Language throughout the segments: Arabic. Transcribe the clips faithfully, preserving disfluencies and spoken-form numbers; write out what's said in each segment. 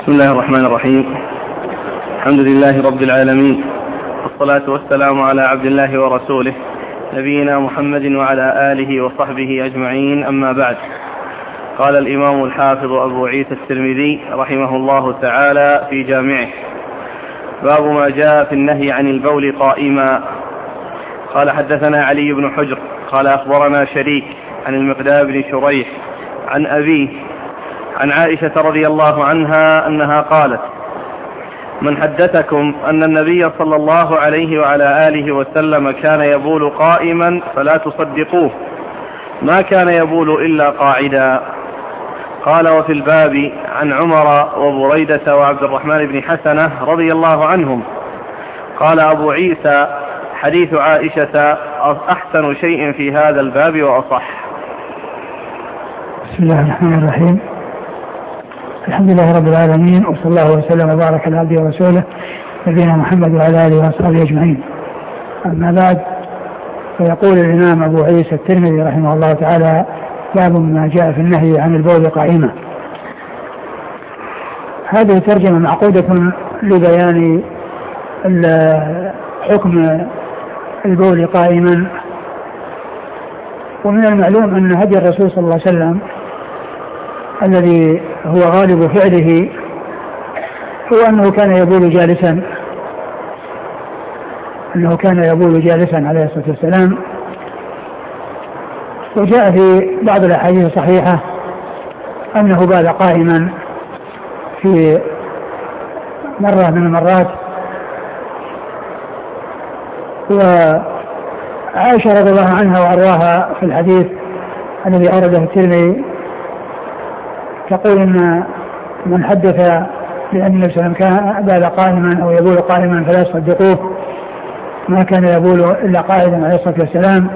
بسم الله الرحمن الرحيم. الحمد لله رب العالمين، والصلاة والسلام على عبد الله ورسوله نبينا محمد وعلى آله وصحبه أجمعين، أما بعد. قال الإمام الحافظ أبو عيسى الترمذي رحمه الله تعالى في جامعه: باب ما جاء في النهي عن البول قائما. قال: حدثنا علي بن حجر قال أخبرنا شريك عن المقداد بن شريح عن أبيه عن عائشة رضي الله عنها أنها قالت: من حدثكم أن النبي صلى الله عليه وعلى آله وسلم كان يبول قائما فلا تصدقوه، ما كان يبول إلا قاعدا. قال: وفي الباب عن عمر وبريدة وعبد الرحمن بن حسنة رضي الله عنهم. قال أبو عيسى: حديث عائشة أحسن شيء في هذا الباب وأصح. بسم الله الرحمن الرحيم. الحمد لله رب العالمين، وصلى الله وسلم وبارك على عبده ورسوله نبينا محمد وعلى آله وصحبه أجمعين. أما بعد، فيقول الإمام أبو عيسى الترمذي رحمه الله تعالى: باب ما جاء في النهي عن البول قائما. هذه ترجمة معقودة لبيان حكم البول قائما. ومن المعلوم أن هدي الرسول صلى الله عليه وسلم الذي هو غالب فعله هو أنه كان يبول جالسا أنه كان يبول جالسا عليه الصلاة والسلام. وجاء في بعض الأحاديث الصحيحة أنه بال قائما في مرة من المرات. وعائشة رضي الله عنها وأرواها في الحديث الذي أورده الترمذي تقول إن من حدث بأن النبي صلى الله عليه وسلم كان بال قائما أو يبول قائما فلا يصدقوه، ما كان يبول إلا قائدا عليه الصلاة والسلام.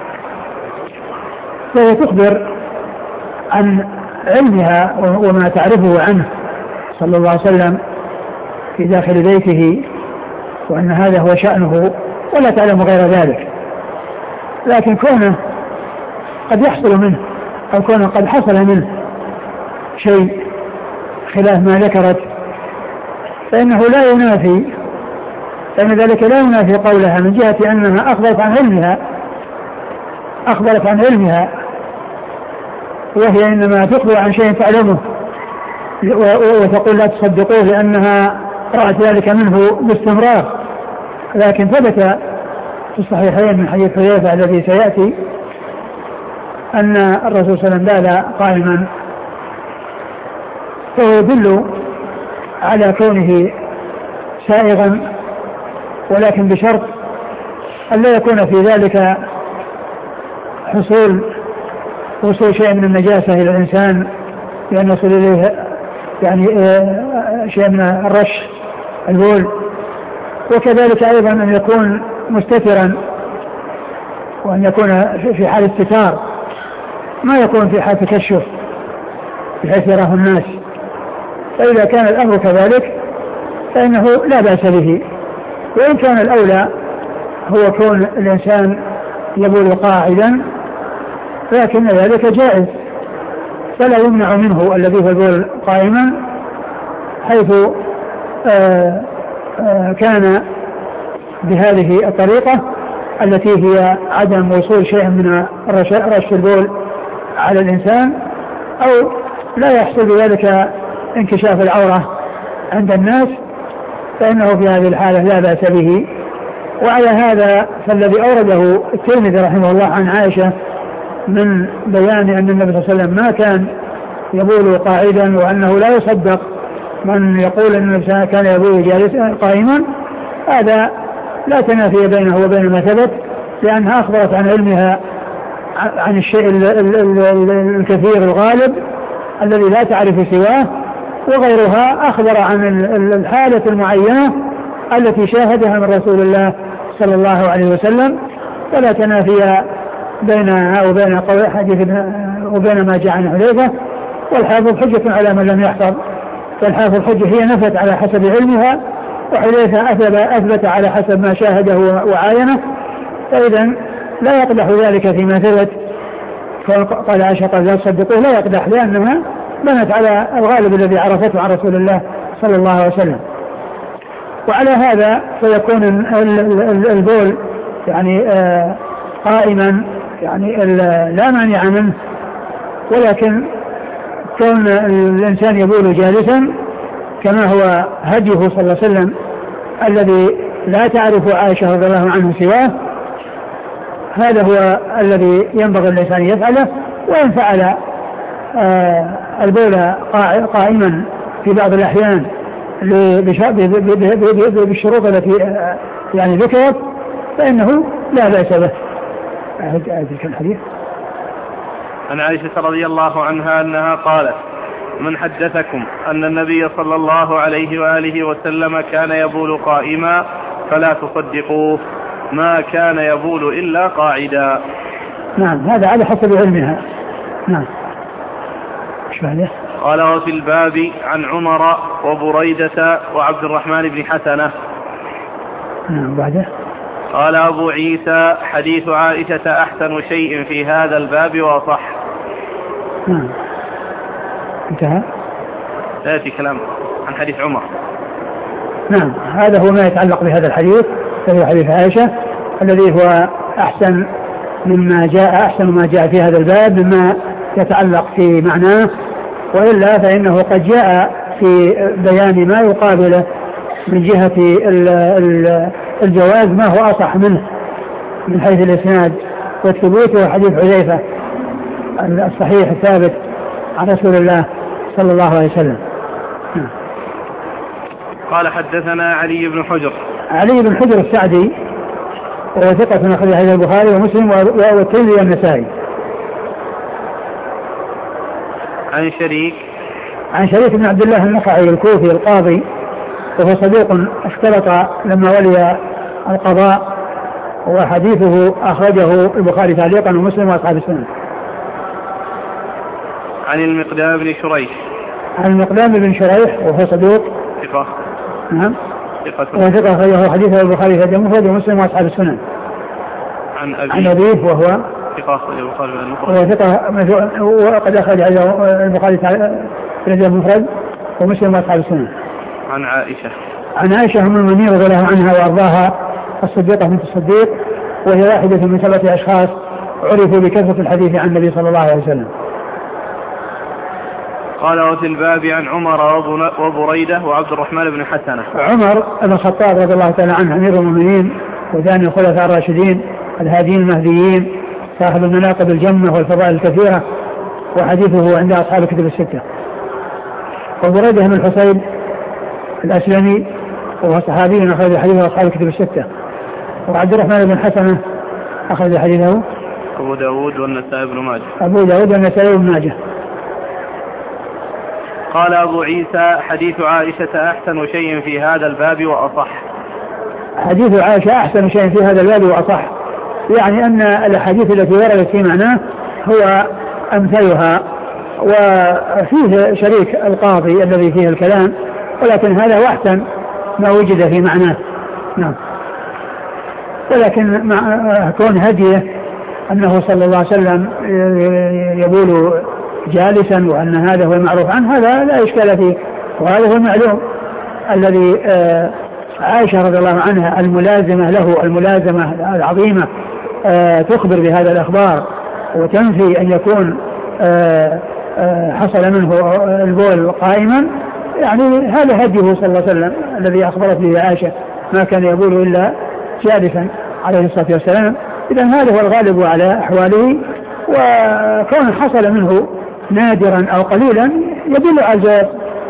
فهي تخبر عن علمها وما تعرفه عنه صلى الله عليه وسلم في داخل بيته، وأن هذا هو شأنه ولا تعلم غير ذلك. لكن كونه قد يحصل منه أو كونه قد حصل منه شيء خلاف ما ذكرت فإنه لا ينافي فإن ذلك لا ينافي قولها من جهة أنها أخبرت عن علمها أخبرت عن علمها وهي إنما تخبر عن شيء تعلمه وتقول لا تصدقوه لأنها رأت ذلك منه باستمرار. لكن ثبت في الصحيحين من حديث حذيفة الذي سيأتي أن الرسول صلى الله عليه وسلم بال قائما، فهو يدل على كونه سائغا، ولكن بشرط أن لا يكون في ذلك حصول وصول شيء من النجاسة إلى الإنسان، لأن يصل إليه يعني شيء من الرش البول. وكذلك أيضا أن يكون مستترا، وأن يكون في حال استتار، ما يكون في حال تكشف بحيث يراه الناس. فإذا كان الأمر كذلك فإنه لا بأس به. وإن كان الأولى هو كون الإنسان يبول قاعدا لكن ذلك جائز، فلا يمنع منه الذي هو البول قائما، حيث آآ آآ كان بهذه الطريقة التي هي عدم وصول شيء من رش البول على الإنسان، أو لا يحصل بذلك انكشاف العورة عند الناس، فإنه في هذه الحالة لا بأس به. وعلى هذا فالذي أورده الترمذي رحمه الله عن عائشة من بيان أن النبي صلى الله عليه وسلم ما كان يبول قاعدا، وأنه لا يصدق من يقول أن النبي كان يبول جالسا قائما، هذا لا تنافي بينه وبين ما ثبت، لأنها أخبرت عن علمها عن الشيء الكثير الغالب الذي لا تعرف سواه، وغيرها أخبر عن الحالة المعينة التي شاهدها من رسول الله صلى الله عليه وسلم، ولا تنافي بينها وبين قول حديث وبين ما جاء عن حذيفة. والحافظ حجة على من لم يحفظ، فالحافظ حجة هي نفت على حسب علمها، وحذيفة أثبت على حسب ما شاهده وعاينه، فإذا لا يقدح ذلك فيما ثبت. قال عائشة لا تصدقوه لا يقدح، لأنها بنت على الغالب الذي عرفته عن رسول الله صلى الله عليه وسلم. وعلى هذا فيكون البول يعني قائما يعني لا مانع منه، ولكن كون الإنسان يبول جالسا كما هو هديه صلى الله عليه وسلم الذي لا تعرف عائشة رضي الله عنه سواه، هذا هو الذي ينبغي الإنسان يفعله. وإن فعل البول قائما في بعض الأحيان بالشروط التي يعني ذكرت فإنه لا بأس به. هذا الحديث عن عائشة رضي الله عنها أنها قالت: من حدثكم أن النبي صلى الله عليه وآله وسلم كان يبول قائما فلا تصدقوه، ما كان يبول إلا قاعدا. نعم، هذا على حسب علمها. نعم. قال: وفي الباب عن عمر وبريدة وعبد الرحمن بن حسنة. نعم. بعده قال أبو عيسى: حديث عائشة أحسن شيء في هذا الباب وأصح. نعم. انتهى. يأتي كلام عن حديث عمر. نعم، هذا هو ما يتعلق بهذا الحديث، فهو حديث عائشة الذي هو أحسن مما جاء أحسن ما جاء في هذا الباب مما يتعلق في معناه، وإلا فإنه قد جاء في بيان ما يقابله من جهة الجواز ما هو أصح منه من حيث الإسناد والثبوت، وحديث حذيفة الصحيح الثابت عن رسول الله صلى الله عليه وسلم. قال: حدثنا علي بن حجر. علي بن حجر السعدي وهو ثقة أخرج حديث البخاري ومسلم والترمذي والنسائي. عن شريك. عن شريك بن عبد الله النخعي الكوفي القاضي، وهو صديق اختلط لما ولي القضاء، وحديثه أخرجه البخاري تعليقا ومسلم وأصحاب السنن. عن المقدام بن شريح. عن المقدام بن شريح وهو صديق ثقة. نعم. ثقة. وثقة أخرجه حديثه البخاري في المفرد ومسلم وأصحاب السنن. عن أبي. عن أبيه وهو ثقة البخاري وهو ثقة وقد أخرج البخاري في المفرد ومسلم وأصحاب السنن. عن عائشة. عن عائشة أم المؤمنين رضي الله عنها وأرضاها الصديقة بنت الصديق، وهي واحدة من سبعة أشخاص عرفوا بكثرة الحديث عن النبي صلى الله عليه وسلم. قال: وفي الباب عن عمر وبريدة وعبد الرحمن بن حسنة. عمر بن الخطاب رضي الله تعالى عنه أمير المؤمنين وثاني الخلفاء الراشدين الهاديين المهديين صاحب المناقب الجمة والفضائل الكثيرة، وحديثه عند أصحاب الكتب الستة. وبريدة بن الحصيب الأسلمي وهو صحابي أخرج حديثه أصحاب الكتب الستة. وعبد الرحمن بن حسنة أخرج حديثه أبو داود والنسائي بن ماجه. أبو داود والنسائي بن ماجه. قال أبو عيسى: حديث عائشة أحسن شيء في هذا الباب وأصح. حديث عائشة أحسن شيء في هذا الباب وأصح، يعني أن الحديث التي وردت في معناه هو أمثلها، وفيه شريك القاضي الذي فيه الكلام، ولكن هذا واحسن ما وجد في معناه. نعم. ولكن مع كون هديه أنه صلى الله عليه وسلم يبول جالسا وأن هذا هو المعروف عنه، هذا لا إشكال فيه، وهذا هو المعلوم الذي عائشة رضي الله عنها الملازمة له الملازمة العظيمة تخبر بهذا الأخبار وتنفي أن يكون حصل منه البول قائما، يعني هذا هديه صلى الله عليه وسلم الذي أخبرت به عائشة ما كان يبول إلا جالسا عليه الصلاة والسلام. إذن هذا هو الغالب على أحواله، وكون حصل منه نادرا أو قليلا يدل على الجواز.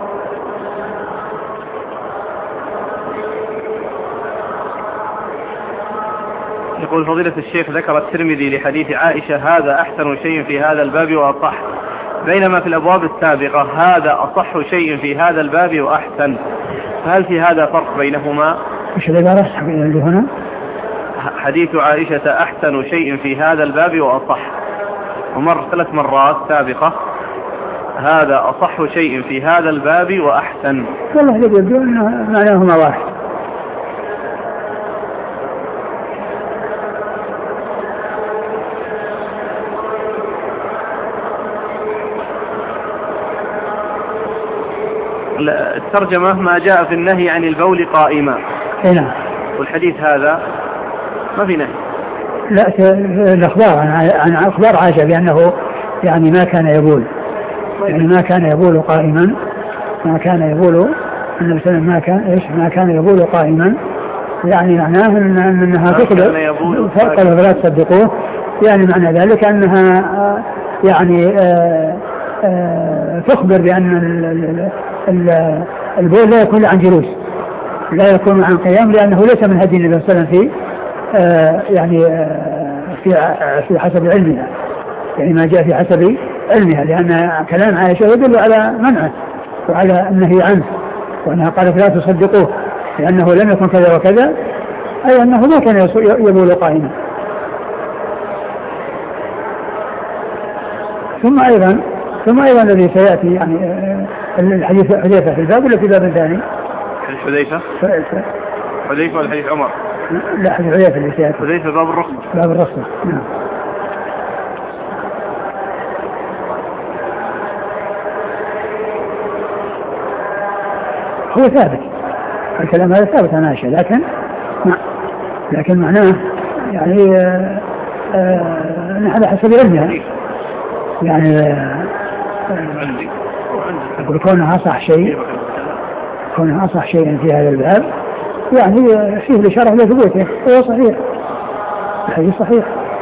يقول فضيلة الشيخ: ذكر الترمذي لحديث عائشة هذا أحسن شيء في هذا الباب وأصح، بينما في الأبواب السابقة هذا أصح شيء في هذا الباب وأحسن، فهل في هذا فرق بينهما؟ مش العبارة اللي هنا؟ حديث عائشة أحسن شيء في هذا الباب وأصح، ومر ثلاث مرات سابقة هذا أصح شيء في هذا الباب وأحسن. والله يبدو أن معناهما واحد. الترجمة ما جاء في النهي عن البول قائما. هنا والحديث هذا ما في نهي. لا، الأخبار عن أخبار عائشة بأنه يعني ما كان يبول، يعني ما كان يبول قائما، ما كان يبول النبي صلى الله عليه وسلم ما كان إيش ما كان يبول قائما، يعني معناه إن أنها تقدر فرق فلا تصدقوه، يعني معنى ذلك أنها يعني آآ آآ تخبر بأن البول لا يكون عن جلوس، لا يكون عن قيام، لأنه ليس من هدي النبي صلى الله عليه وسلم في يعني في في حسب علمها، يعني ما جاء في حسب علمها، لأن كلام عائشة يدل على منعه وعلى النهي عنه، وأنها قالت لا تصدقوه لأنه لم يكن كذا وكذا، أي أنه ما كان يبول قائما. ثم أيضا ثم أيضا الذي سيأتي يعني الحديث حذيفة في الباب ولا في باب ثاني؟ حديث حذيفة حذيفة ولا حديث عمر؟ لا، حديث حذيفة اللي سيأتي. حذيفة باب الرخصة. باب الرخصة، نعم. هو ثابت، الكلام هذا ثابت عن عائشة، لكن لكن معناه يعني آه آه على حسب علمها، يعني عندي يقول كونها أصح شيء كونها أصح شيء في هذا الباب، يعني فيه الإشارة إلى ثبوته، هو صحيح، الحديث صحيح.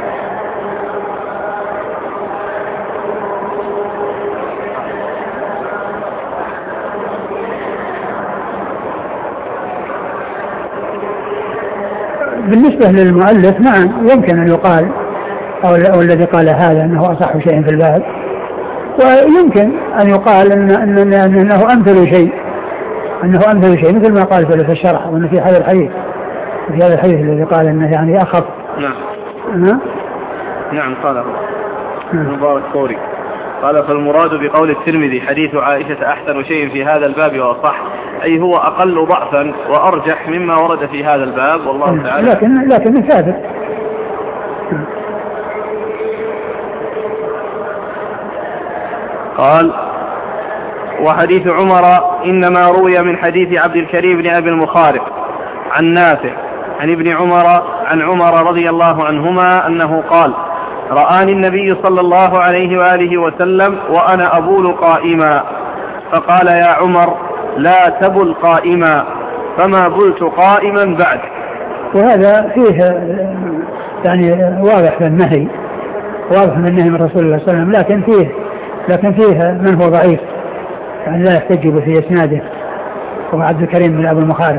بالنسبة للمؤلف نعم يمكن أن يقال أو, أو الذي قال هذا أنه أصح شيء في الباب، ويمكن أن يقال إن إن أنه أمثل شيء أنه أمثل شيء مثل ما قال في الشرح، وأن في هذا الحديث في هذا الحديث الذي قال أنه يعني أخف. نعم أه؟ نعم قاله مبارك فوري قال فالمراد بقول الترمذي حديث عائشة أحسن شيء في هذا الباب وصح، أي هو أقل ضعفا وأرجح مما ورد في هذا الباب، والله تعالى لكن لكن ثابت. قال وحديث عمر إنما روي من حديث عبد الكريم بن أبي المخارق عن نافع عن ابن عمر عن عمر رضي الله عنهما أنه قال رآني النبي صلى الله عليه وآله وسلم وأنا أبول قائما، فقال يا عمر لا تبل قائما، فما بلت قائما بعد. وهذا فيه يعني واضح في النهي، واضح من النهي من رسول الله صلى الله عليه وسلم، لكن فيه لكن فيه من هو ضعيف يعني لا يحتج به في إسناده، هو عبد الكريم بن أبي المخارق.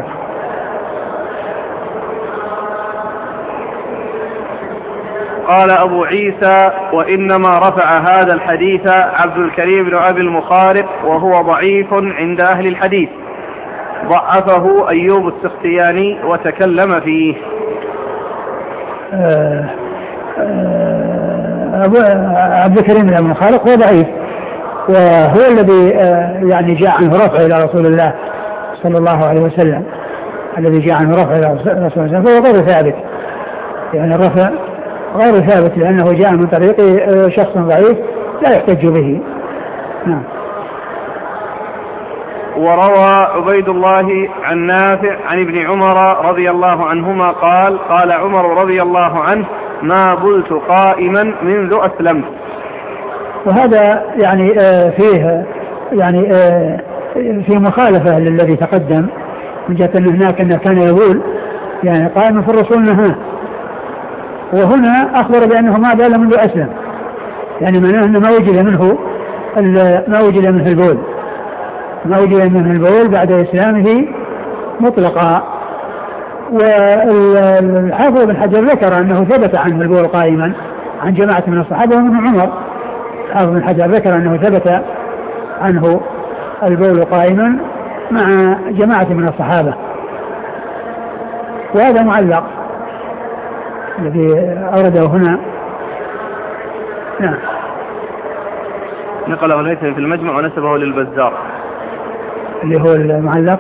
قال أبو عيسى وإنما رفع هذا الحديث عبد الكريم بن أبي المخارق وهو ضعيف عند أهل الحديث، ضعفه أيوب السختياني وتكلم فيه. آه آه أبو عبد الكريم بن أبي المخارق هو ضعيف، وهو الذي آه يعني جاء عنه رفع إلى رسول الله صلى الله عليه وسلم، الذي جاء عنه رفع إلى رسول الله صلى الله عليه وسلم، فهو غير ثابت، يعني الرفع غير ثابت لأنه جاء من طريق شخص ضعيف لا يحتج به. نعم. وروى عبيد الله عن نافع عن ابن عمر رضي الله عنهما قال قال عمر رضي الله عنه ما بلت قائما منذ أسلمت. وهذا يعني فيه يعني في مخالفة للذي تقدم من جهة أن هناك أنه كان يقول يعني قائما في الرسول نهاه، وهنا أخبر بأنه ما بال منذ أسلم، يعني معناه أنه ما وجد منه ما وجد منه البول ما وجد منه البول بعد إسلامه مطلقا. والحافظ بن حجر ذكر أنه ثبت عنه البول قائما عن جماعة من الصحابة ومن عمر. الحافظ بن حجر ذكر أنه ثبت عنه البول قائما مع جماعة من الصحابة، وهذا معلق الذي أورده هنا. نعم. نقله الهيثمي في المجمع ونسبه للبزار اللي هو المعلق.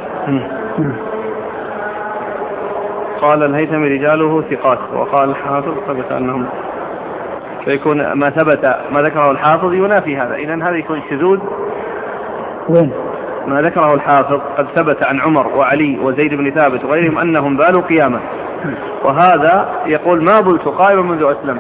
قال الهيثمي رجاله ثقات، وقال الحافظ ثبت أنهم، فيكون ما ثبت ما ذكره الحافظ ينافي هذا، إذن هذا يكون شذوذ. وين؟ ما ذكره الحافظ قد ثبت عن عمر وعلي وزيد بن ثابت وغيرهم أنهم بالوا قياما، وهذا يقول ما بلت قائما منذ أسلم.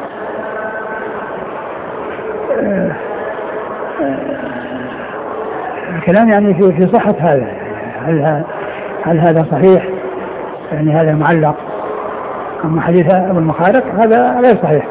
الكلام يعني في في صحة هذا، هل هل هذا صحيح؟ يعني هذا معلق. أما حديث أبو المخارق هذا غير صحيح.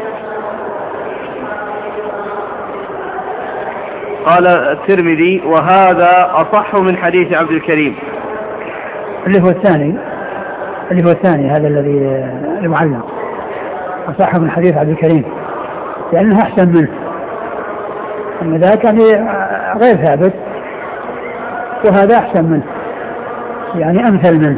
قال الترمذي وهذا أصح من حديث عبد الكريم، اللي هو الثاني اللي هو الثاني هذا الذي المعلق أصح من حديث عبد الكريم لأنه أحسن منه، أما ذاك يعني غير ثابت وهذا أحسن منه يعني أمثل منه.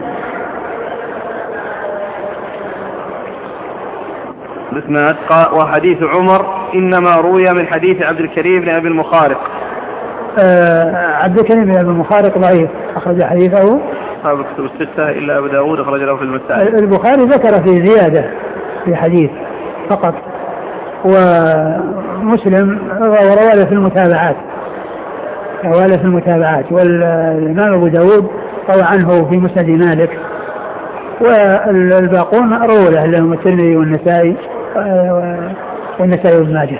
الإسناد وحديث عمر إنما روي من حديث عبد الكريم بن أبي المخارق. آه عبد الكريم بن أبي المخارق ضعيف، أخرج حديثه أصحاب الكتب الستة إلا أبو داود أخرج له في المسائل. البخاري ذكر في زيادة في حديث فقط، ومسلم روى له في المتابعات روى له في المتابعات والإمام أبو داود روى عنه في مسند مالك، والباقون رووا له لهم الترمذي والنسائي والنسائي وابن ماجه.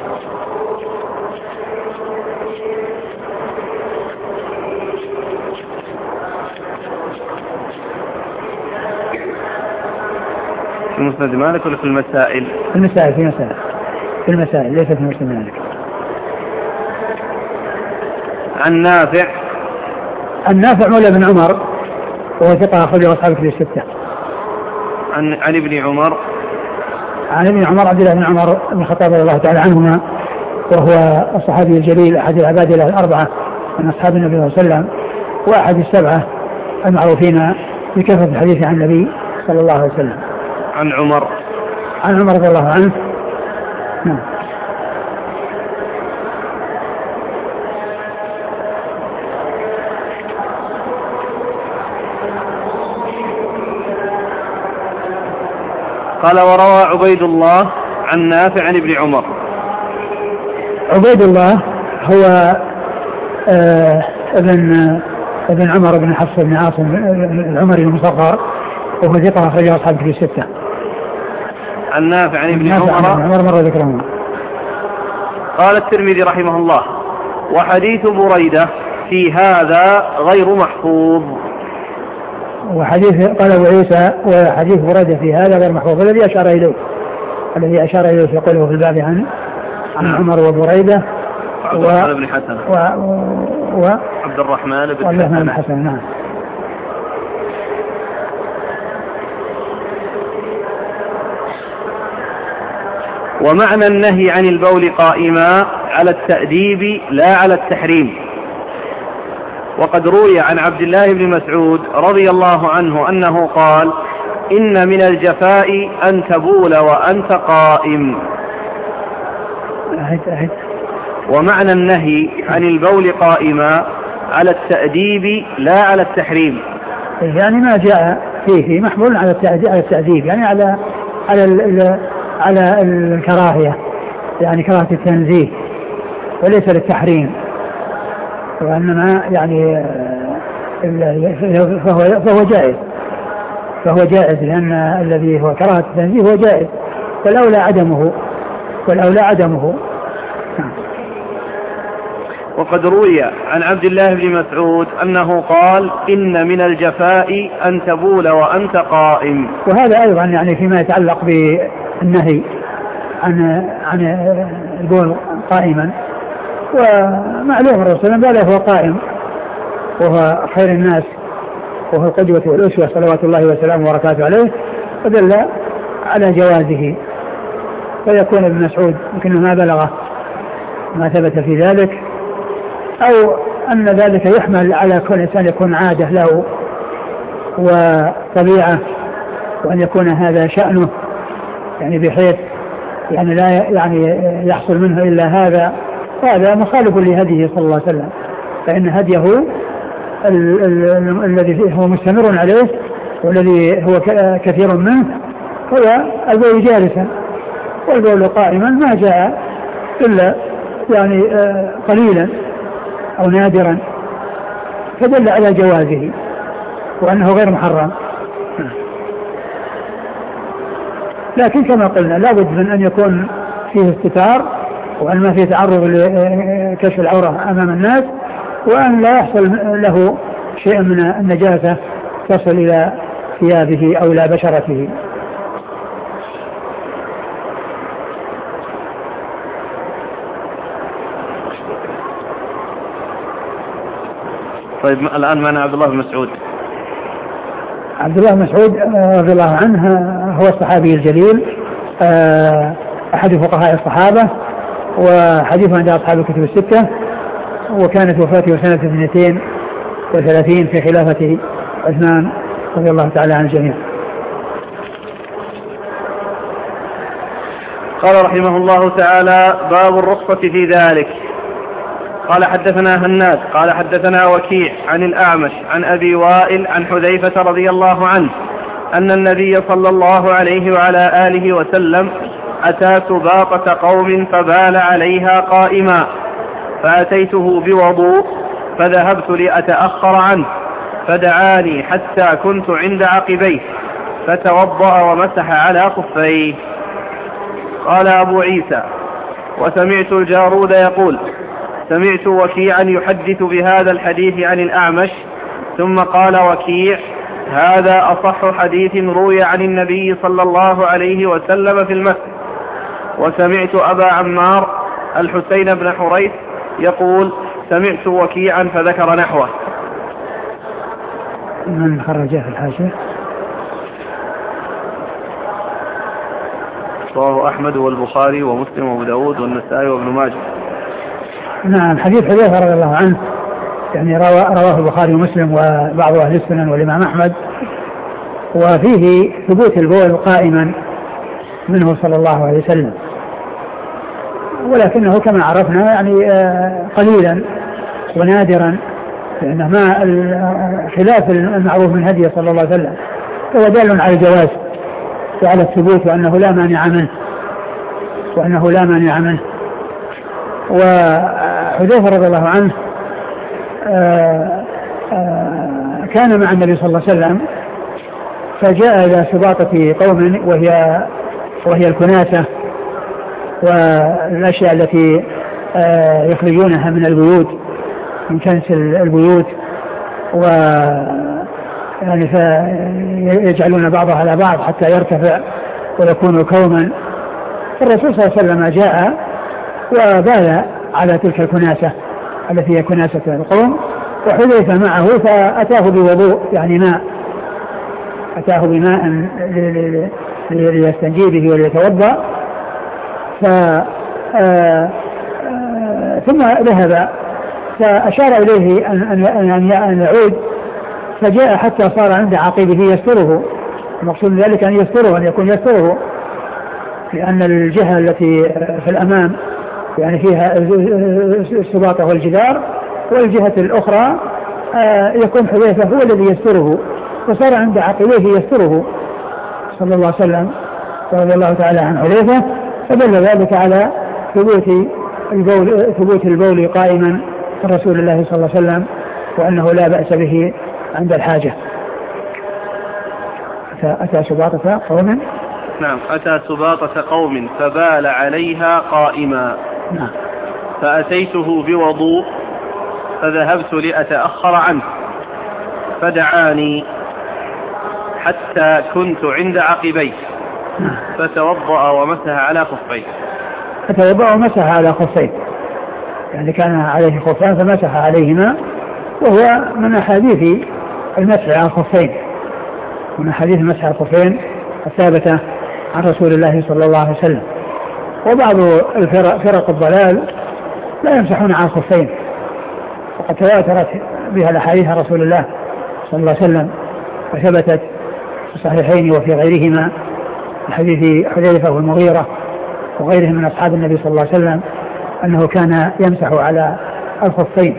في مسند مالك ولا في المسائل؟ في المسائل في المسائل في المسائل ليس في مسند مالك. عن نافع عن نافع مولى بن عمر وهو ثقة أخرجه أصحاب الكتب الستة. عن عن ابن عمر عن ابن عمر عبد الله بن عمر بن الخطاب رضي الله تعالى عنهما، وهو الصحابي الجليل أحد العباد الأربعة من أصحاب النبي صلى الله عليه وسلم، وأحد السبعة المعروفين بكثرة الحديث عن النبي صلى الله عليه وسلم. عن عمر عن عمر رضي الله عنه. نعم. قال وروى عبيد الله عن نافع عن ابن عمر. عبيد الله هو آه ابن ابن عمر بن حفص بن عاصم العمري المصغر، وهو ثقة أخرجه أصحاب الكتب الستة. عن نافع عن ابن عمر عمر مرة ذكرهما. قال الترمذي رحمه الله وحديث بريدة في هذا غير محفوظ. وحديث قال أبو عيسى وحديث بريدة في هذا غير محفوظ، الذي أشار إليه الذي أشار إليه في قوله في الباب عن عن عمر وبريدة عبد الرحمن بن حسن و... و... عبد الرحمن بن حسن, حسن. حسن. نعم. ومعنى النهي عن البول قائما على التأديب لا على التحريم. وقد روي عن عبد الله بن مسعود رضي الله عنه أنه قال إن من الجفاء أن تبول وأنت قائم. أهد أهد. ومعنى النهي عن البول قائما على التأديب لا على التحريم، يعني ما جاء فيه محمول على التأديب، يعني على على ال على الكراهية، يعني كراهة التنزيه وليس للتحريم، وإنما يعني فهو, فهو جائز فهو جائز لأن الذي هو كراهة التنزيه هو جائز، والأولى عدمه والأولى عدمه. وقد روي عن عبد الله بن مسعود أنه قال إن من الجفاء أن تبول وأنت قائم. وهذا أيضا يعني فيما يتعلق بالنهي عن عن البول قائما، ومعلوم الرسول صلى الله عليه وسلم هو قائم وهو خير الناس وهو القدوة والأسوة صلوات الله وسلامه وبركاته عليه، ودل على جوازه. فيكون ابن مسعود يمكن ما بلغه ما ثبت في ذلك، أو أن ذلك يحمل على كل إنسان يكون عادة له وطبيعة، وأن يكون هذا شأنه، يعني بحيث يعني لا يعني يحصل منه إلا هذا، هذا مخالف لهديه صلى الله عليه وسلم، فإن هديه الذي هو مستمر عليه والذي هو كثير منه هو البول جالسا، والبول قائما ما جاء إلا يعني قليلا أو نادرا، فدل على جوازه وأنه غير محرم. لكن كما قلنا لا بد من أن يكون فيه استتار، وأن ما فيه تعرض لكشف العورة أمام الناس، وأن لا يحصل له شيء من النجاسة تصل إلى ثيابه أو إلى بشرته. طيب الآن معنا عبد الله بن مسعود. عبد الله بن مسعود رضي الله عنه هو الصحابي الجليل أحد فقهاء الصحابة، وحديثه عند أصحاب الكتب الستة، وكانت وفاته سنة اثنتين وثلاثين في خلافة عثمان رضي الله تعالى عن الجميع. قال رحمه الله تعالى: باب الرخصة في ذلك. قال حدثنا هناد قال حدثنا وكيع عن الأعمش عن أبي وائل عن حذيفة رضي الله عنه أن النبي صلى الله عليه وعلى آله وسلم أتى سباطة قوم فبال عليها قائما، فأتيته بوضوء فذهبت لأتأخر عنه، فدعاني حتى كنت عند عقبيه فتوضأ ومسح على خفيه. قال أبو عيسى: وسمعت الجارود يقول: سمعت وكيعا يحدث بهذا الحديث عن الأعمش. ثم قال وكيع: هذا أصح حديث روي عن النبي صلى الله عليه وسلم في المسح. وسمعت أبا عمار الحسين بن حريث يقول: سمعت وكيعا فذكر نحوه. من خرجه في الحاشية؟ رواه أحمد والبخاري ومسلم وابو داود والنسائي وابن ماجه. نعم، حديث حذيفة رضي الله عنه يعني رواه البخاري ومسلم وبعض أهل السنن والإمام أحمد، وفيه ثبوت البول قائما منه صلى الله عليه وسلم، ولكنه كما عرفنا يعني قليلا ونادرا، لأنه ما خلاف المعروف من هديه صلى الله عليه وسلم، هو دال على الجواز وعلى الثبوت وأنه لا مانع منه وأنه لا مانع منه. وحذيفة رضي الله عنه كان مع النبي صلى الله عليه وسلم، فجاء إلى سباطة قوم وهي وهي الكناسة والأشياء التي يخرجونها من البيوت من كنس البيوت، و يعني فيجعلون بعضها على بعض حتى يرتفع ويكون كوما. الرسول صلى الله عليه وسلم جاء وبال على تلك الكناسة التي هي كناسة القوم، وحذيفة معه، فأتاه بوضوء يعني ماء، أتاه بماء ليستنجي به وليتوضأ، ف ثم ذهب فأشار إليه أن أن يعود، فجاء حتى صار عند عقيبه يستره. المقصود ذلك أن يستره، أن يكون يستره، لأن الجهة التي في الأمام يعني فيها السباطة والجدار، والجهة الأخرى يكون حذيفة هو الذي يستره، فصار عند عقيبه يستره صلى الله عليه وسلم رضي الله تعالى عن حذيفة، فدل ذلك على ثبوت البول ثبوت البول قائما رسول الله صلى الله عليه وسلم، وأنه لا بأس به عند الحاجة. أتى سباطة قوم نعم أتى سباطة قوم فبال عليها قائما. نعم. فأتيته بوضوء فذهبت لأتأخر عنه، فدعاني حتى كنت عند عقبيه فتوضأ ومسح على خفيه. فتوضأ ومسح على خفيه، يعني كان عليه خفان فمسح عليهما، وهو من أحاديث المسح على الخفين، من أحاديث المسح على الخفين الثابتة عن رسول الله صلى الله عليه وسلم. وبعض الفرق فرق الضلال لا يمسحون على الخفين، وقد تواترت بها الأحاديث عن رسول الله صلى الله عليه وسلم، وثبتت في الصحيحين وفي غيرهما حديث حذيفة والمغيرة وغيرهم من أصحاب النبي صلى الله عليه وسلم أنه كان يمسح على الخفين.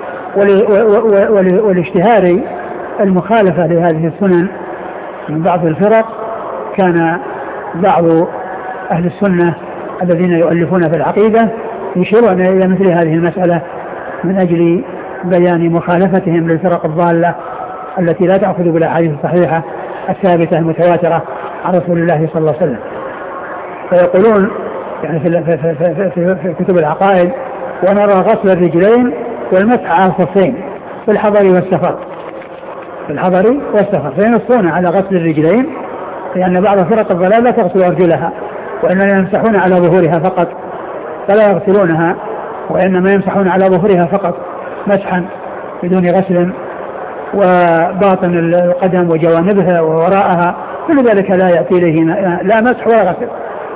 والاشتهار المخالفة لهذه السنن من بعض الفرق، كان بعض أهل السنة الذين يؤلفون في العقيدة يشيرون إلى مثل هذه المسألة من أجل بيان مخالفتهم للفرق الضالة التي لا تأخذ بالأحاديث الصحيحة الثابتة المتواترة عن رسول الله صلى الله عليه وسلم. فيقولون يعني في, في, في, في, في, في كتب العقائد: ونرى غسل الرجلين والمسح على الخفين في الحضر والسفر. في الحضر والسفر فينصون على غسل الرجلين، لأن بعض فرق الضلال لا تغسل أرجلها وإنما يمسحون على ظهورها فقط فلا يغسلونها، وإنما يمسحون على ظهورها فقط مسحا بدون غسل، وباطن القدم وجوانبها ووراءها كل ذلك لا يأتي إليه لا مسح ولا غسل.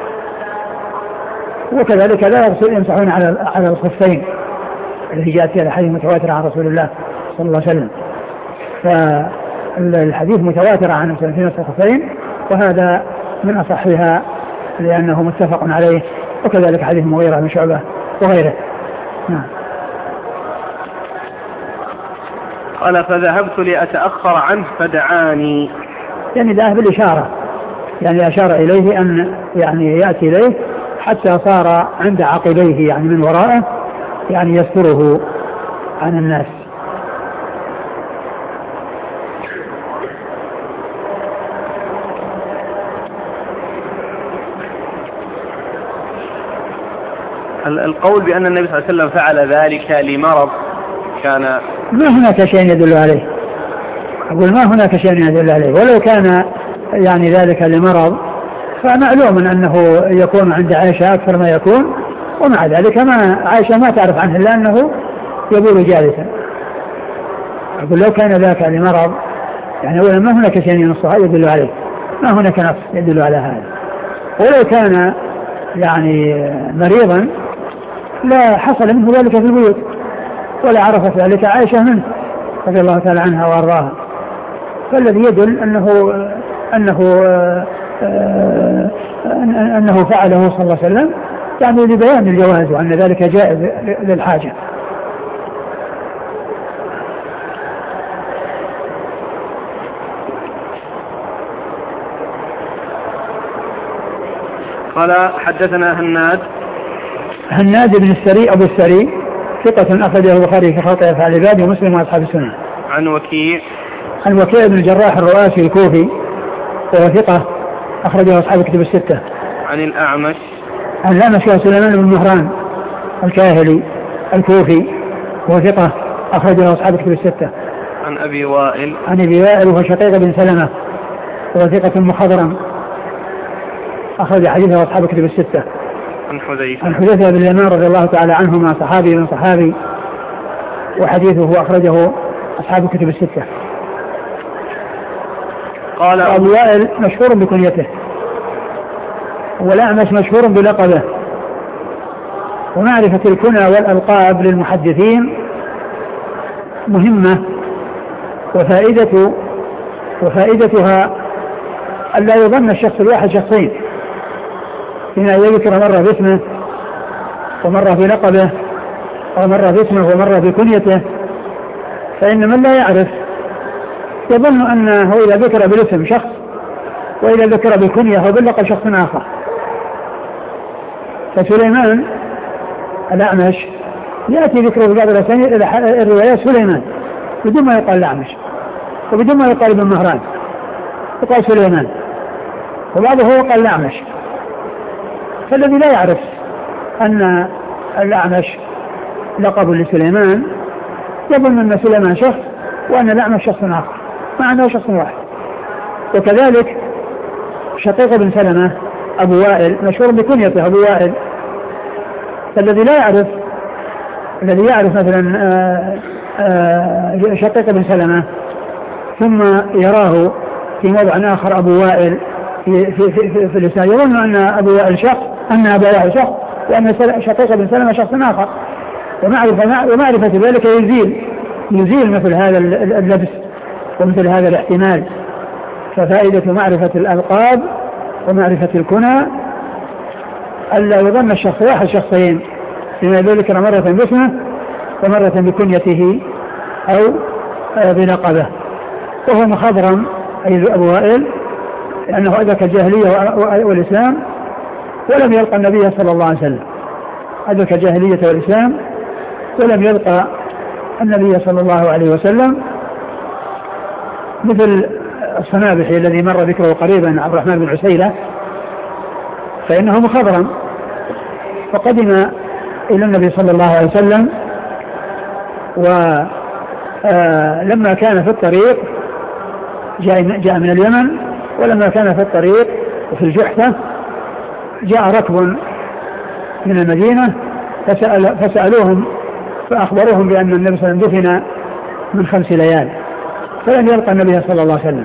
وكذلك لا يغسل يمسحون على على الخفين التي جاءت فيها الحديث متواترة عن رسول الله صلى الله عليه وسلم. فالحديث متواتر عن مسح الخفين، وهذا من أصحها لأنه متفق عليه، وكذلك حديث مغيرة بن شعبة وغيره. نعم. قال: فذهبت لأتأخر عنه فدعاني. يعني ذهب بالإشارة، يعني أشار إليه أن يعني يأتي إليه حتى صار عند عقبيه يعني من وراءه، يعني يستره عن الناس. القول بأن النبي صلى الله عليه وسلم فعل ذلك لمرض كان ما هناك شيء يدل عليه. أقول ما هناك شيء يدل عليه، ولو كان يعني ذلك لمرض فمعلوم أنه يكون عند عائشة أكثر ما يكون، ومع ذلك ما عائشة ما تعرف عنه إلا أنه يبول جالسا. أقول لو كان ذاك لمرض يعني أولا ما هناك شيء ينصها يدل عليه، ما هناك نص يدل على هذا. ولو كان يعني مريضا لا حصل منه ذلك في البيوت ولا عرفت ذلك عائشة منه رضي الله تعالى عنها وارضاها. فالذي يدل أنه أنه أنه فعله صلى الله عليه وسلم يعني لبيان الجواز وأن ذلك جائز للحاجة. قال: حدثنا هناد هناد بن السري أبو السري ثقة أخرجه البخاري في خلق أفعال العباد ومسلم وأصحاب السنة. عن وكيع عن وكيع بن الجراح الرؤاسي الكوفي وهو ثقة أخرجه أصحاب الكتب الستة. عن الأعمش عن الأعمش سليمان بن مهران الكاهلي الكوفي وهو ثقة أخرجه أصحاب الكتب الستة. عن أبي وائل عن أبي وائل وهو شقيق بن سلمة وهو ثقة مخضرم أخرج حديثه أصحاب الكتب الستة. عن حذيفة عن حذيفة بن اليمان رضي الله تعالى عنهما صحابي من صحابي، وحديثه أخرجه أصحاب الكتب الستة. قال أبو وائل مشهور بكنيته، والأعمش مشهور بلقبه. ومعرفة الكنى والألقاب للمحدثين مهمة، وفائدة وفائدتها أن لا يظن الشخص الواحد شخصين، هنا يذكر مرة باسمه ومرة بلقبه ومرة باسمه ومرة بكنيته، فإن من لا يعرف يظن أنه إذا ذكر بالاسم شخص وإذا ذكر بالكنية هو باللقب شخص آخر. فسليمان الأعمش يأتي ذكره في بعض الروايات سليمان بدون ما يقال الأعمش وبدون ما يقال ابن مهران، يقال سليمان، وبعضه يقال الأعمش. فالذي لا يعرف أن الأعمش لقب لسليمان يظن أن سليمان شخص وأن الأعمش شخص آخر، مع أنه شخص واحد. وكذلك شقيق بن سلمة أبو وائل مشهور بكنيته أبو وائل. فالذي لا يعرف الذي يعرف مثلا شقيق بن سلمة ثم يراه في موضع آخر أبو وائل في, في, في, في, في اللسان يظن أن أبو وائل شخص أن أبو وائل شخص وأن شقيق بن سلمة شخص آخر. ومعرفة, ومعرفة ذلك يزيل يزيل مثل هذا اللبس ومثل هذا الاحتمال. ففائدة معرفة الألقاب ومعرفة الكنى ألا يظن الشخص واحد شخصين، لما ذلك مرة باسمه ومرة بكنيته أو بلقبه. وهو مخضرم أي أبو وائل لأنه أدرك الجاهلية والإسلام ولم يلقى النبي صلى الله عليه وسلم، أدرك الجاهلية والإسلام ولم يلقى النبي صلى الله عليه وسلم، مثل الصنابحي الذي مر ذكره قريبا عبد الرحمن بن عسيلة، فإنه مخضرم، فقدم إلى النبي صلى الله عليه وسلم، ولما كان في الطريق جاء من اليمن، ولما كان في الطريق وفي الجحفة جاء ركب من المدينة فسأل فسألوهم فأخبروهم بأن النبي صلى الله عليه وسلم دفن من خمس ليال، فلم يلقى النبي صلى الله عليه وسلم.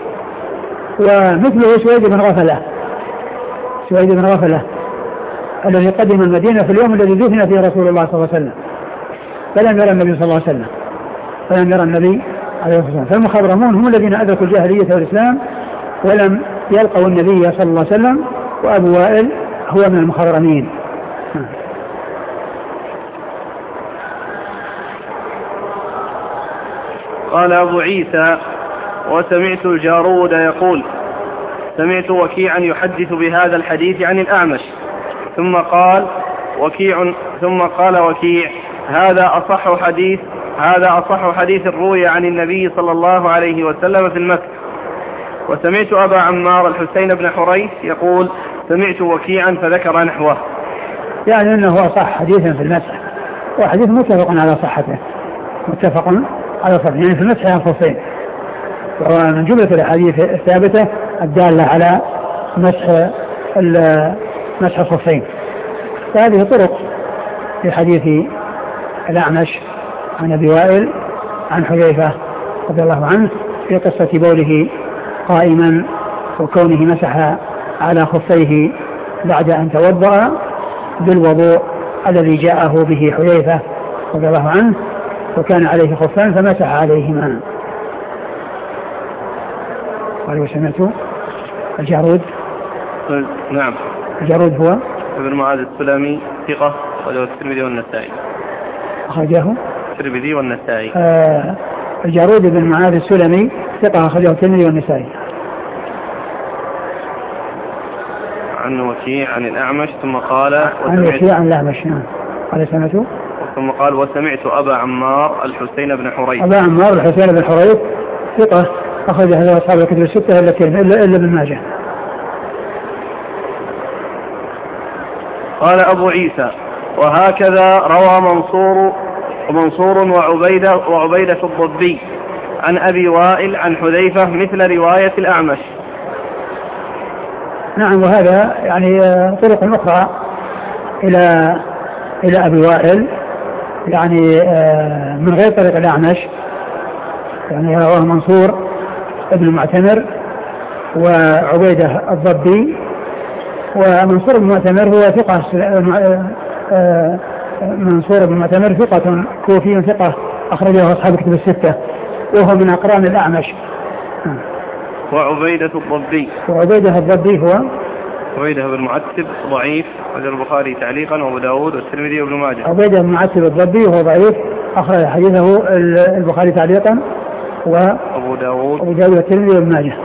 ومثله سويد بن غفلة سويد بن غفلة الذي قدم المدينة في اليوم الذي دفن فيه رسول الله صلى الله عليه وسلم، فلم يرى النبي صلى الله عليه وسلم فلم يرى النبي عليه الصلاة والسلام. فالمخضرمون هم الذين أدركوا الجاهلية والإسلام ولم يلقوا النبي صلى الله عليه وسلم، وأبو وائل هو من المخضرمين. قال أبو عيسى: وسمعت الجارود يقول: سمعت وكيعا يحدث بهذا الحديث عن الأعمش. ثم قال وكيع ثم قال وكيع: هذا أصح حديث هذا أصح حديث روي عن النبي صلى الله عليه وسلم في المسح. وسمعت أبا عمار الحسين بن حريث يقول: سمعت وكيعا فذكر نحوه. يعني أنه أصح حديثا في المسح، وحديث متفق على صحته متفق على صحته يعني في المسح عن الخفين، وهو من جملة الأحاديث الثابتة الدالة على مسح مسح الخفين. فهذه طرق في حديث الأعمش عن أبي وائل عن حذيفة رضي الله عنه في قصة بوله قائما وكونه مسح على خفيه بعد أن توضأ بالوضوء الذي جاءه به حذيفة رضي الله عنه، وكان عليه خفان فمسح عليهما. قال: وسمعت الجارود. نعم، الجارود هو ابن معاذ السلمي ثقة، أخرجه الترمذي والنسائي. أخرجه الترمذي والنسائي. آه الجارود بن معاذ السلمي ثقة، أخرجه الترمذي والنسائي. عن وكيع عن الأعمش ثم قال عن وكيع عن الأعمش. نعم. قال: سمعت ثم قال: وسمعت أبا عمار الحسين بن حريث. أبا عمار الحسين بن حريث ثقة، أخرج هذا أصحاب الكتب الستة إلا إلا ابن ماجه. قال أبو عيسى: وهكذا روى منصور ومنصور وعبيدة وعبيدة الضبي عن أبي وائل عن حذيفة مثل رواية الأعمش. نعم، وهذا يعني طرق أخرى إلى إلى أبي وائل، يعني من غير طريق الأعمش، يعني رواه منصور ابن المعتمر وعبيدة الضبي. ومنصور بن المعتمر هو ثقة، منصور بن المعتمر ثقة كوفي ثقة، أخرجه أصحاب الكتب الستة، وهو من أقران الأعمش. وعبيدة الضبي وعبيدة الضبي هو عبيدة بن معتب ضعيف، أخرج البخاري تعليقا وأبو داود والترمذي وابن ماجه. عبيدة بن معتب الضبي وهو ضعيف، أخرج حديثه البخاري تعليقا وأبو داود أبو داود والترمذي وابن ماجه.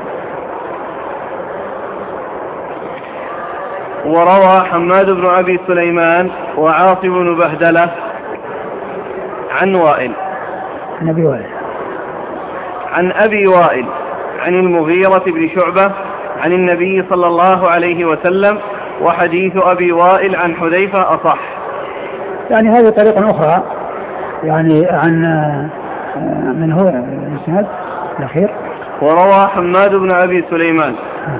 وروى حماد بن أبي سليمان وعاصم بن بهدلة عن وائل عن أبي وائل عن أبي وائل عن المغيرة بن شعبة عن النبي صلى الله عليه وسلم، وحديث أبي وائل عن حذيفة أصح. يعني هذه طريقة أخرى، يعني عن من هو الإسناد الأخير. وروى حماد بن أبي سليمان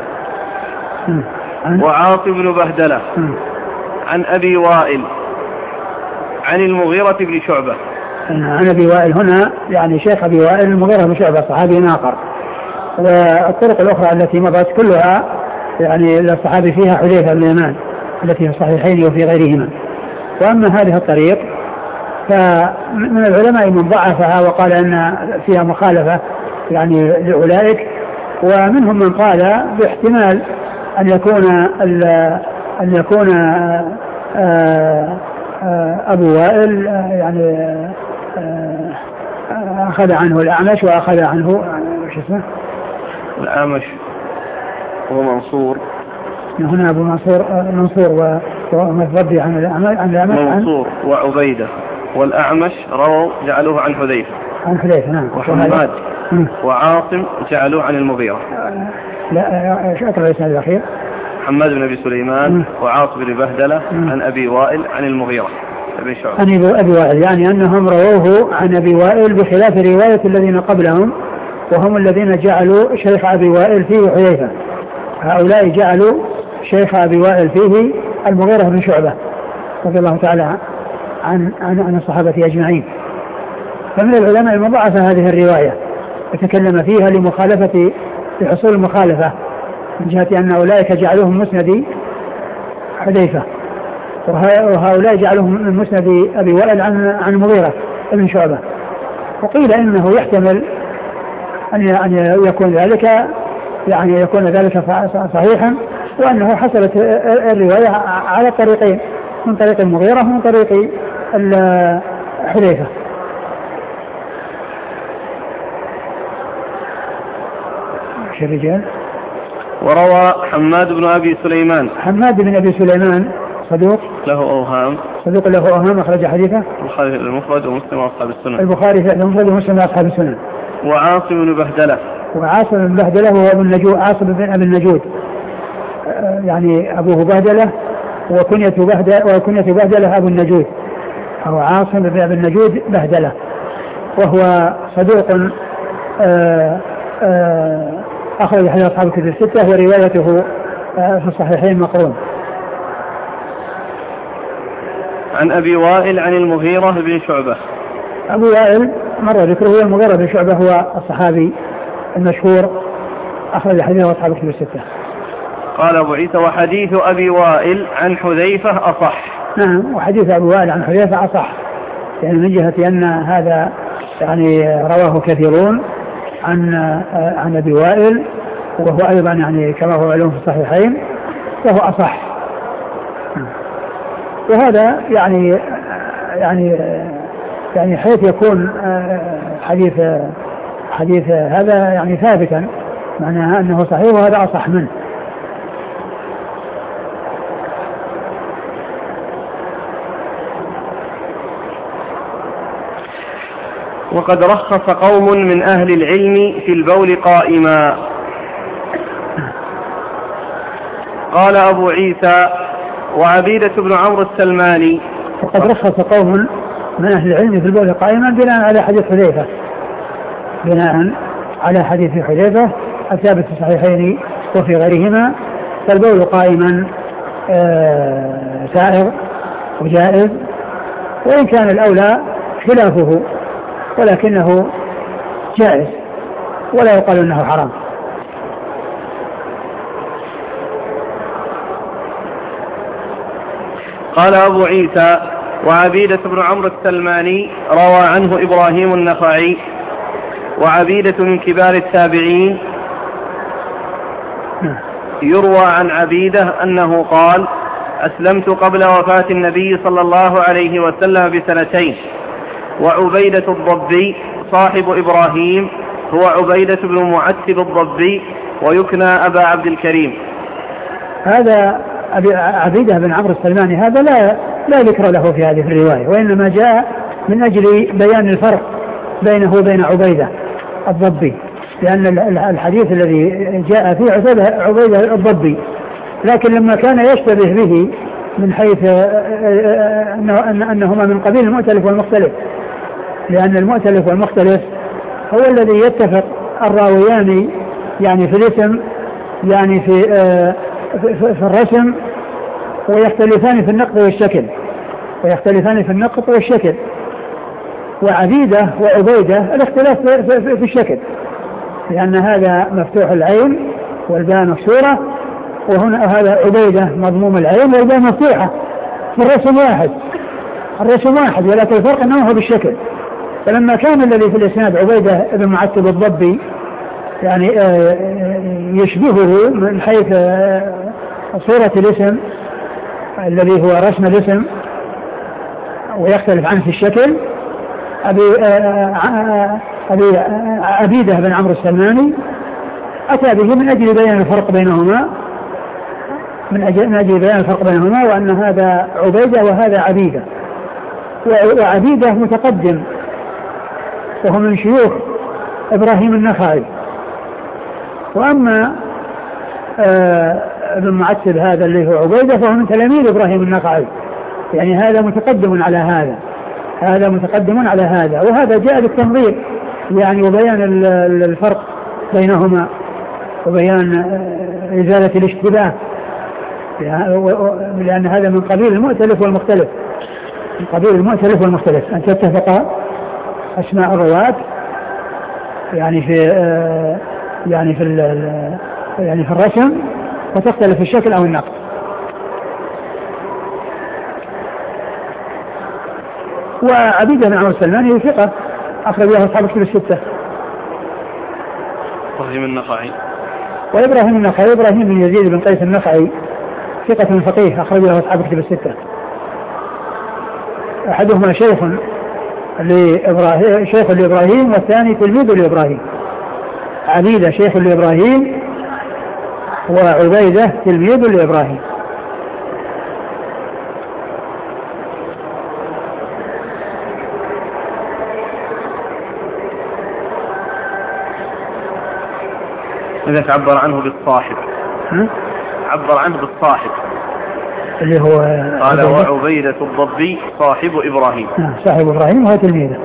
وعاصم بن بهدلة عن أبي وائل عن المغيرة بن شعبة. عن أبي وائل هنا يعني شيخ أبي وائل المغيرة بن شعبة صحابي آخر. والطرق الأخرى التي مضت كلها يعني الصحابي فيها حذيفة بن اليمان التي في الصحيحين وفي غيرهما. وأما هذه الطريق فمن العلماء من ضعفها وقال أن فيها مخالفة يعني لأولئك، ومنهم من قال باحتمال أن يكون أن يكون أبو وائل يعني أخذ عنه الأعمش وأخذ عنه شو اسمه الأعمش هو منصور. هنا أبو منصور منصور ومضبي عن الأعمش عن الأعمش منصور وعبيدة والأعمش رووا جعلوه عن حذيفة. عن حذيفة نعم. وحماد وعاصم جعلوه عن المغيرة. لا ايش اقرأ الاسناد الأخير؟ حماد بن أبي سليمان مم. وعاصم بن بهدلة مم. عن أبي وائل عن المغيرة بن شعبة. عن أبي وائل يعني أنهم رووه عن أبي وائل بخلاف رواية الذين قبلهم وهم الذين جعلوا شيخ أبي وائل فيه حذيفة. هؤلاء جعلوا شيخ أبي وائل فيه المغيرة بن شعبة رضي الله تعالى عن عن عن الصحابة أجمعين. فمن العلماء من ضعف هذه الرواية وتكلم فيها لمخالفة لحصول المخالفة من جهة أن أولئك جعلوهم مسند حذيفة وهؤلاء جعلوهم من مسند أبي وائل عن عن المغيرة بن شعبة. وقيل إنه يحتمل أن يكون ذلك يعني يكون ذلك صحيحا وأنه حصلت الرواية على طريقين من طريق المغيرة ومن طريق حذيفة. الرجال وروى حماد بن أبي سليمان. حماد بن أبي سليمان صدوق له أوهام. صدوق له أوهام أخرج حديثه البخاري المفرد ومسلم وأصحاب السنن. البخاري المفرد ومسلم وأصحاب السنن. وعاصم بن بهدلة. وعاصم بن بهدلة هو ابن النجود عاصم بن أبي النجود يعني أبوه بهدلة وكنية بهدلة وكنية بهدلة أبو النجود أو عاصم بن أبي النجود بهدلة وهو صدوق آآ آآ أخرج حديث أصحاب الكتب الستة وروايته في الصحيحين مقرون. عن أبي وائل عن المغيرة بن شعبة. أبو وائل مر ذكره المغيرة بن شعبة هو الصحابي المشهور أخرج حديث أصحاب الكتب الستة. قال أبو عيسى وحديث أبي وائل عن حذيفة أصح. نعم وحديث أبي وائل عن حذيفة أصح يعني من جهة أن هذا يعني رواه كثيرون عن عن أبي وائل وهو أيضا يعني كما هو معلوم في الصحيحين وهو أصح. وهذا يعني يعني يعني حيث يكون حديث حديث هذا يعني ثابتا معناها أنه صحيح وهذا أصح منه. وقد رخص قوم من أهل العلم في البول قائما. قال أبو عيسى وعبيدة بن عمرو السلماني. وقد رخص قوم من أهل العلم في البول قائما بناء على حديث حذيفة بناء على حديث حذيفة الثابت في الصحيحين وفي غيرهما فالبول قائما آه سائغ وجائز وإن كان الأولى خلافه ولكنه جائز ولا يقال أنه حرام. قال أبو عيسى وعبيدة بن عمرو السلماني روى عنه إبراهيم النخعي وعبيدة من كبار التابعين. يروى عن عبيدة أنه قال أسلمت قبل وفاة النبي صلى الله عليه وسلم بسنتين. وعبيدة الضبي صاحب إبراهيم هو عبيدة بن معتب الضبي ويكنى أبا عبد الكريم. هذا عبيدة بن عمرو السلماني هذا لا لا ذكر له في هذه الرواية وإنما جاء من أجل بيان الفرق بينه وبين عبيدة الضبي لأن الحديث الذي جاء فيه عبيدة الضبي لكن لما كان يشتبه به من حيث أنهما من قبيل المؤتلف والمختلف لأن المؤتلف والمختلف هو الذي يتفق الراويان يعني في الاسم يعني في في الرسم ويختلفان في النقط والشكل ويختلفان في النقط والشكل. وعبيدة وعبيدة الاختلاف في الشكل لأن هذا مفتوح العين والباء مكسورة وهنا هذا عبيدة مضموم العين والباء مفتوحة الرسم واحد الرسم واحد ولكن الفرق أنه هو بالشكل. فلما كان الذي في الإسناد عبيدة بن معتب الضبي يعني يشبهه من حيث صورة الاسم الذي هو رسم الاسم ويختلف عنه في الشكل أبي, أبي عبيدة بن عمرو السلماني أتى به من أجل بيان الفرق بينهما من أجل, من أجل بيان الفرق بينهما وأن هذا عبيدة وهذا عبيدة وعبيدة متقدم وهو من شيوخ إبراهيم النخعي. وأما ابن معتب هذا اللي هو عبيدة فهو من تلاميذ إبراهيم النخعي، يعني هذا متقدم على هذا هذا متقدم على هذا وهذا جاء بالتنظير يعني وبيان الفرق بينهما وبيان إزالة الاشتباه، لأن هذا من قبيل المؤتلف والمختلف من قبيل المؤتلف والمختلف أن تتفق أسماء الرواة يعني في يعني في يعني في الرسم وتختلف في الشكل أو النقد. وعبيدة بن عمرو السلماني ثقة أخرج له أصحاب الكتب الستة. إبراهيم النخعي وإبراهيم النخعي إبراهيم بن يزيد بن قيس النخعي ثقة فقيه أخرج له أصحاب الكتب الستة. أحدهما شيخ لإبراهيم شيخ لإبراهيم والثاني تلميذ لإبراهيم. عبيدة شيخ لإبراهيم وعبيدة تلميذ لإبراهيم. إذا عبر عنه بالصاحب ها؟ عبر عنه بالصاحب اللي هو قال وعبيدة الضبي صاحب إبراهيم. صاحب إبراهيم وهو تلميذه.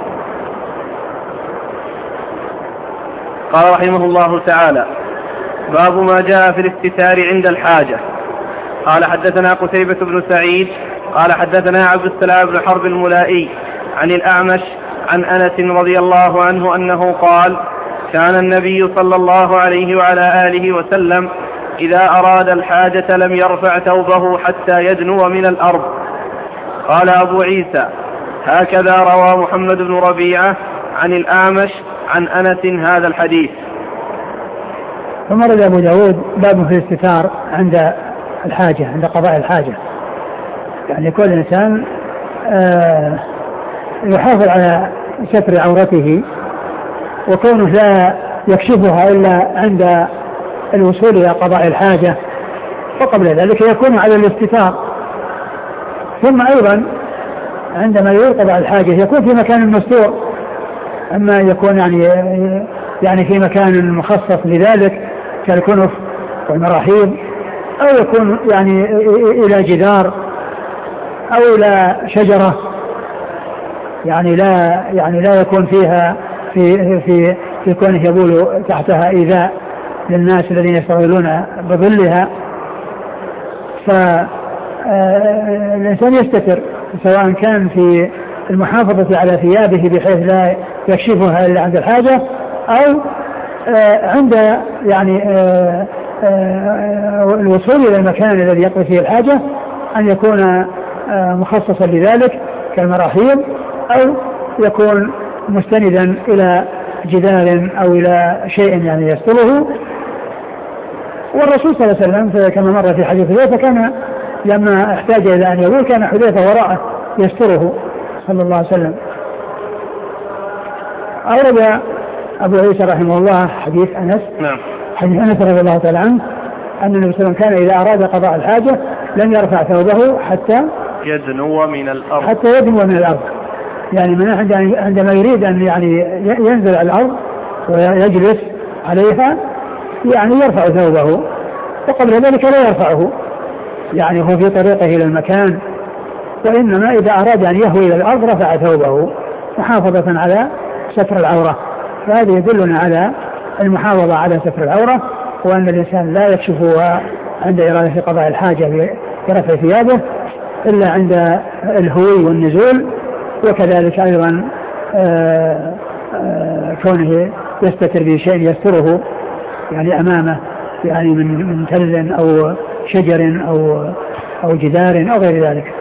قال رحمه الله تعالى باب ما جاء في الاستتار عند الحاجة. قال حدثنا قتيبة بن سعيد قال حدثنا عبد السلام بن حرب الملائي عن الأعمش عن أنس رضي الله عنه أنه قال كان النبي صلى الله عليه وعلى آله وسلم إذا أراد الحاجة لم يرفع ثوبه حتى يدنو من الأرض. قال أبو عيسى هكذا روى محمد بن ربيعة عن الأعمش عن أنس هذا الحديث. ثم رد أبو داود باب في الاستتار عند الحاجة عند قضاء الحاجة، يعني كل إنسان آه يحافظ على ستر عورته وكونه لا يكشفها إلا عند الوصول إلى قضاء الحاجة، وقبل ذلك يكون على الاستتار. ثم أيضا عندما يريد قضاء الحاجة يكون في مكان مستور، أما يكون يعني يعني في مكان مخصص لذلك كالكنف والمراحيض، أو يكون يعني إلى جدار أو إلى شجرة، يعني لا يعني لا يكون فيها في في في كونه يبول تحتها إيذاء للناس الذين يستغلون بظلها. فالإنسان يستتر سواء كان في المحافظة على ثيابه بحيث لا يكشفها إلا عند الحاجة، أو عند يعني الوصول إلى المكان الذي يقضي فيه الحاجة أن يكون مخصصا لذلك كالمراحيض، أو يكون مستندا إلى جدار أو إلى شيء يعني يستره. والرسول صلى الله عليه وسلم كما مر في حديث حذيفة كان لما احتاج إلى أن يقول كان حذيفة وراءه يستره صلى الله عليه وسلم. أورد أبو عيسى رحمه الله حديث أنس نعم. حديث أنس رضي الله تعالى عنه أن النبي صلى الله عليه وسلم كان إذا أراد قضاء الحاجة لم يرفع ثوبه حتى يدنو من الأرض حتى يدنو من الأرض، يعني من عندما يريد أن يعني ينزل على الأرض ويجلس عليها يعني يرفع ثوبه، وقبل ذلك لا يرفعه، يعني هو في طريقه إلى المكان، وإنما إذا أراد أن يهوي إلى الأرض رفع ثوبه محافظة على ستر العورة. فهذا يدلنا على المحافظة على ستر العورة، وأن الإنسان لا يكشفها عند إرادة قضاء الحاجة برفع ثيابه إلا عند الهوي والنزول، وكذلك أيضا آآ آآ كونه يستتر بشيء يستره يعني أمامه، يعني من من تل أو شجر أو أو جدار أو غير ذلك.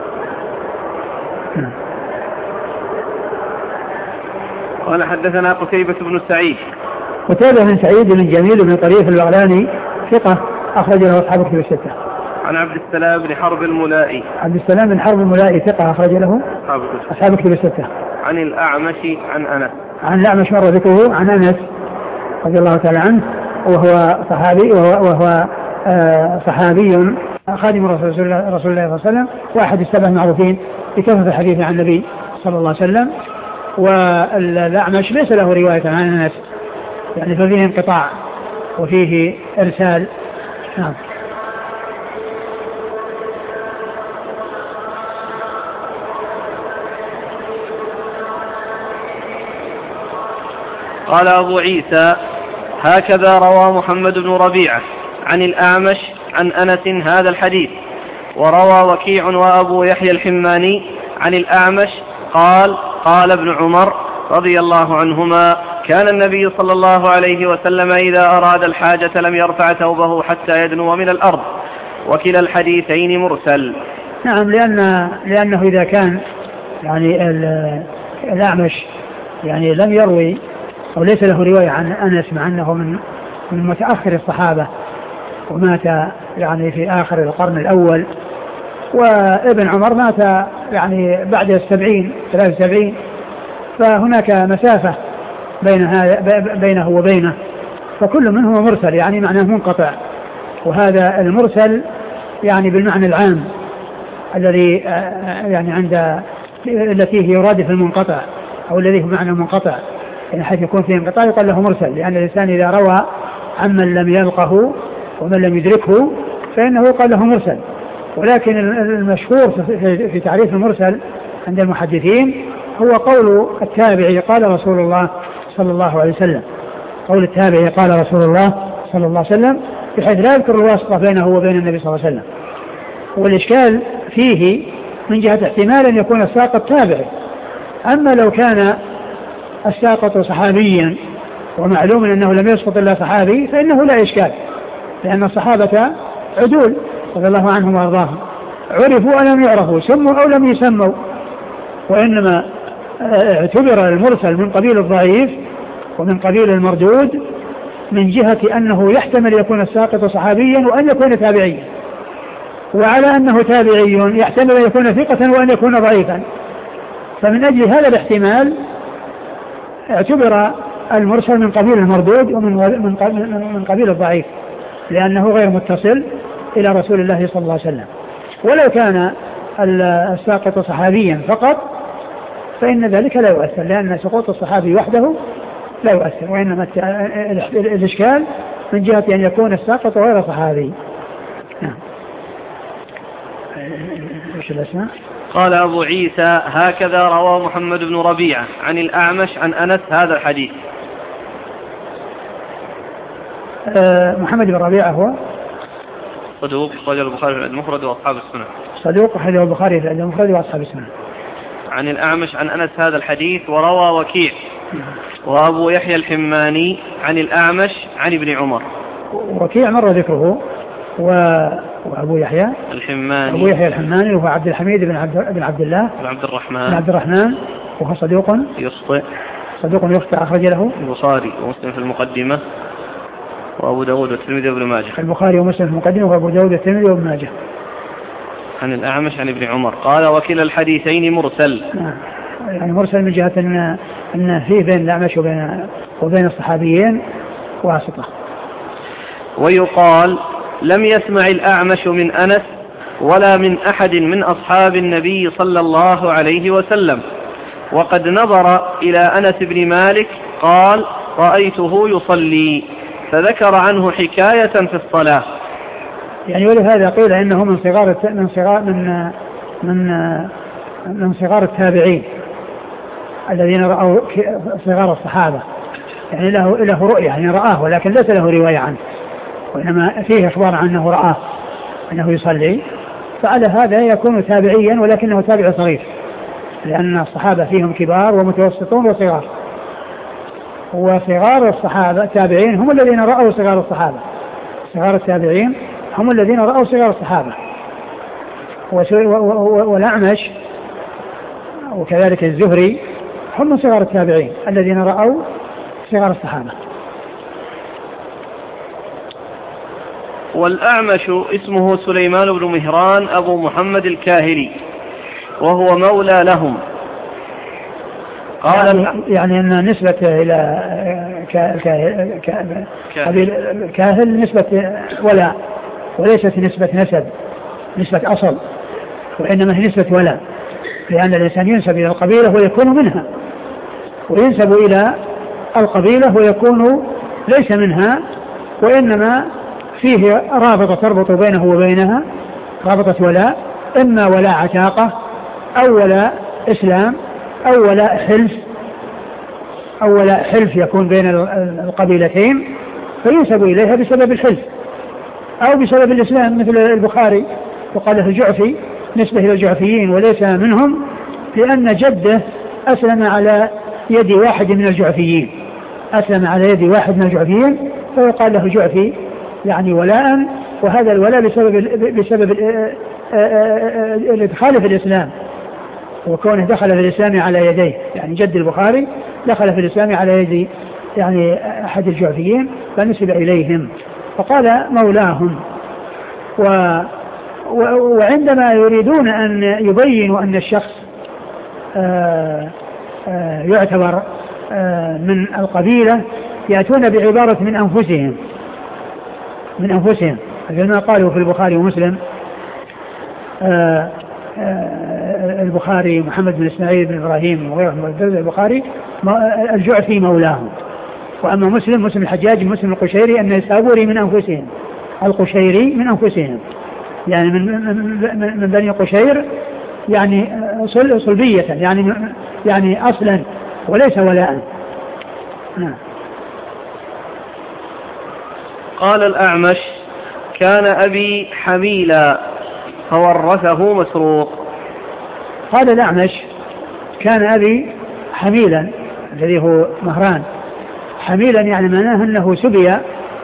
قال حدثنا قتيبة بن سعيد. قتيبة بن سعيد بن جميل بن طريف البغلاني ثقة أخرج له أصحاب الكتب الستة. عن عبد السلام بن حرب الملائي. عبد السلام بن حرب الملائي ثقة أخرج له أصحاب الكتب الستة. عن الأعمش عن أنس. عن الأعمش مر ذكره عن أنس رضي الله تعالى عنه، وهو صحابي وهو, وهو آه صحابي خادم رسول الله صلى الله عليه وسلم وأحد السبع المعروفين بكثرة الحديث عن النبي صلى الله عليه وسلم. والأعمش ليس له رواية عن أنس يعني ففيه انقطاع وفيه إرسال. نعم. قال أبو عيسى هكذا روى محمد بن ربيعة عن الأعمش عن أنس هذا الحديث. وروى وكيع وأبو يحيى الحماني عن الأعمش قال قال ابن عمر رضي الله عنهما كان النبي صلى الله عليه وسلم إذا أراد الحاجة لم يرفع ثوبه حتى يدنو من الأرض. وكلا الحديثين مرسل. نعم لأن لأنه إذا كان يعني الأعمش يعني لم يروي أو ليس له رواية عن أنس مع أنه من من متأخر الصحابة ومات يعني في آخر القرن الأول، وابن عمر مات يعني بعد السبعين ثلاث وسبعين، فهناك مسافة بين بينه وبينه، فكل منهما مرسل يعني معناه منقطع. وهذا المرسل يعني بالمعنى العام الذي يعني عند التي هي يرادف المنقطع أو الذي هو معنى منقطع، يعني حيث يكون فيه انقطاع يقال له مرسل، لأن الإنسان إذا روى عمن لم يلقه ومن لم يدركه فإنه يقال له مرسل. ولكن المشهور في تعريف المرسل عند المحدثين هو قول التابعي قال رسول الله صلى الله عليه وسلم، قول التابعي قال رسول الله صلى الله عليه وسلم، بحيث لا يذكر الواسطة بينه وبين النبي صلى الله عليه وسلم. والإشكال فيه من جهة احتمال أن يكون الساقط تابعي. أما لو كان الساقط صحابيا ومعلوم أنه لم يسقط إلا صحابي فإنه لا إشكال، لأن الصحابة عدول رضي الله عنهم وارضاهم، عرفوا أو لم يعرفوا، سموا أو لم يسموا. وإنما اعتبر المرسل من قبيل الضعيف ومن قبيل المردود من جهة أنه يحتمل يكون الساقط صحابيا وأن يكون تابعيا، وعلى أنه تابعي يحتمل أن يكون ثقة وأن يكون ضعيفا. فمن أجل هذا الاحتمال اعتبر المرسل من قبيل المردود ومن من قبيل الضعيف، لأنه غير متصل إلى رسول الله صلى الله عليه وسلم. ولو كان الساقط صحابيا فقط فإن ذلك لا يؤثر، لأن سقوط الصحابي وحده لا يؤثر، وإنما الإشكال من جهة أن يكون الساقط غير صحابي. نعم. ايش الاسماء؟ قال أبو عيسى هكذا روى محمد بن ربيعة عن الأعمش عن أنس هذا الحديث. أه محمد بن ربيعة هو صدوق أخرجه البخاري في المفرد وأصحاب السنن. صدوق أخرجه البخاري في المفرد وأصحاب السنن. عن الأعمش عن أنس هذا الحديث. وروى وكيع وأبو يحيى الحماني عن الأعمش عن ابن عمر. وكيع مر ذكره و... وأبو يحيى الحماني أبو يحيى الحماني وهو عبد الحميد بن عبد, بن عبد الله بن عبد الرحمن بن عبد الرحمن وهو صدوق يخطئ صدوق يخطئ أخرج له البخاري ومسلم في المقدمة وأبو داود والترمذي وابن ماجه. البخاري ومسلم في المقدمة وأبو داود والترمذي وابن ماجه. عن الأعمش عن ابن عمر قال وكلا الحديثين مرسل. نعم. يعني مرسل من جهة أن أن فيه بين الأعمش وبين وبين الصحابيين واسطة. ويقال لم يسمع الأعمش من أنس ولا من أحد من أصحاب النبي صلى الله عليه وسلم. وقد نظر إلى أنس بن مالك قال رأيته يصلي، فذكر عنه حكاية في الصلاة. يعني ولهذا قيل إنه من صغار من صغار من من من صغار التابعين الذين رأوا صغار الصحابة، يعني له له رؤية يعني رآه، ولكن ليس له رواية عنه، وإنما فيه إخبار عنه رآه أنه يصلي، فعلى هذا يكون تابعيا ولكنه تابع صغير، لأن الصحابة فيهم كبار ومتوسطون وصغار، وصغار الصحابة التابعين هم الذين رأوا صغار الصحابة، صغار التابعين هم الذين رأوا صغار الصحابة. والأعمش وكذلك الزهري هم من صغار التابعين الذين رأوا صغار الصحابة. والأعمش اسمه سليمان بن مهران أبو محمد الكاهلي وهو مولى لهم. قال يعني, يعني أن نسبة إلى كاهل نسبة ولا وليست نسبة نسب، نسبة أصل، وإنما هي نسبة ولاء، لأن الإنسان ينسب إلى القبيلة ويكون منها، وينسب إلى القبيلة ويكون ليس منها، وإنما فيه رابطة تربط بينه وبينها، رابطة ولاء، إما ولاء عتاقة أو ولاء إسلام أو ولاء حلف، أو ولاء حلف يكون بين القبيلتين فينسب إليها بسبب الحلف أو بسبب الإسلام، مثل البخاري وقال له الجعفي نسبة إلى الجعفيين وليس منهم، لأن جده أسلم على يد واحد من الجعفيين، أسلم على يد واحد من الجعفيين فيقال له جعفي يعني ولاء، وهذا الولاء بسبب بسبب الادخال في الإسلام، وكونه دخل في الإسلام على يديه، يعني جد البخاري دخل في الإسلام على يد يعني أحد الجعفيين فنسب إليهم فقال مولاهم. و وعندما يريدون أن يبينوا أن الشخص آآ آآ يعتبر من القبيلة يأتون بعبارة من أنفسهم من أنفسهم كما قالوا في البخاري ومسلم، آآ آآ البخاري محمد بن إسماعيل بن إبراهيم وغيرهم، البخاري الجعفي مولاهم، وأما مسلم مسلم الحجاج مسلم القشيري أن السابوري من أنفسهم، القشيري من أنفسهم يعني من, من, من بني قشير، يعني صلبية يعني يعني أصلا وليس ولاء. نعم. قال الأعمش كان أبي حميلا فورثه مسروق. قال الأعمش كان أبي حميلا الذي هو مهران، حميلا يعني معناه أنه سبي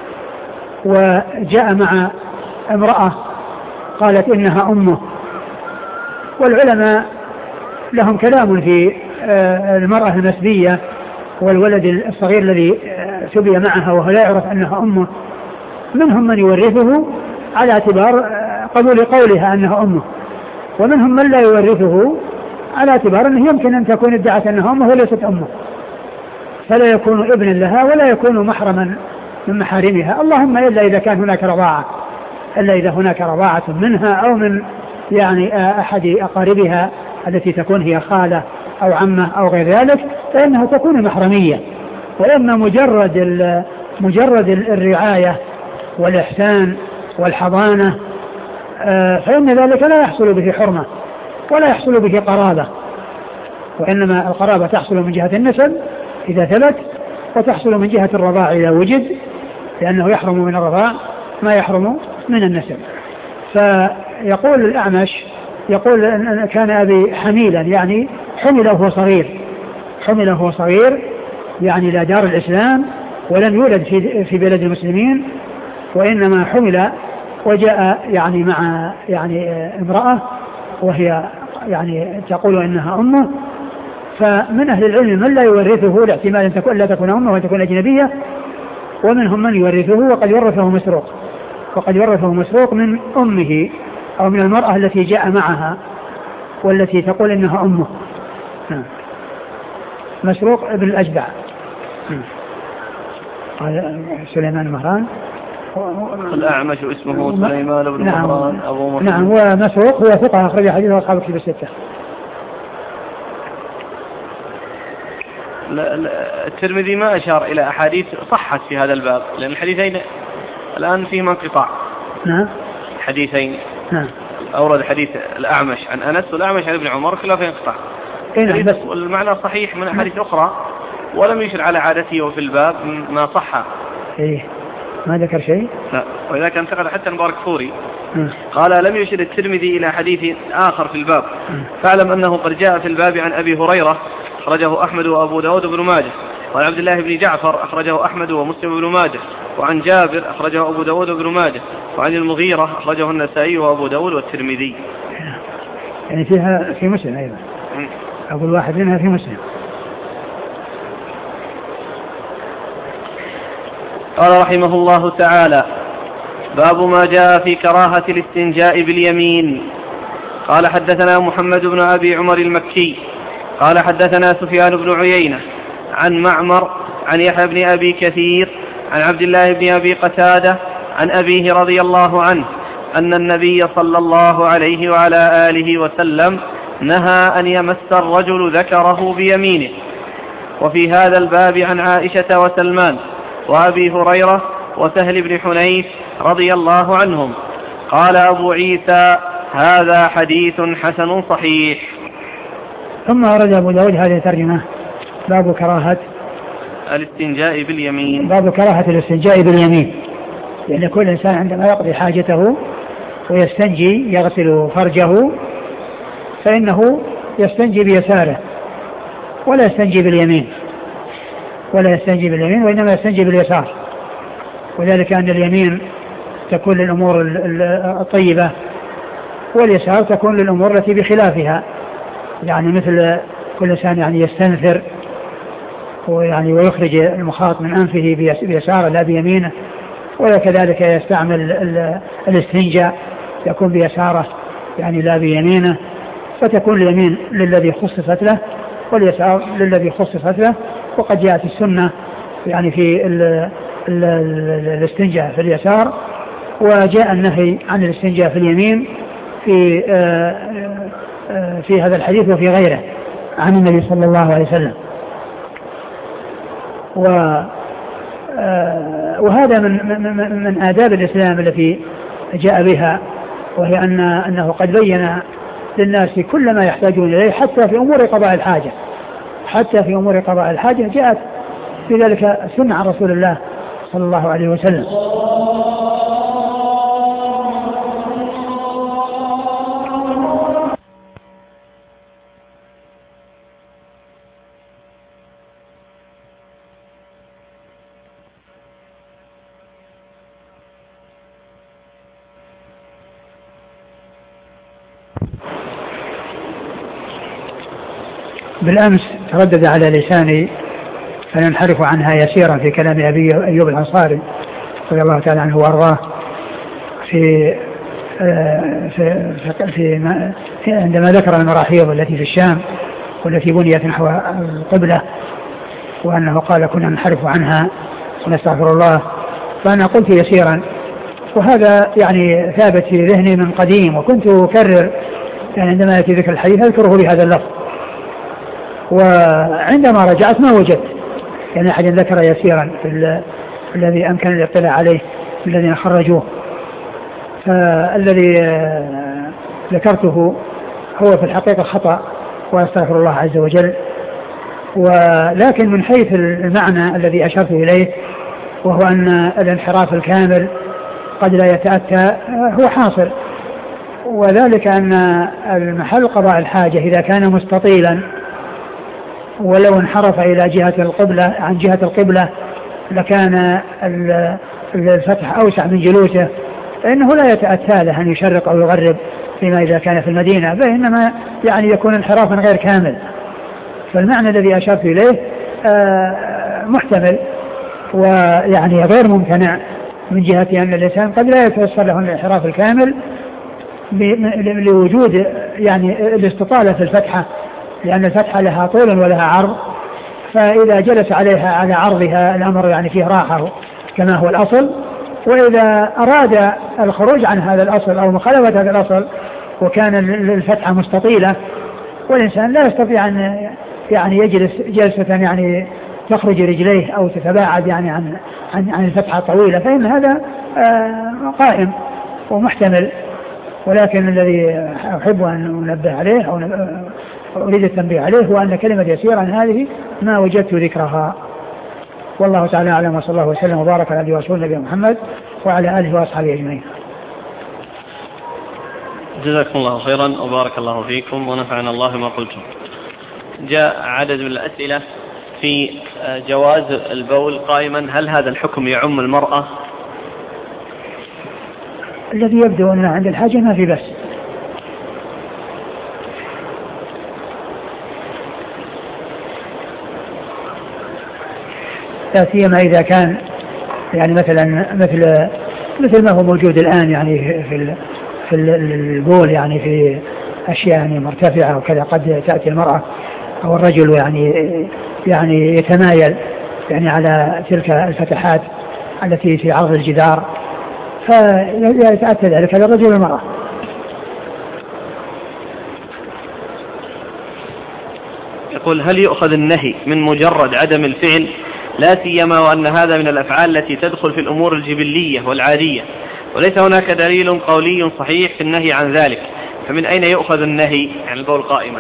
وجاء مع امرأة قالت إنها أمه، والعلماء لهم كلام في المرأة المسبية والولد الصغير الذي سبي معها وهو لا يعرف أنها أمه، منهم من يورثه على اعتبار قبول قولها أنها أمه، ومنهم من لا يورثه على اعتبار أنه يمكن أن تكون ادعت أنها أمه وليست أمه، فلا يكون ابنا لها ولا يكون محرما من محارمها، اللهم إلا إذا كان هناك رضاعة، إلا إذا هناك رضاعة منها أو من يعني أحد أقاربها التي تكون هي خالة أو عمة أو غير ذلك فإنها تكون محرمية. وإما مجرد مجرد الرعاية والإحسان والحضانة فإن ذلك لا يحصل به حرمة ولا يحصل به قرابة، وإنما القرابة تحصل من جهة النسب إذا ثبت، وتحصل من جهة الرضاع إذا وجد، لأنه يحرم من الرضاع ما يحرم من النسب. فيقول الأعمش يقول أن كان أبي حميلا يعني حمله وهو صغير، حمله وهو صغير يعني إلى دار الإسلام ولم يولد في في بلد المسلمين، وإنما حمل وجاء يعني مع يعني امرأة وهي يعني تقول إنها أمه، فمن أهل العلم من لا يورثه لاحتمال أن تكون لا تكون أمه وأن تكون أجنبية، ومنهم من يورثه وقد ورثه مسروق، وقد ورثه مسروق من أمه أو من المرأة التي جاء معها والتي تقول إنها أمه. مسروق ابن الأجدع قال سليمان مهران. الأعمش اسمه سليمان بن نعم مهران أبو محمد. نعم. ومسروق هو ثقة أخرج حديثه أصحاب الكتب الستة. الترمذي ما أشار إلى أحاديث صحت في هذا الباب، لأن الحديثين الآن فيهما انقطاع. نعم. حديثين. نعم. أورد حديث الأعمش عن أنس والأعمش عن ابن عمر كلها في انقطاع. إيه بس والمعنى صحيح من أحاديث أخرى ولم يشر على عادته وفي الباب ما صح. إيه ما ذكر شيء. لا، وإذا كان انتقل حتى المبارك فوري قال لم يشر الترمذي إلى حديث آخر في الباب، فاعلم أنه قد جاء في الباب عن أبي هريرة أخرجه أحمد وأبو داود بن ماجه، وعن عبد الله بن جعفر أخرجه أحمد ومسلم بن ماجه، وعن جابر أخرجه أبو داود بن ماجه، وعن المغيرة أخرجه النسائي وأبو داود والترمذي. يعني فيها في مسلم أيضا، أقول واحد منها في مسلم. قال رحمه الله تعالى: باب ما جاء في كراهة الاستنجاء باليمين. قال حدثنا محمد بن أبي عمر المكي قال حدثنا سفيان بن عيينة عن معمر عن يحيى بن أبي كثير عن عبد الله بن أبي قتادة عن أبيه رضي الله عنه أن النبي صلى الله عليه وعلى آله وسلم نهى أن يمس الرجل ذكره بيمينه. وفي هذا الباب عن عائشة وسلمان وأبي هريرة وسهل بن حنيف رضي الله عنهم. قال أبو عيسى: هذا حديث حسن صحيح. ثم أورد أبو داود هذه الترجمة: باب كراهة الاستنجاء باليمين. باب كراهة الاستنجاء باليمين، لأن كل إنسان عندما يقضي حاجته ويستنجي يغسل فرجه فإنه يستنجي بيساره ولا يستنجي باليمين ولا يستنجي باليمين وإنما يستنجي باليسار. وذلك أن اليمين تكون للأمور الطيبة واليسار تكون للأمور التي بخلافها، يعني مثل كل إنسان يعني يستنثر ويعني ويخرج المخاط من أنفه بيساره لا بيمينه، وكذلك يستعمل الاستنجاء يكون بيساره يعني لا بيمينه، فتكون اليمين للذي خصصت له واليسار للذي خصصت له. وقد جاءت السنة يعني في ال ال الاستنجاء في اليسار، وجاء النهي عن الاستنجاء في اليمين في في هذا الحديث وفي غيره عن النبي صلى الله عليه وسلم. وهذا من من من آداب الإسلام التي جاء بها، وهي أن أنه قد بين للناس كل ما يحتاجون إليه حتى في أمور قضاء الحاجة حتى في أمور قضاء الحاجة جاءت في ذلك سنة عن رسول الله صلى الله عليه وسلم. بالأمس تردد على لساني فننحرف عنها يسيرا في كلام أبي أيوب الأنصاري رضي الله تعالى عنه وأرضاه في في في, في عندما ذكر المراحيض التي في الشام والتي بنيت نحو القبلة، وأنه قال كنا ننحرف عنها ونستغفر الله. فأنا قلت يسيرا، وهذا يعني ثابت في ذهني من قديم، وكنت أكرر يعني عندما يأتي ذكر الحديث أذكره بهذا اللفظ، وعندما رجعت ما وجدت يعني أحد ذكر يسيرا في الذي أمكن الاطلاع عليه الذين خرجوه. فالذي ذكرته هو في الحقيقة خطأ وأستغفر الله عز وجل، ولكن من حيث المعنى الذي أشرت إليه وهو أن الانحراف الكامل قد لا يتأتى هو حاصل، وذلك أن المحل قضاء الحاجة إذا كان مستطيلا ولو انحرف إلى جهة القبلة عن جهة القبلة لكان الفتح أوسع من جلوسه، فإنه لا يتأتى له أن يشرق أو يغرب فيما إذا كان في المدينة، فإنما يعني يكون انحرافا غير كامل. فالمعنى الذي أشرت إليه محتمل ويعني غير ممتنع من جهة أن الإنسان قد لا يتوصل له الانحراف الكامل لوجود يعني الاستطالة في الفتحة، لأن الفتحة لها طول ولها عرض، فإذا جلس عليها على عرضها الأمر يعني فيه راحة كما هو الأصل، وإذا أراد الخروج عن هذا الأصل أو مخالفة هذا الأصل وكان الفتحة مستطيلة والإنسان لا يستطيع أن يعني يجلس جلسة يعني تخرج رجليه أو تتباعد يعني عن عن عن الفتحة الطويلة، فإن هذا قائم ومحتمل. ولكن الذي أحب أن أنبه عليه أو أريد التنبيه عليه هو أن كلمة يسيرا هذه ما وجدت ذكرها، والله تعالى أعلم، وصلى الله وسلم وبارك على رسول نبي محمد وعلى آله وأصحابه أجمعين. جزاكم الله خيرا وبارك الله فيكم ونفعنا الله ما قلتم. جاء عدد من الأسئلة في جواز البول قائما، هل هذا الحكم يعم المرأة؟ الذي يبدو أنه عند الحاجة ما في بس، لا سيما إذا كان يعني مثلا مثل مثل ما هو موجود الآن يعني في في البول يعني في أشياء يعني مرتفعة وكذا، قد تأتي المرأة أو الرجل يعني يعني يتمايل يعني على تلك الفتحات التي في عرض الجدار فيتأتى ذلك على الرجل والمرأة. يقول هل يؤخذ النهي من مجرد عدم الفعل، لا سيما وأن هذا من الأفعال التي تدخل في الأمور الجبلية والعادية وليس هناك دليل قولي صحيح في النهي عن ذلك، فمن أين يؤخذ النهي عن البول قائما؟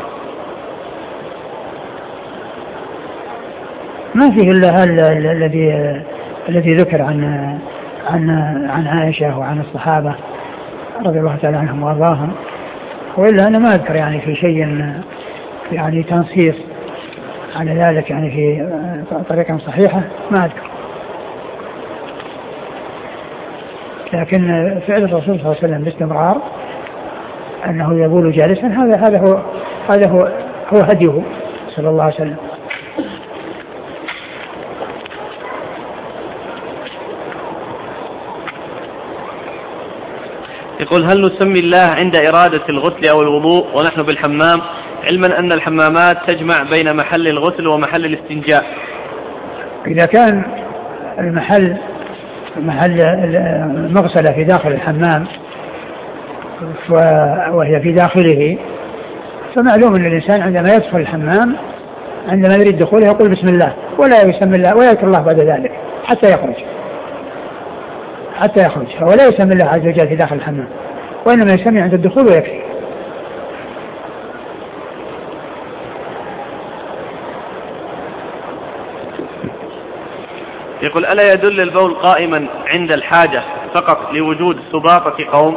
ما فيه إلا هذا الذي الذي ذكر عن عن عن عائشة وعن الصحابة رضي الله تعالى عنهم وارضاهم، وإلا أنا ما أذكر يعني في شيء يعني تنصيص على ذلك يعني في طريقة صحيحة ما أذكر. لكن فعل الرسول صلى الله عليه وسلم باستمرار أنه يبول جالسا، هذا هذا هو هذا هو هو هديه صلى الله عليه وسلم. يقول هل نسمي الله عند إرادة الغسل أو الوضوء ونحن بالحمام، علما أن الحمامات تجمع بين محل الغسل ومحل الاستنجاء؟ إذا كان المحل محل المغسلة في داخل الحمام وهي في داخله، فمعلوم أن الإنسان عندما يدخل الحمام عندما يريد دخوله يقول بسم الله ولا يسمي الله ولا يذكر الله بعد ذلك حتى يخرج حتى يخرج ولا يسمي الله عز وجل في داخل الحمام، وإنما يسمي عند الدخول ويكفي. يقول ألا يدل البول قائما عند الحاجة فقط لوجود سباطة قوم؟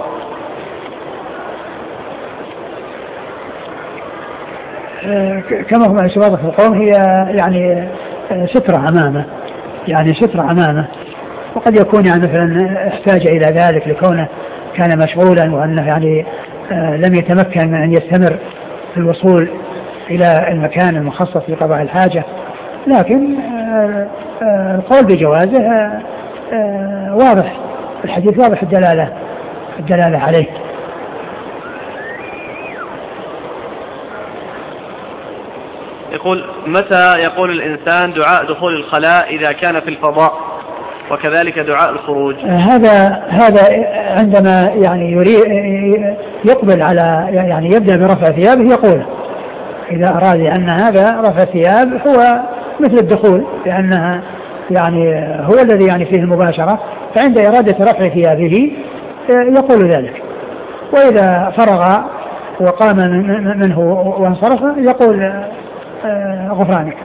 كما هو سباطة القوم هي يعني سترة أمامه يعني سترة أمامه وقد يكون يعني مثلا احتاج إلى ذلك لكونه كان مشغولا وأنه يعني لم يتمكن من أن يستمر في الوصول إلى المكان المخصص لقضاء الحاجة، لكن القول بجوازه واضح، الحديث واضح الدلالة الدلالة عليه. يقول متى يقول الإنسان دعاء دخول الخلاء إذا كان في الفضاء، وكذلك دعاء الخروج؟ هذا هذا عندما يعني يريد يقبل على يعني يبدأ برفع ثيابه يقول إذا أراد أن هذا رفع الثياب هو مثل الدخول لأنها يعني هو الذي يعني فيه المباشرة، فعند إرادة رفع ثيابه يقول ذلك، وإذا فرغ وقام منه وانصرف يقول غفرانك.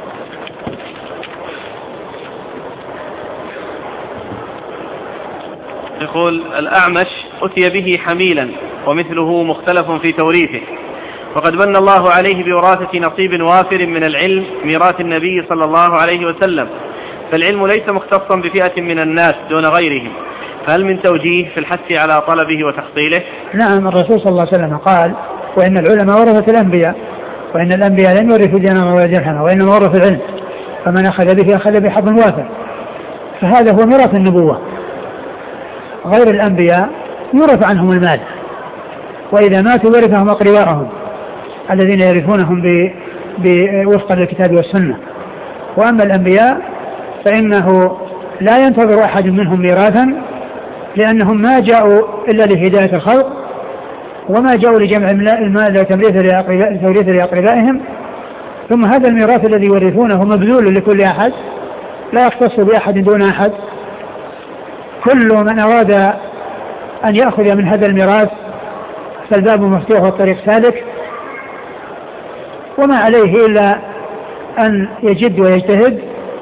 يقول الأعمش أتي به حميلا ومثله مختلف في توريثه، وقد من الله عليه بوراثة نصيب وافر من العلم ميراث النبي صلى الله عليه وسلم، فالعلم ليس مختصا بفئة من الناس دون غيرهم، فهل من توجيه في الحث على طلبه وتحصيله؟ نعم، الرسول صلى الله عليه وسلم قال وإن العلماء ورثة الأنبياء وإن الأنبياء لم يورثوا دينارا ولا درهما وإنما ورثوا العلم، فمن أخذ به أخذ بحظ وافر، فهذا هو ميراث النبوة. غير الأنبياء يورث عنهم المال، وإذا ماتوا ورثهم أقرباءهم الذين يرثونهم بوفق الكتاب والسنة، وأما الأنبياء فإنه لا ينتظر أحد منهم ميراثا، لأنهم ما جاءوا إلا لهداية الخلق، وما جاءوا لجمع المال وتوريث لأقربائهم، ثم هذا الميراث الذي يورثونه مبذول لكل أحد لا يختص بأحد دون أحد. كل من أراد أن يأخذ من هذا الميراث فالباب مفتوح والطريق سالك، وما عليه إلا أن يجد ويجتهد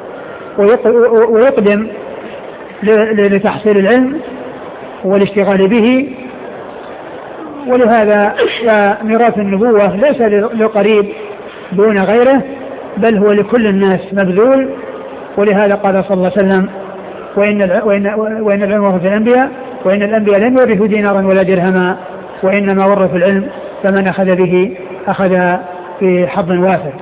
ويقدم لتحصيل العلم والاشتغال به. ولهذا ميراث النبوة ليس لقريب دون غيره، بل هو لكل الناس مبذول. ولهذا قال صلى الله عليه وسلم وإن, وإن, وإن العلم ورث الأنبياء وإن الأنبياء لم يورثوا دينارا ولا درهما وإنما ورثوا العلم، فمن أخذ به أخذ في حظ وافر.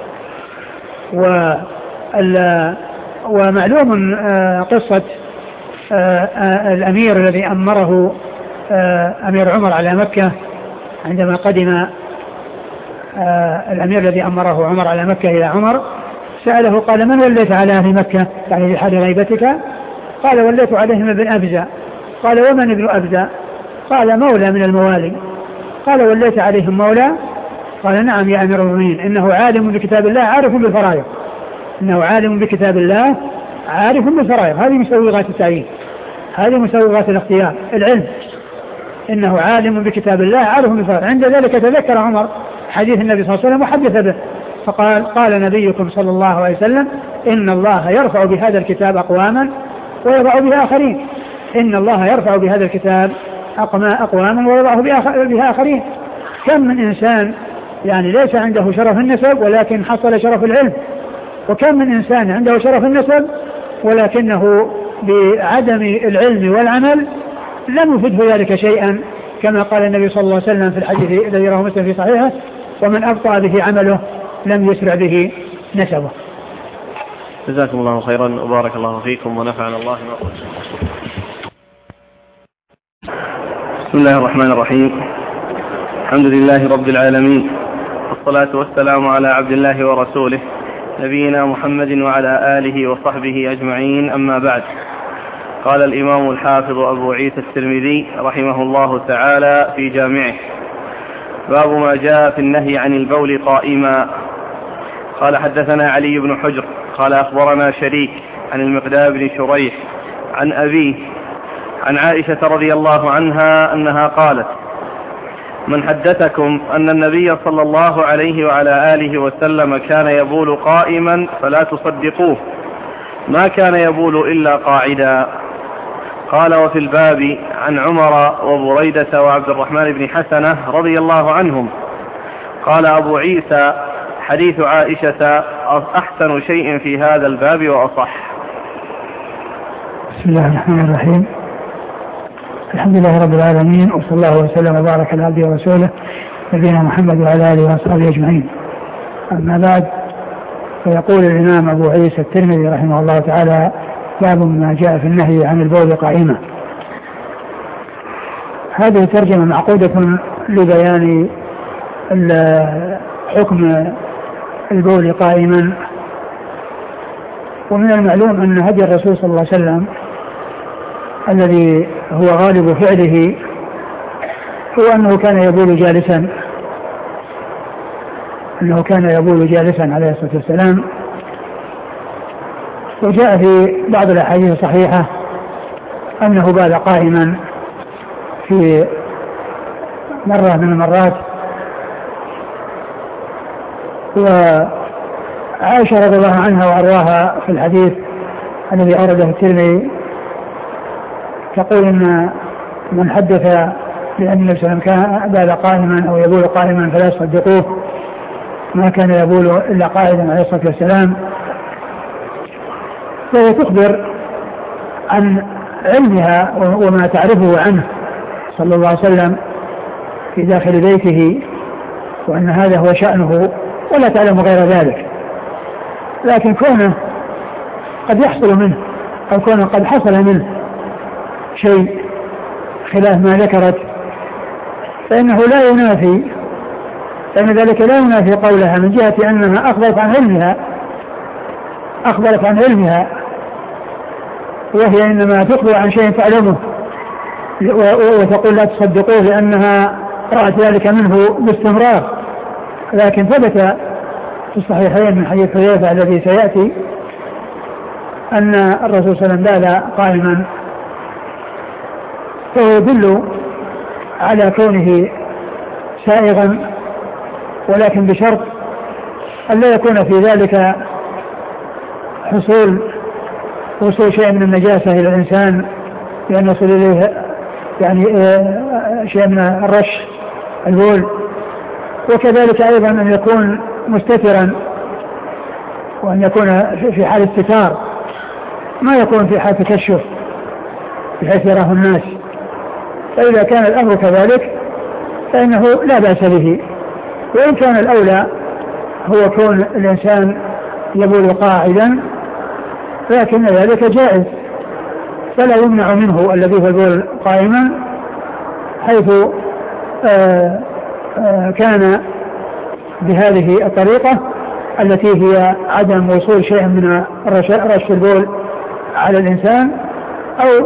ومعلوم قصة الأمير الذي أمره أمير عمر على مكة، عندما قدم الأمير الذي أمره عمر على مكة إلى عمر سأله قال من وليت على أهل مكة يعني في حال غيبتك؟ قال وليت عليهم ابن أبزة قال ومن ابن أبزة؟ قال مولى من الموالي. قال وليت عليهم مولى؟ قال نعم يا أمير المؤمنين، إنه عالم بكتاب الله عارف بالفرائض، إنه عالم بكتاب الله عارف بالفرائض. هذه مسوغات التعيين، هذه مسوغات الاختيار، العلم، إنه عالم بكتاب الله عارف بالفرائض. عند ذلك تذكر عمر حديث النبي صلى الله عليه وسلم وحدث به، فقال قال نبيكم صلى الله عليه وسلم إن الله يرفع بهذا الكتاب أقواما ويضع به آخرين، إن الله يرفع بهذا الكتاب أقواما ويضع به آخرين. كم من إنسان يعني ليس عنده شرف النسب ولكن حصل شرف العلم، وكم من إنسان عنده شرف النسب ولكنه بعدم العلم والعمل لم يفده ذلك شيئا، كما قال النبي صلى الله عليه وسلم في الحديث الذي رواه مسلم في صحيحه: ومن أبطأ به عمله لم يسرع به نسبه. جزاكم الله خيرا وبارك الله فيكم ونفعنا الله ما قلتم. بسم الله الرحمن الرحيم. الحمد لله رب العالمين، والصلاة والسلام على عبد الله ورسوله نبينا محمد وعلى آله وصحبه أجمعين، أما بعد. قال الإمام الحافظ أبو عيسى الترمذي رحمه الله تعالى في جامعه: باب ما جاء في النهي عن البول قائما. قال حدثنا علي بن حجر قال أخبرنا شريك عن المقداد بن شريح عن أبيه عن عائشة رضي الله عنها أنها قالت: من حدثكم أن النبي صلى الله عليه وعلى آله وسلم كان يبول قائما فلا تصدقوه، ما كان يبول إلا قاعدا. قال: وفي الباب عن عمر وبريدة وعبد الرحمن بن حسنة رضي الله عنهم. قال أبو عيسى: حديث عائشة أحسن شيء في هذا الباب وأصح. بسم الله الرحمن الرحيم. الحمد لله رب العالمين، وصلى الله وسلم وبارك على عبده ورسوله نبينا محمد وعلى آله وصحبه أجمعين. أما بعد، فيقول الإمام أبو عيسى الترمذي رحمه الله تعالى: باب ما جاء في النهي عن البول قائما. هذه ترجمة معقودة لبيان حكم البول قائما. ومن المعلوم أن هدي الرسول صلى الله عليه وسلم الذي هو غالب فعله هو أنه كان يبول جالسا، أنه كان يبول جالسا عليه الصلاة والسلام. وجاء في بعض الأحاديث الصحيحة أنه بال قائما في مرة من المرات. وعائشة رضي الله عنها وأرواها في الحديث الذي أورده الترمذي تقول إن من حدث بأن النبي صلى الله عليه وسلم كان بال قائما أو يبول قائما فلا يصدقوه، ما كان يبول إلا قائدا عليه الصلاة والسلام. فهي تخبر عن علمها وما تعرفه عنه صلى الله عليه وسلم في داخل بيته، وأن هذا هو شأنه ولا تعلم غير ذلك. لكن كونه قد يحصل منه أو كونه قد حصل منه شيء خلاف ما ذكرت فإنه لا ينافي، فإن ذلك لا ينافي قولها من جهة أنها أخبرت عن علمها أخبرت عن علمها وهي إنما تخبر عن شيء تعلمه وتقول لا تصدقوه لأنها رأت ذلك منه باستمرار. لكن ثبت في الصحيحين من حديث حذيفة الذي سيأتي أن الرسول صلى الله عليه وسلم بال قائما، فهو يدل على كونه سائغا، ولكن بشرط أن لا يكون في ذلك حصول وصول شيء من النجاسة إلى الإنسان، لأن يصل إليه يعني شيء من الرش البول. وكذلك أيضا أن يكون مستترا، وأن يكون في حال استتار، ما يكون في حال تكشف بحيث يراه الناس. فإذا كان الأمر كذلك فإنه لا بأس به. وإن كان الأولى هو كون الإنسان يبول قاعدا لكن ذلك جائز، فلا يمنع منه الذي هو البول قائما، حيث آآ آآ كان بهذه الطريقة التي هي عدم وصول شيء من رش البول على الإنسان، أو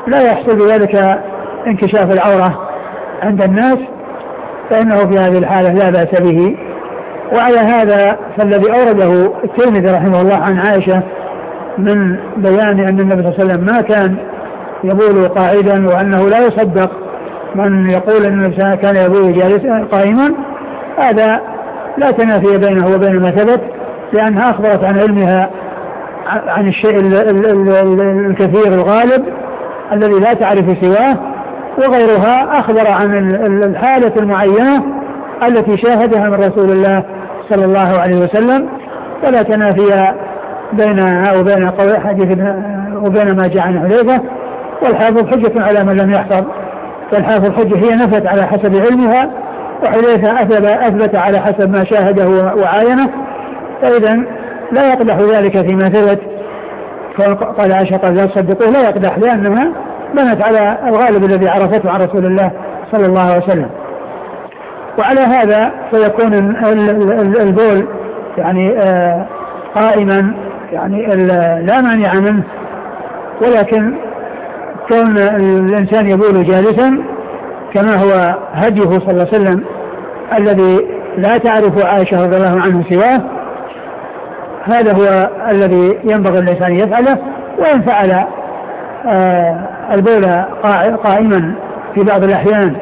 لا يحصل بذلك انكشاف العورة عند الناس فإنه في هذه الحالة لا بأس به. وعلى هذا فالذي أورده الترمذي رحمه الله عن عائشة من بيان أن النبي صلى الله عليه وسلم ما كان يبول قاعدا وأنه لا يصدق من يقول أن النبي كان يبول جالسا قائما، هذا لا تنافي بينه وبين ما ثبت، لأنها أخبرت عن علمها عن الشيء الكثير الغالب الذي لا تعرف سواه، وغيرها أخبر عن الحالة المعينة التي شاهدها من رسول الله صلى الله عليه وسلم، ولا تنافي بينها وبين قول حديث وبين ما جاء عن حذيفة. والحافظ حجة على من لم يحفظ، فالحافظ حجة هي نفت على حسب علمها، وحذيفة أثبت على حسب ما شاهده وعاينه، فإذا لا يقدح ذلك فيما ثبت. قال عائشة قال لا تصدقوه، لا يقدح، لأنها بنت على الغالب الذي عرفته عن رسول الله صلى الله عليه وسلم. وعلى هذا فيكون البول يعني قائما يعني لا مانع منه، ولكن كون الإنسان يبول جالسا كما هو هديه صلى الله عليه وسلم الذي لا تعرف عائشة رضي الله عنه سواه، هذا هو الذي ينبغي الإنسان يفعله. وإن فعل البول قائما في بعض الأحيان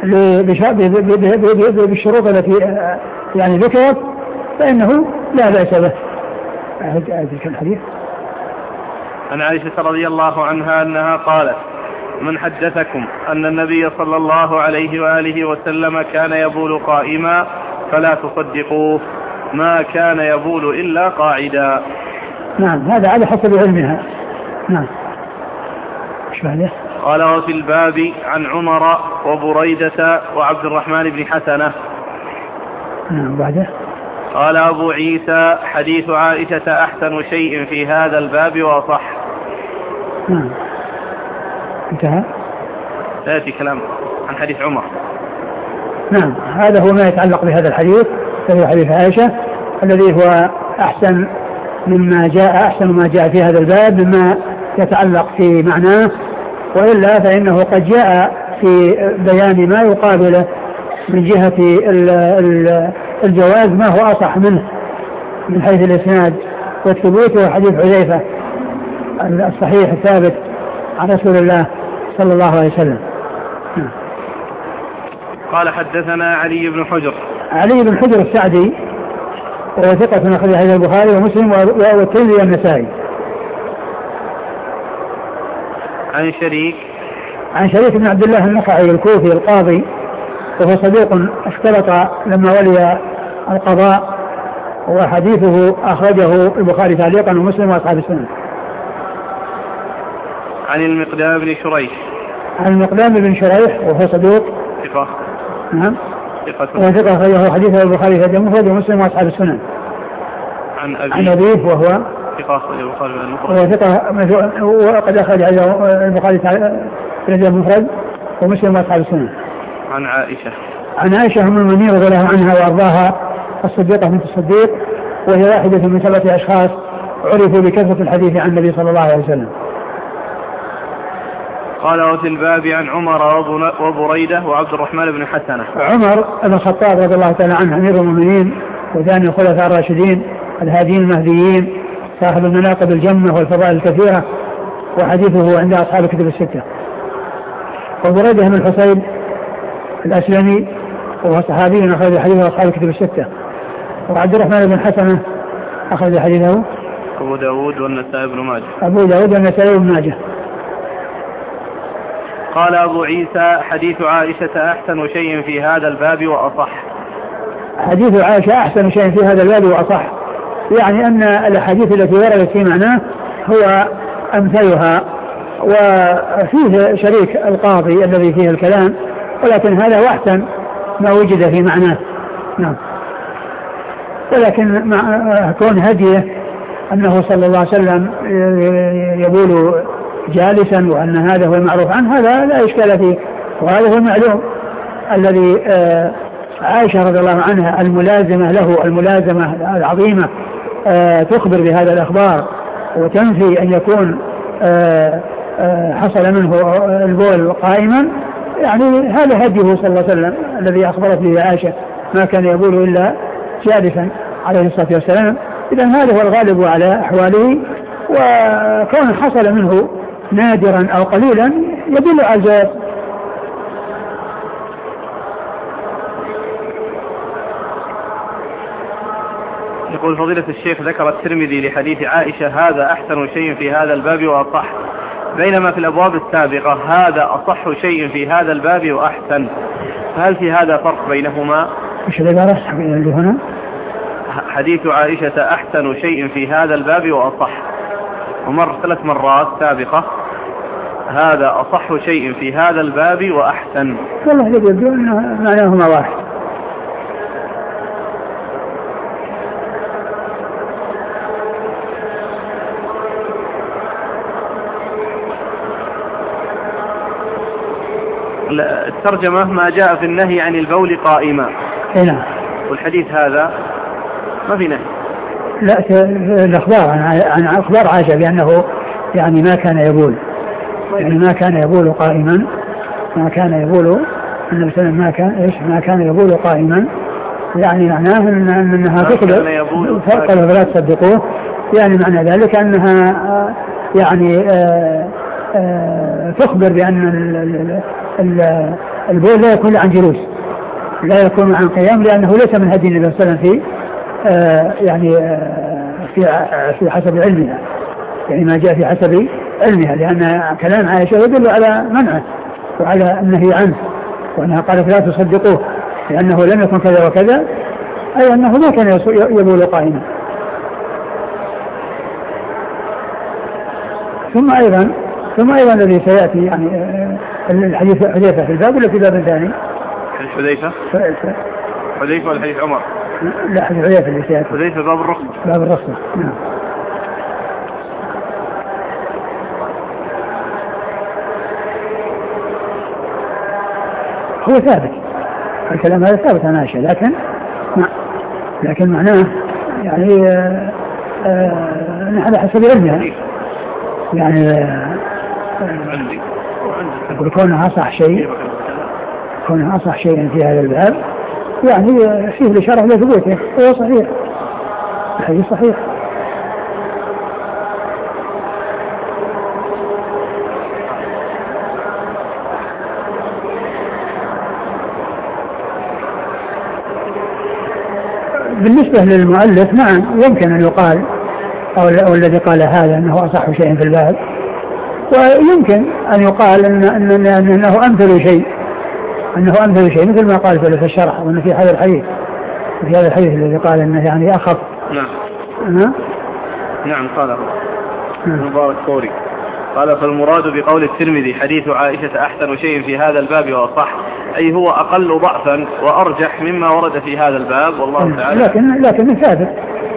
بالشروط التي يعني ذكرت فإنه لا بأس به. هذا الحديث عن عائشة رضي الله عنها أنها قالت: من حدثكم أن النبي صلى الله عليه وآله وسلم كان يبول قائما فلا تصدقوه، ما كان يبول إلا قاعدا. نعم، هذا على حسب علمها. نعم. قال: وفي الباب عن عمر وبريدة وعبد الرحمن بن حسنة. نعم. بعده قال أبو عيسى: حديث عائشة أحسن شيء في هذا الباب وأصح. نعم. انتهى. سيأتي كلام عن حديث عمر. نعم، هذا هو ما يتعلق بهذا الحديث، فهو حديث عائشة الذي هو أحسن مما جاء أحسن ما جاء في هذا الباب مما يتعلق في معناه، وإلا فإنه قد جاء في بيان ما يقابله من جهة الجواز ما هو أصح منه من حيث الإسناد والثبوت، وحديث حذيفة الصحيح الثابت عن رسول الله صلى الله عليه وسلم. قال: حدثنا علي بن حجر. علي بن حجر السعدي وهو ثقة أخرج حديث البخاري ومسلم والترمذي والنسائي. عن شريك عن شريك بن عبد الله النخعي الكوفي القاضي، وهو صديق اختلط لما ولي القضاء، وحديثه أخرجه البخاري تعليقا ومسلم وأصحاب السنن. عن المقدام بن شريح. عن المقدام بن شريح وهو صديق ثقة. نعم. ثقة. وثقة أخرجه حديثه البخاري في المفرد ومسلم وأصحاب السنن. عن أبيه. عن أبيه وهو ثقة البخاري وهو ثقة وقد أخرج البخاري في المفرد ومسلم وأصحاب السنن. عن عائشة. عن عائشة أم المؤمنين رضي الله عنها وأرضاها الصديقة بنت الصديق، وهي واحدة من سبعة أشخاص عرفوا بكثرة الحديث عن النبي صلى الله عليه وسلم. قال: وفي الباب عن عمر وبريدة وعبد الرحمن بن حسنة. عمر بن الخطاب رضي الله تعالى عنه أمير المؤمنين وثاني الخلفاء الراشدين الهاديين المهديين صاحب المناقب الجمة والفضائل الكثيرة، وحديثه عند أصحاب الكتب الستة. وبريدة بن الحصيب الأسلمي وهو صحابي أخرج حديثه أصحاب الكتب الستة. وعبد الرحمن بن حسنة أخرج حديثه أبو داود والنسائي بن ماجه. أبو داود والنسائي بن ماجه. قال أبو عيسى: حديث عائشة أحسن شيء في هذا الباب وأصح. حديث عائشة أحسن شيء في هذا الباب وأصح، يعني أن الأحاديث التي وردت في معناه هو أمثلها، وفيه شريك القاضي الذي فيه الكلام، ولكن هذا واحسن ما وجد في معناه. نعم. ولكن مع كون هديه أنه صلى الله عليه وسلم يبول جالسا وأن هذا هو المعروف عنه، هذا لا إشكال فيه، وهذا هو المعلوم الذي عائشة رضي الله عنها الملازمة له الملازمة العظيمة تخبر بهذا الأخبار وتنفي أن يكون حصل منه البول قائما، يعني هذا هديه صلى الله عليه وسلم الذي أخبرت به عائشة، ما كان يبول إلا جالسا عليه الصلاة والسلام. إذن هذا هو الغالب على أحواله، وكون حصل منه نادرا أو قليلا يدل على الجواز. يقول فضيلة الشيخ ذكر الترمذي لحديث عائشة هذا أحسن شيء في هذا الباب وأصح، بينما في الأبواب السابقة هذا أصح شيء في هذا الباب وأحسن، فهل في هذا فرق بينهما؟ مش العبارة اللي هنا؟ حديث عائشة أحسن شيء في هذا الباب وأصح، ومر ثلاث مرات سابقة هذا أصح شيء في هذا الباب وأحسن. والله يبدو أن معناهما واحد. الترجمة ما جاء في النهي عن البول قائما. هنا والحديث هذا ما في نهي. لا، الأخبار عن أخبار عائشة بأنه يعني ما كان يبول، يعني ما كان يبول قائما، ما كان يبول النبي صلى الله عليه وسلم ما كان إيش ما كان يبول قائما، يعني معناه أن أنها تخبر قال فلا تصدقوه، يعني معنى ذلك أنها يعني آآ آآ تخبر بأن البول لا يكون عن جلوس، لا يكون عن قيام، لأنه ليس من هدي النبي صلى الله عليه وسلم في آه يعني آه في في حسب علمها، يعني ما جاء في حسب علمها، لأن كلام عائشة يدل على منعه وعلى النهي عنه، وأنها قالت لا تصدقوه لأنه لم يكن كذا وكذا، أي أنه ما كان يبول قائما. ثم أيضا ثم أيضا الذي سيأتي يعني آه الحديث حذيفة في الباب ولا في باب ثاني؟ حديث حذيفة حذيفة ولا حديث عمر؟ لا، حديث حذيفة اللي سيأتي. حذيفة باب الرخصة. باب الرخصة، نعم. هو ثابت، الكلام هذا ثابت عن عائشة، لكن لكن معناه يعني آه آه على حسب علمها، يعني آه عندي يقول كونها أصح شيء كونها أصح شيء في هذا الباب، يعني فيه الإشارة إلى ثبوته، هو صحيح، الحديث صحيح. بالنسبة للمؤلف نعم يمكن أن يقال أو الذي قال هذا أنه أصح شيء في الباب، ويمكن أن يقال إن إن أنه أمثل شيء أنه أمثل شيء مثل ما قال في الشرح، وأن في هذا الحديث في هذا الحديث الذي قال أنه يعني أخف. نعم نعم نعم قاله مبارك فوري قال فالمراد بقول الترمذي حديث عائشة أحسن شيء في هذا الباب وأصح، أي هو أقل ضعفا وأرجح مما ورد في هذا الباب، والله تعالى لكن لكن ثابت.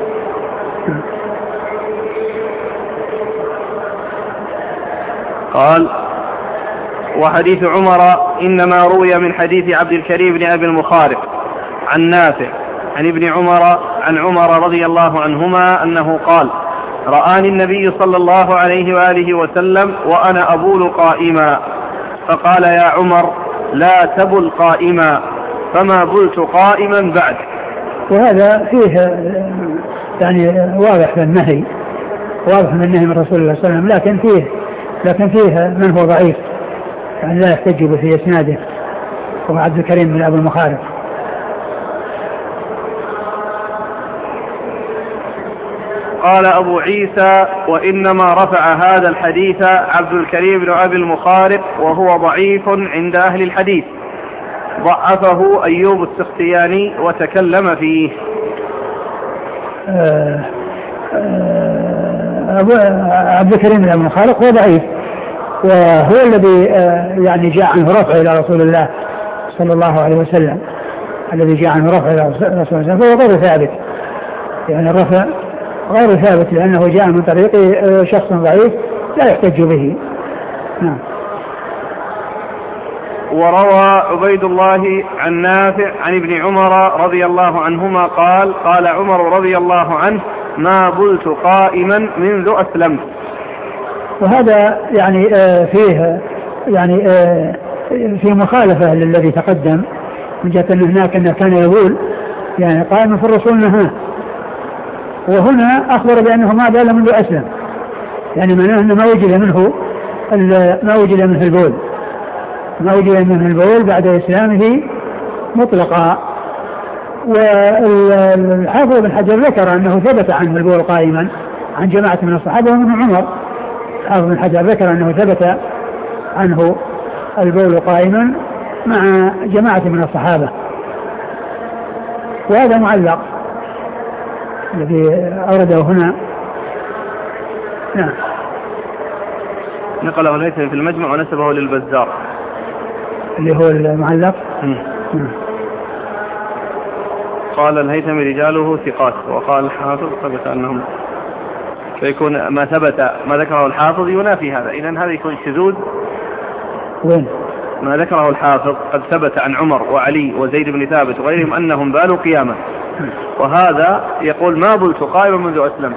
قال وحديث عمر إنما روي من حديث عبد الكريم بن أبي المخارق عن نافع عن ابن عمر عن عمر رضي الله عنهما أنه قال رآني النبي صلى الله عليه وآله وسلم وأنا أبول قائما، فقال يا عمر لا تبل قائما، فما بلت قائما بعد. وهذا فيه يعني واضح في النهي، واضح من النهي من رسول الله صلى الله عليه وسلم، لكن فيه لكن فيه من هو ضعيف يعني لا يحتج به في إسناده، هو عبد الكريم بن أبي المخارق. قال أبو عيسى وإنما رفع هذا الحديث عبد الكريم بن أبي المخارق وهو ضعيف عند أهل الحديث، ضعفه أيوب السختياني وتكلم فيه. آه آه عبد الكريم بن أبي المخارق هو ضعيف، وهو الذي آه يعني جاء عنه رفع إلى رسول الله صلى الله عليه وسلم، الذي جاء عنه رفع إلى رسول الله صلى الله عليه وسلم، فهو غير ثابت، يعني الرفع غير ثابت لأنه جاء من طريق شخص ضعيف لا يحتج به. نعم. وروى عبيد الله عن نافع عن ابن عمر رضي الله عنهما قال قال عمر رضي الله عنه ما بلت قائما منذ أسلمت. وهذا يعني فيه يعني في مخالفة للذي تقدم من جهة أن هناك أنه كان يقول يعني قائما في الرسول نهاه، وهنا أخبر بأنه ما بال منذ أسلم، يعني معناه أنه ما وجد منه ما وجد منه البول ما وجد منه البول بعد إسلامه مطلقا. والحافظ بن حجر ذكر أنه ثبت عنه البول قائما عن جماعة من الصحابة ومن عمر. الحافظ بن حجر ذكر أنه ثبت عنه البول قائما مع جماعة من الصحابة، وهذا معلق الذي أورده هنا. نعم. نقله الهيثمي في المجمع ونسبه للبزار اللي هو المعلق. قال الهيثمي رجاله ثقات، وقال الحافظ ثبت أنهم، فيكون ما ثبت ما ذكره الحافظ ينافي هذا، إذن هذا يكون شذوذ. وين ما ذكره الحافظ قد ثبت عن عمر وعلي وزيد بن ثابت وغيرهم أنهم بالوا قياما، وهذا يقول ما بلت قائما منذ أسلم.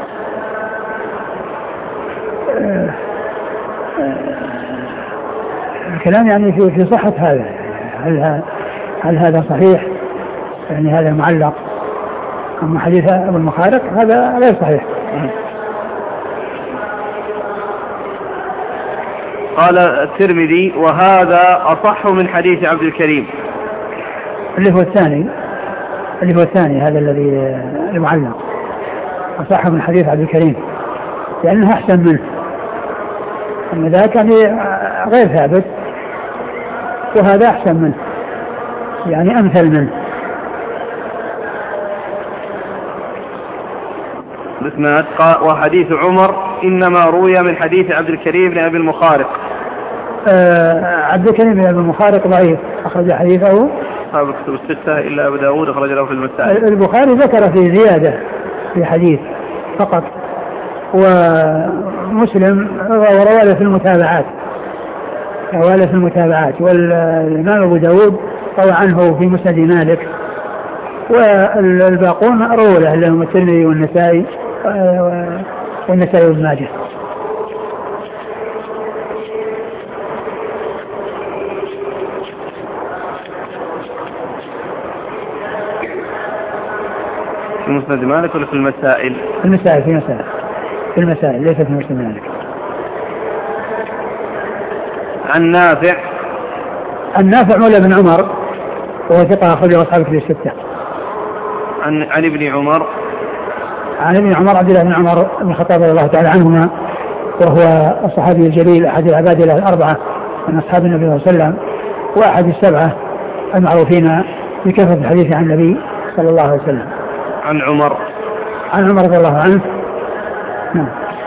الكلام يعني في في صحة هذا، هل هل هذا صحيح؟ يعني هذا معلق. أما حديث أبو المخارق هذا غير صحيح. قال الترمذي وهذا أصح من حديث عبد الكريم اللي هو الثاني اللي هو الثاني هذا الذي المعلق أصح من حديث عبد الكريم لأنه أحسن منه، أما ذاك يعني غير ثابت وهذا أحسن منه يعني أمثل منه. الإسناد وحديث عمر إنما روي من حديث عبد الكريم بن أبي المخارق. آه عبد الكريم بن أبي المخارق ضعيف، أخرج حديثه أصحاب الكتب الستة إلا أبو داود أخرج له في المسائل. البخاري ذكر في زيادة في حديث فقط، ومسلم روى له في المتابعات روى له في المتابعات والإمام أبو داود روى عنه في مسند مالك، والباقون رووا له لهم الترمذي والنسائي والنسائي وابن ماجه. في مسند مالك ولا في المسائل؟ في المسائل في المسائل في المسائل ليس في مسند مالك. عن نافع عن نافع مولى بن عمر وهو ثقة أخرجه أصحاب الكتب الستة. عن عن ابن عمر عن ابن عمر عبد الله بن عمر بن الخطاب رضي الله تعالى عنهما، وهو الصحابي الجليل أحد العباد الأربعة من أصحاب النبي صلى الله عليه وسلم، وأحد السبعة المعروفين بكثرة الحديث عن النبي صلى الله عليه وسلم. عن عمر عن عمر رضي الله عنه. نعم.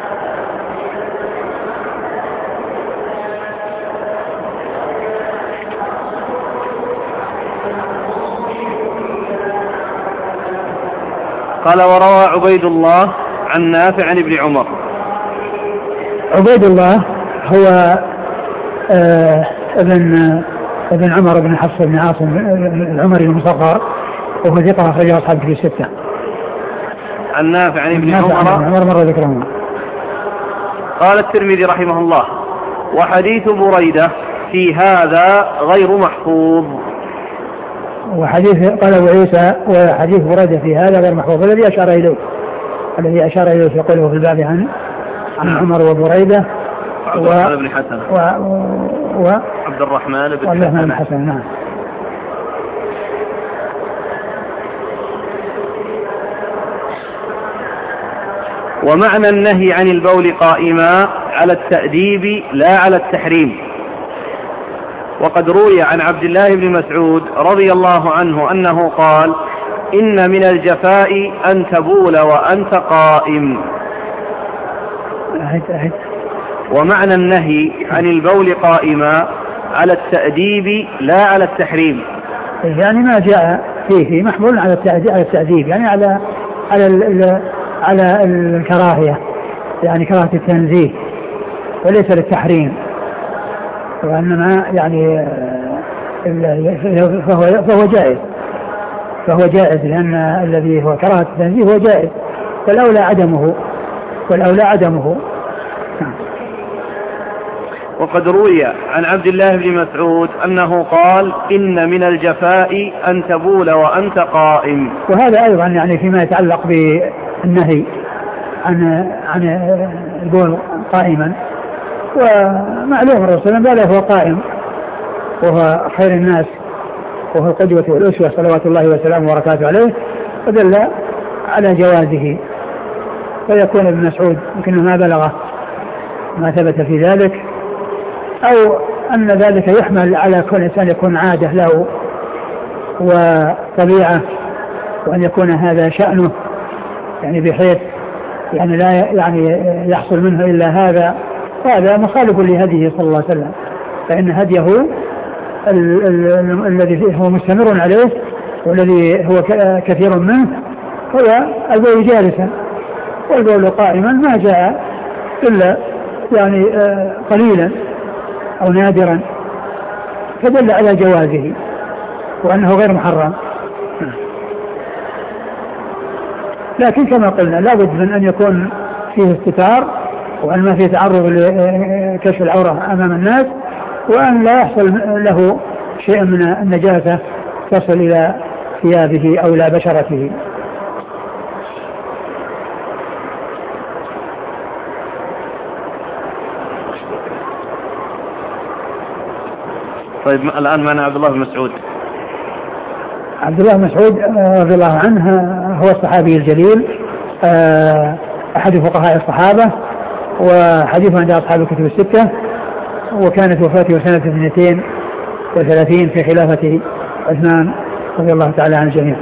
قال وروى عبيد الله عن نافع عن ابن عمر. عبيد الله هو آه ابن ابن عمر بن حفص بن عاصم العمري المصغر، وهو ثقة أخرجه أصحاب الكتب الستة. عن نافع عن ابن عمر عمر مرة ذكرهما. قال الترمذي رحمه الله وحديث بريدة في هذا غير محفوظ. وحديث قال أبو عيسى وحديث بريدة في هذا غير محفوظ، الذي أشار إليه الذي أشار إليه في قوله في الباب عن عن عمر وبريدة عبد الرحمن بن حسن و... و... عبد الرحمن بن حسن, حسن. حسن. نعم. ومعنى النهي عن البول قائما على التأديب لا على التحريم. وقد روي عن عبد الله بن مسعود رضي الله عنه أنه قال إن من الجفاء أن تبول وأنت قائم. أهد أهد. ومعنى النهي عن البول قائما على التأديب لا على التحريم، يعني ما جاء فيه محمول على التأديب، يعني على على ال على الكراهية، يعني كراهة التنزيه وليس للتحريم، وإنما يعني فهو, فهو جائز فهو جائز لأن الذي هو كراهة التنزيه هو جائز، والأولى عدمه والأولى عدمه. وقد روي عن عبد الله بن مسعود أنه قال إن من الجفاء أن تبول وأنت قائم. وهذا أيضا يعني فيما يتعلق بالنهي عن عن البول قائما، ومعلوم الرسول صلى الله عليه وسلم هو قائم وهو خير الناس وهو القدوة والأسوة صلوات الله وسلامه وبركاته عليه، فدل على جوازه. فيكون ابن مسعود يمكن ما بلغه ما ثبت في ذلك، أو أن ذلك يحمل على كل إنسان يكون عادة له وطبيعة، وأن يكون هذا شأنه يعني بحيث يعني لا يعني يحصل منه إلا هذا. هذا مخالف لهديه صلى الله عليه وسلم، فإن هديه الذي هو مستمر عليه والذي هو كثير منه هو البول جالسا، والبول قائما ما جاء إلا يعني قليلا أو نادرا، فدل على جوازه وأنه غير محرم. لكن كما قلنا لابد من أن يكون فيه استتار، وأن ما فيه تعرض لكشف العورة أمام الناس، وأن لا يحصل له شيء من النجاسة تصل إلى ثيابه أو إلى بشرته. طيب الآن معنا عبد الله بن مسعود. عبد الله بن مسعود رضي الله عنه هو الصحابي الجليل أحد فقهاء الصحابة، وحديثه عند أصحاب الكتب الستة، وكانت وفاته سنة اثنتين وثلاثين في خلافة عثمان رضي الله تعالى عن الجميع.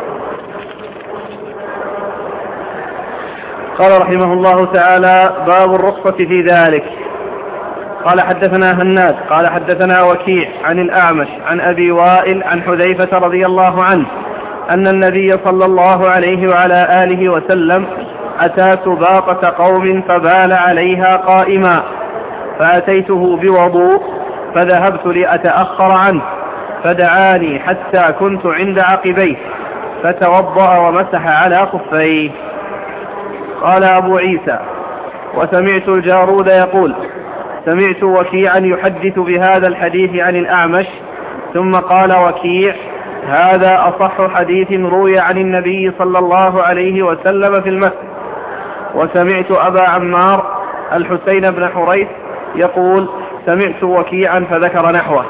قال رحمه الله تعالى: باب الرخصة في ذلك. قال حدثنا هناد قال حدثنا وكيع عن الأعمش عن أبي وائل عن حذيفة رضي الله عنه أن النبي صلى الله عليه وعلى آله وسلم أتى سباطة قوم فبال عليها قائما، فأتيته بوضوء فذهبت لأتأخر عنه، فدعاني حتى كنت عند عقبيه فتوضأ ومسح على خفيه. قال أبو عيسى: وسمعت الجارود يقول: سمعت وكيعا يحدث بهذا الحديث عن الأعمش. ثم قال وكيع: هذا أصح حديث روي عن النبي صلى الله عليه وسلم في المسح. وسمعت أبا عمار الحسين بن حريث يقول: سمعت وكيعا فذكر نحوه.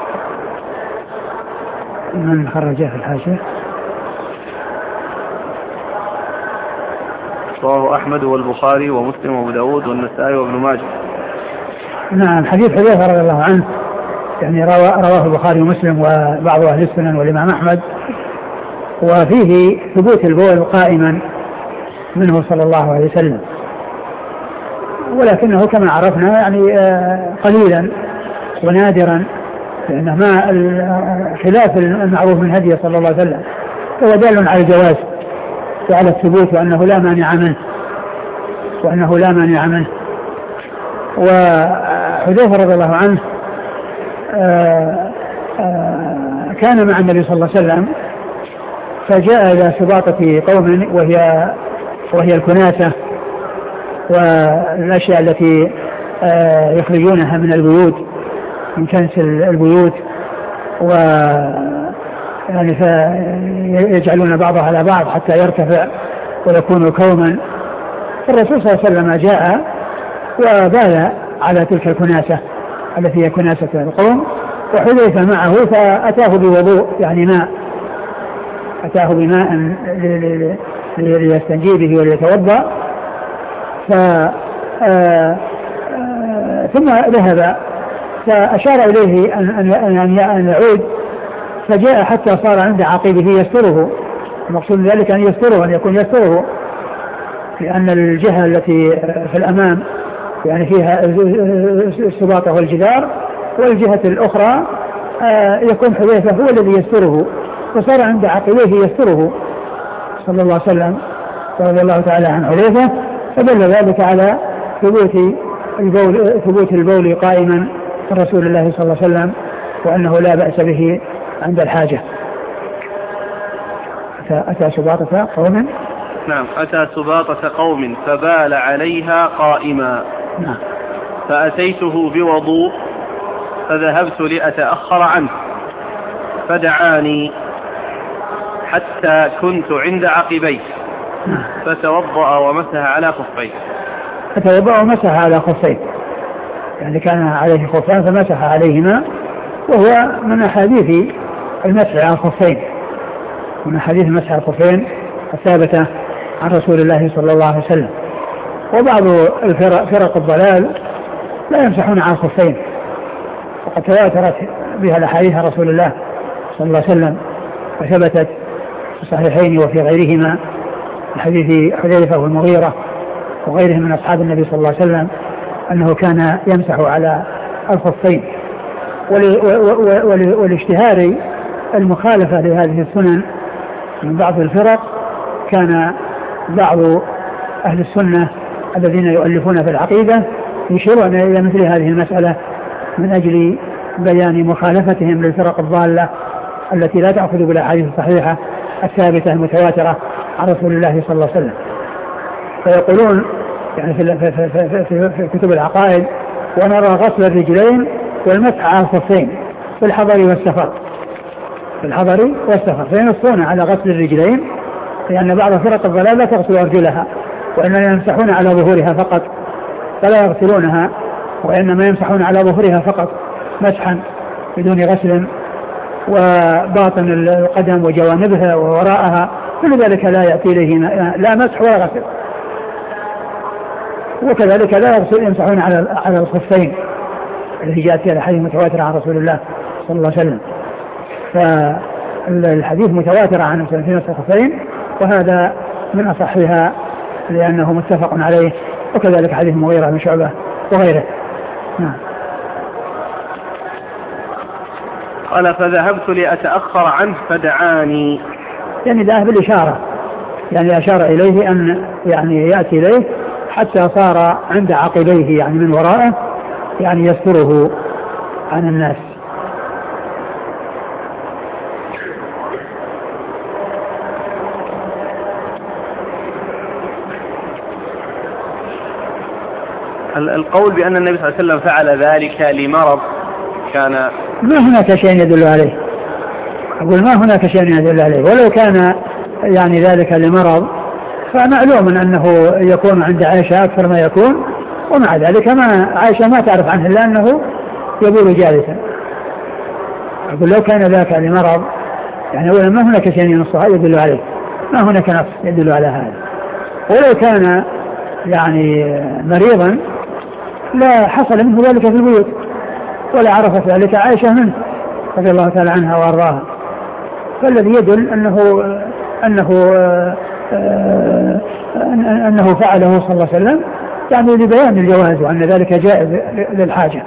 من خرجه في الحاشية؟ رواه أحمد والبخاري ومسلم وابو داود والنسائي وابن ماجه. نعم، حديث حذيفة رضي الله عنه يعني رواه البخاري ومسلم وبعض أهل السنن والإمام أحمد، وفيه ثبوت البول قائما منه صلى الله عليه وسلم، ولكنه كما عرفنا يعني قليلا ونادرا، لأنه ما خلاف المعروف من هديه صلى الله عليه وسلم، هو دال على الجواز وعلى الثبوت وأنه لا مانع منه وأنه لا مانع منه. وحذيفة رضي الله عنه كان مع النبي صلى الله عليه وسلم، فجاء إلى سباطة قوم وهي وهي الكناسة والأشياء التي يخرجونها من البيوت من كنس البيوت، و يعني فيجعلون بعضها على بعض حتى يرتفع ويكون كوما. فالرسول صلى الله عليه وسلم جاء وبال على تلك الكناسة التي هي كناسة القوم، وحذيفة معه، فأتاه بوضوء يعني ماء، أتاه بماء ليستنجي به وليتوضأ، ف ثم ذهب فأشار إليه أن أن أن يعود، فجاء حتى صار عند عقبه يستره. المقصود ذلك أن يستره، أن يكون يستره، لأن الجهة التي في الأمام يعني فيها السباطة والجدار، والجهة الأخرى يكون حذيفة هو الذي يستره، فصار عند عقبيه يستره صلى الله عليه وسلم رضي الله تعالى عن حذيفة، فدل ذلك على ثبوت البول ثبوت البول قائما رسول الله صلى الله عليه وسلم، وأنه لا بأس به عند الحاجة. أتى سباطة قوم نعم أتى سباطة قوم فبال عليها قائما. نعم. فأتيته بوضوء فذهبت لأتأخر عنه فدعاني حتى كنت عند عقبيه فتوضأ ومسح على خفيه. فتوضأ ومسح على خفيه، يعني كان عليه خفان فمسح عليهما، وهو من أحاديث المسح على الخفين، من أحاديث المسح على الخفين الثابتة عن رسول الله صلى الله عليه وسلم. وبعض الفرق فرق الضلال لا يمسحون على الخفين، وقد تواترت بها الأحاديث عن رسول الله صلى الله عليه وسلم وثبتت في الصحيحين وفي غيرهما حديث حذيفة والمغيرة وغيرهم من أصحاب النبي صلى الله عليه وسلم أنه كان يمسح على الخفين. والاشتهار المخالفة لهذه السنن من بعض الفرق، كان بعض أهل السنة الذين يؤلفون في العقيدة يشيرون إلى مثل هذه المسألة من أجل بيان مخالفتهم للفرق الضالة التي لا تأخذ بالأحاديث الصحيحة الثابتة المتواترة عن رسول الله صلى الله عليه وسلم. فيقولون يعني في, في, في, في, في كتب العقائد: ونرى غسل الرجلين والمسح على الخفين في الحضر والسفر، في الحضر والسفر، فينصون على غسل الرجلين، لأن بعض فرق الضلال لا تغسل أرجلها وإنما يمسحون على ظهورها فقط فلا يغسلونها، وإنما يمسحون على ظهورها فقط مسحا بدون غسل، وباطن القدم وجوانبها ووراءها كل ذلك لا يأتي إليه لا مسح ولا غسل. وكذلك لا يغسل يمسحون على على الخفين التي جاءت فيها الحديث متواترة عن رسول الله صلى الله عليه وسلم. فالحديث متواتر عن مسح الخفين، وهذا من أصحها لأنه متفق عليه، وكذلك حديث المغيرة بن شعبة وغيره. نعم. قال: فذهبت لأتأخر عنه فدعاني، يعني ذهب بالإشارة، يعني أشار إليه أن يعني يأتي إليه حتى صار عند عقبيه، يعني من وراءه، يعني يستره عن الناس. القول بأن النبي صلى الله عليه وسلم فعل ذلك لمرض كان ما هناك شيء يدل عليه، أقول ما هناك شيء يدل عليه، ولو كان يعني ذلك لمرض فمعلوم أنه يكون عند عائشة أكثر ما يكون، ومع ذلك ما عائشة ما تعرف عنه إلا أنه يبول جالسا. أقول لو كان ذاك لمرض يعني أولا ما هناك شيء ينصها يدل عليه، ما هناك نص يدل على هذا. ولو كان يعني مريضا لا حصل منه ذلك في البيوت ولا عرفت ذلك عائشة منه رضي الله تعالى عنها وارضاها. فالذي يدل أنه أنه أنه فعله صلى الله عليه وسلم يعني لبيان الجواز وأن ذلك جائز للحاجة.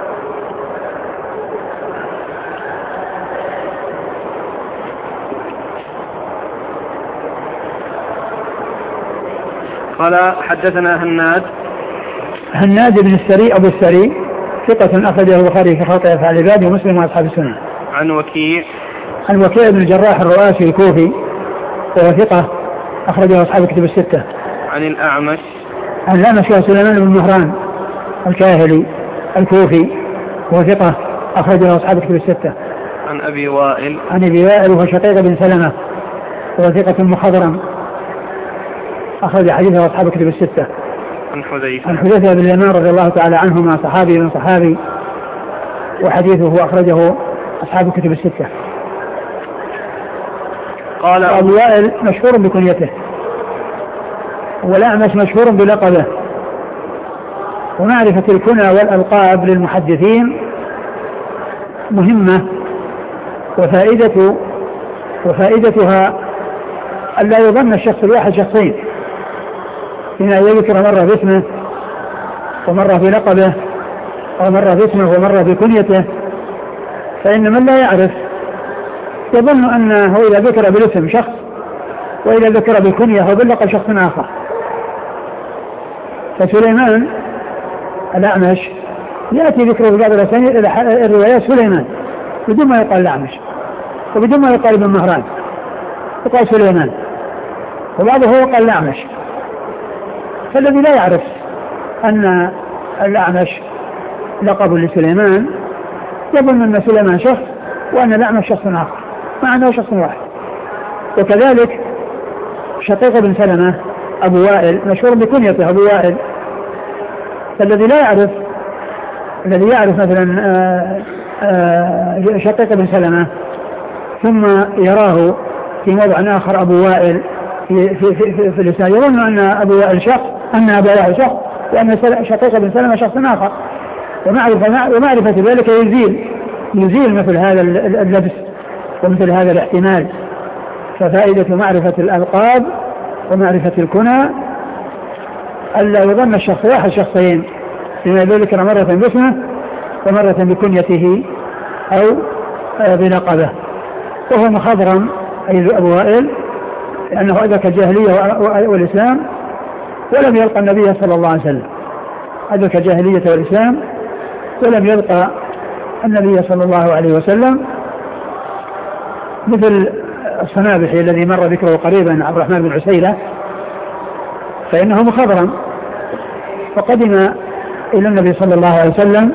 قال: حدثنا هناد هناد بن السري أبو السري ثقة أخرجه البخاري في خلق أفعال العباد ومسلم وأصحاب السنن. عن وكيع عن وكيع بن الجراح الرؤاسي الكوفي وهو ثقة أخرجه أصحاب الكتب الستة. عن الأعمش عن الأعمش سليمان بن مهران الكاهلي الكوفي وهو ثقة أخرجه أصحاب الكتب الستة. عن أبي وائل عن أبي وائل وهو شقيق بن سلمة وهو ثقة مخضرم أخرج حديثه أصحاب الكتب الستة. عن حذيفة عن حذيفة بن اليمان رضي الله تعالى عنهما صحابي من صحابي، وحديثه أخرجه أصحاب الكتب الستة. قال أبو وائل مشهور بكنيته، والأعمش مشهور بلقبه، ومعرفة الكنى والألقاب للمحدثين مهمة، وفائدة وفائدتها أن لا يظن الشخص الواحد شخصين، إن يذكر مرة باسمه ومرة بلقبه ومرة باسمه ومرة بكنيته، فإن من لا يعرف يظن أنه إذا ذكر بالاسم شخص وإذا ذكر بالكنية هو باللقب شخص آخر. فسليمان الأعمش يأتي ذكره في بعض الروايات سليمان بدون ما يقال الأعمش وبدون ما يقال ابن مهران، يقال سليمان، وبعضه يقال الأعمش. فالذي لا يعرف أن الأعمش لقب لسليمان يظن أن سليمان شخص وأن الأعمش شخص آخر مع أنه شخص واحد. وكذلك شقيق بن سلمة أبو وائل مشهور بكنيته أبو وائل، فالذي لا يعرف الذي يعرف مثلا آآ آآ شقيق بن سلمة ثم يراه في موضع آخر أبو وائل في, في, في, في, في الإسناد يظن أن أبو وائل شخص أن أبو وائل شخص وأن شقيق بن سلمة شخص آخر، ومعرفة, ومعرفة ذلك يزيل يزيل مثل هذا اللبس ومثل هذا الاحتمال. ففائدة معرفة الألقاب ومعرفة الكنى ألا يظن الشخص واحد شخصين، لما ذكر مرة باسمه ومرة بكنيته أو بلقبه. وهو مخضرم أي أبو وائل لأنه أدرك الجاهلية والإسلام ولم يلقى النبي صلى الله عليه وسلم، أدرك الجاهلية والإسلام ولم يلقى النبي صلى الله عليه وسلم، مثل الصنابحي الذي مر ذكره قريبا عبد الرحمن بن عسيلة، فإنه مخضرم فقدم إلى النبي صلى الله عليه وسلم،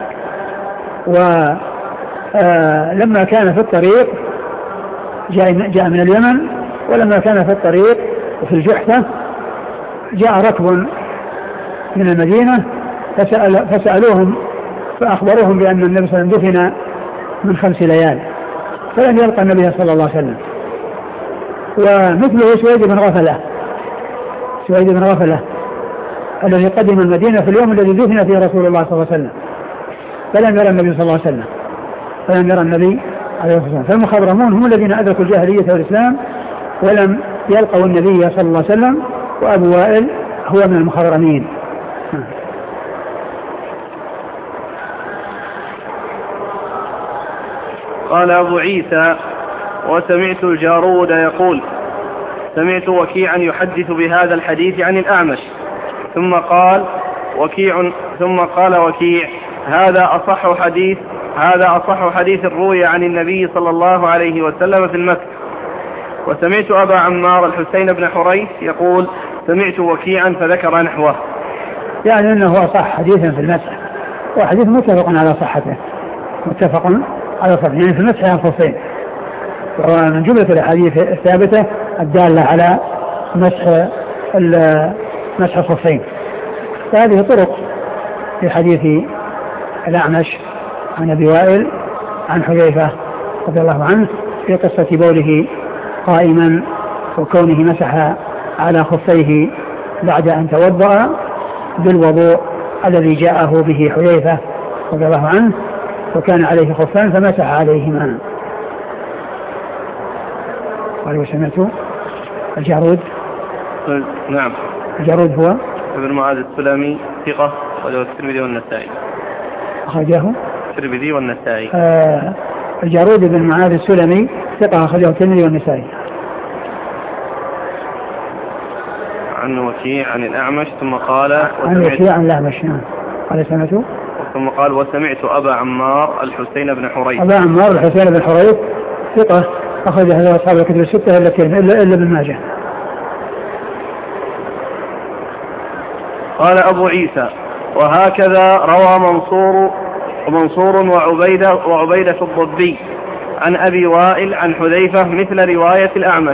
ولما كان في الطريق جاء من اليمن، ولما كان في الطريق وفي الجحفة جاء ركب من المدينة فسأل فسألوهم فأخبروهم بأن النبي صلى الله عليه وسلم دفن من خمس ليال، فلم يلقى النبي صلى الله عليه وسلم. ومثله سويد بن غفلة سويد بن غفلة الذي قدم المدينة في اليوم الذي دفن فيه رسول الله صلى الله عليه وسلم، فلم يرى النبي صلى الله عليه وسلم فلم يرى النبي عليه الصلاة والسلام. فالمخضرمون هم الذين أدركوا الجاهلية والإسلام ولم يلقوا النبي صلى الله عليه وسلم، وأبو وائل هو من المخضرمين. قال أبو عيسى: وسمعت الجارود يقول: سمعت وكيعا يحدث بهذا الحديث عن الأعمش. ثم قال وكيع ثم قال وكيع: هذا أصح حديث هذا أصح حديث روي عن النبي صلى الله عليه وسلم في المسح. وسمعت أبا عمار الحسين بن حريث يقول: سمعت وكيعا فذكر نحوه. يعني أنه أصح حديثا في المسح، وحديث متفق على صحته متفق على صحته يعني في المسح عن الخفين، وهو من جملة الأحاديث الثابتة الدالة على مسح مسح الخفين. فهذه طرق في حديث الأعمش عن أبي وائل عن حذيفة رضي الله عنه في قصة بوله قائما وكونه مسح على خفيه بعد أن توضأ بالوضوء الذي جاءه به حذيفة رضي الله عنه، وكان عليه خفان فمسح عليهما. قال: وسمعت الجارود. نعم، الجارود هو ابن معاذ السلمي ثقة، وله الترمذي والنسائي. أخرجه الترمذي والنسائي. آه الجارود بن معاذ السلمي ثقة، أخرجه الترمذي والنسائي. عن وكيع عن الأعمش ثم قال عن وكيع عن الأعمش. نعم. قال: سمعت ثم قال: وسمعت أبا عمار الحسين بن حريث. أبا عمار الحسين بن حريث ثقة، أخرج هذا أصحاب الكتب الستة إلا إلا ابن ماجه. قال أبو عيسى: وهكذا روى منصور ومنصور وعبيدة وعبيدة الضبي عن أبي وائل عن حذيفة مثل رواية الأعمش.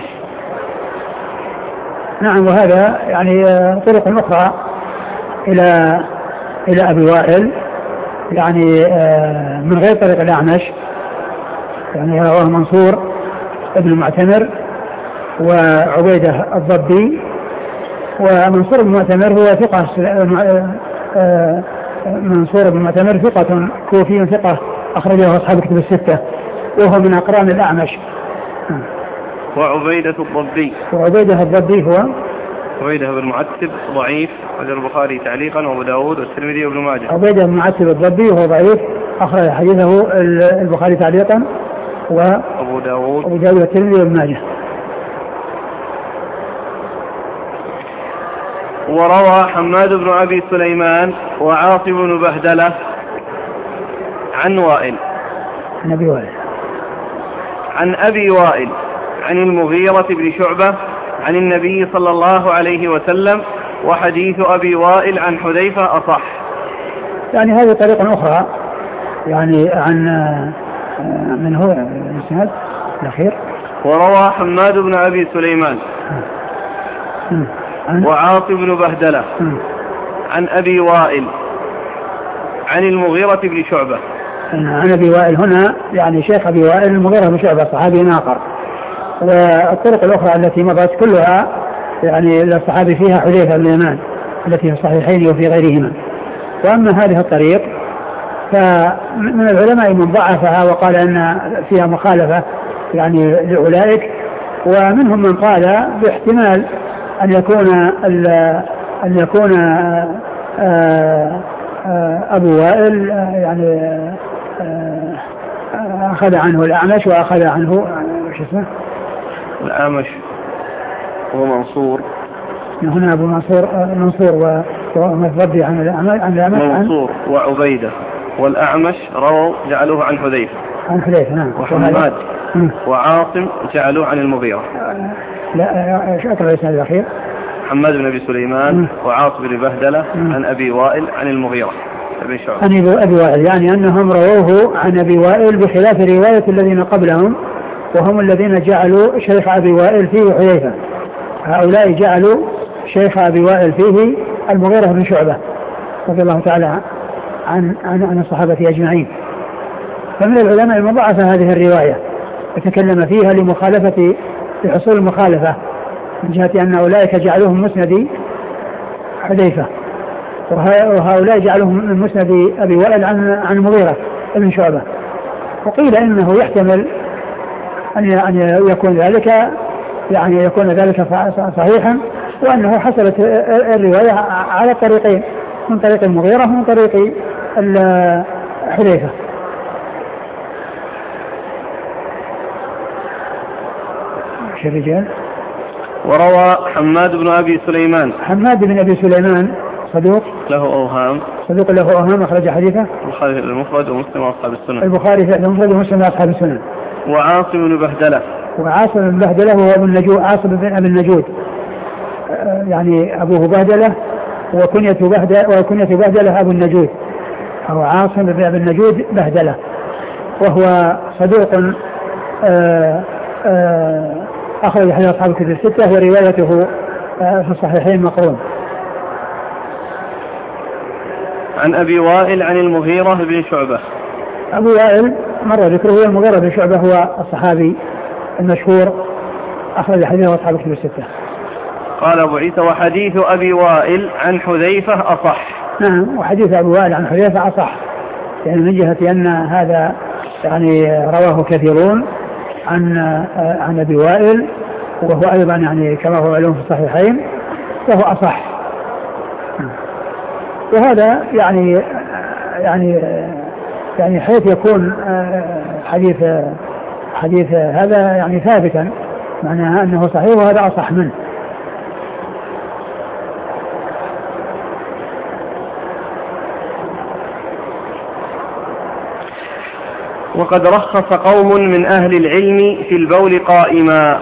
نعم، وهذا يعني طرق أخرى إلى إلى أبي وائل يعني من غير طريق الأعمش، يعني رواه منصور ابن المعتمر وعبيدة الضبي. ومنصور بن المعتمر هو ثقة، منصور بن المعتمر ثقة كوفي ثقة، أخرجه أصحاب الكتب الستة، وهو من أقران الأعمش. وعبيدة الضبي وعبيدة الضبي هو عبيدة بن معتب ضعيف، أخرجه البخاري تعليقا وأبو داود والترمذي وابن ماجه. عبيدة بن معتب الضبي هو ضعيف، أخرج حديثه البخاري تعليقا وأبو داود أبو داود والترمذي وابن ماجه. وروى حماد بن أبي سليمان وعاصم بن بهدلة عن وائل عن أبي وائل عن أبي وائل عن المغيرة بن شعبة عن النبي صلى الله عليه وسلم، وحديث أبي وائل عن حذيفة أصح. يعني هذه طريقة أخرى يعني عن من هو الإسناد الأخير؟ وروى حماد بن أبي سليمان وعاصم بن بهدلة عن أبي وائل عن المغيرة بن شعبة. عن أبي وائل هنا يعني شيخ أبي وائل المغيرة بن شعبة صحابي آخر. والطرق الأخرى التي مضت كلها يعني الصحابي فيها حذيفة بن اليمان التي في الصحيحين وفي غيرهما. وأما هذه الطريق فمن العلماء من ضعفها وقال أن فيها مخالفة يعني لأولئك، ومنهم من قال باحتمال أن يكون أن يكون أبو وائل يعني أخذ عنه الأعمش وأخذ عنه شو اسمه الأعمش هو منصور. هنا أبو منصور منصور ومفضي عن الأعمش عن الأعمش منصور وعبيدة، والأعمش رووا جعلوه عن حذيفة عن حذيفة نعم. وحماد وعاصم جعلوه عن المغيرة. لا شو أقرأ الإسناد الأخير؟ حماد بن أبي سليمان وعاصم بن بهدلة عن أبي وائل عن المغيرة بن شعبة. عن أبي وائل يعني أنهم رووه عن أبي وائل بخلاف رواية الذين قبلهم، وهم الذين جعلوا شيخ أبي وائل فيه حذيفة. هؤلاء جعلوا شيخ أبي وائل فيه المغيرة بن شعبة رضي الله تعالى عن عن عن الصحابة أجمعين. فمن العلماء من ضعف هذه الرواية وتكلم فيها لمخالفة لحصول المخالفة من جهة أن أولئك جعلوهم مسند حذيفة وهؤلاء جعلوهم من مسند أبي وائل عن عن المغيرة بن شعبة. وقيل إنه يحتمل أن يكون ذلك يعني يكون ذلك صحيحا، وأنه حصلت الرواية على طريقين، من طريق المغيرة ومن طريق حذيفة. الرجال وروى حماد بن أبي سليمان حماد بن أبي سليمان صدوق له أوهام صدوق له أوهام أخرج حديثه البخاري المفرد ومسلم وأصحاب السنن البخاري في المفرد ومسلم وأصحاب السنن. وعاصم بن بهدلة وعاصم بن بهدلة هو ابن النجود عاصم بن أبي النجود يعني أبوه بهدلة وكنية بهدلة وكنية بهدلة أبو النجود أو عاصم بن أبي النجود بهدلة، وهو صدوق آآ آآ أخرج حديث أصحاب الكتب الستة وروايته في الصحيحين مقرون. عن أبي وائل عن المغيرة بن شعبة. أبو وائل مر ذكره، المغيرة بن شعبة هو الصحابي المشهور أخرج حديث أصحاب الكتب الستة. قال أبو عيسى وحديث أبي وائل عن حذيفة أصح. نعم وحديث أبي وائل عن حذيفة أصح، يعني من جهة أن هذا يعني رواه كثيرون عن عن أبي وائل، وهو أيضا يعني كما هو معلوم في الصحيحين فهو أصح. وهذا يعني يعني يعني حيث يكون حديث حديث هذا يعني ثابتا معناها أنه صحيح وهذا أصح منه. وقد رخص قوم من أهل العلم في البول قائما.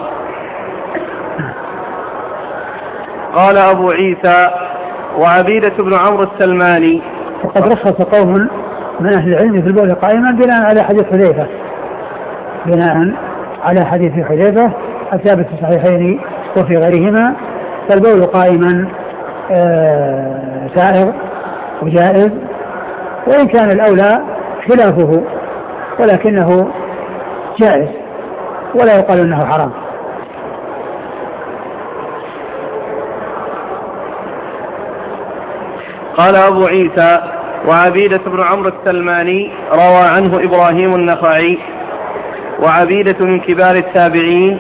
قال أبو عيسى وعبيدة بن عمرو السلماني. وقد رخص قوم من أهل العلم في البول قائما بناء على حديث حذيفة بناء على حديث حذيفة الثابت في الصحيحين وفي غيرهما، فالبول قائما آه سائغ وجائز، وإن كان الأولى خلافه ولكنه جائز ولا يقال أنه حرام. قال أبو عيسى وعبيدة بن عمرو السلماني روى عنه إبراهيم النخعي وعبيدة من كبار التابعين.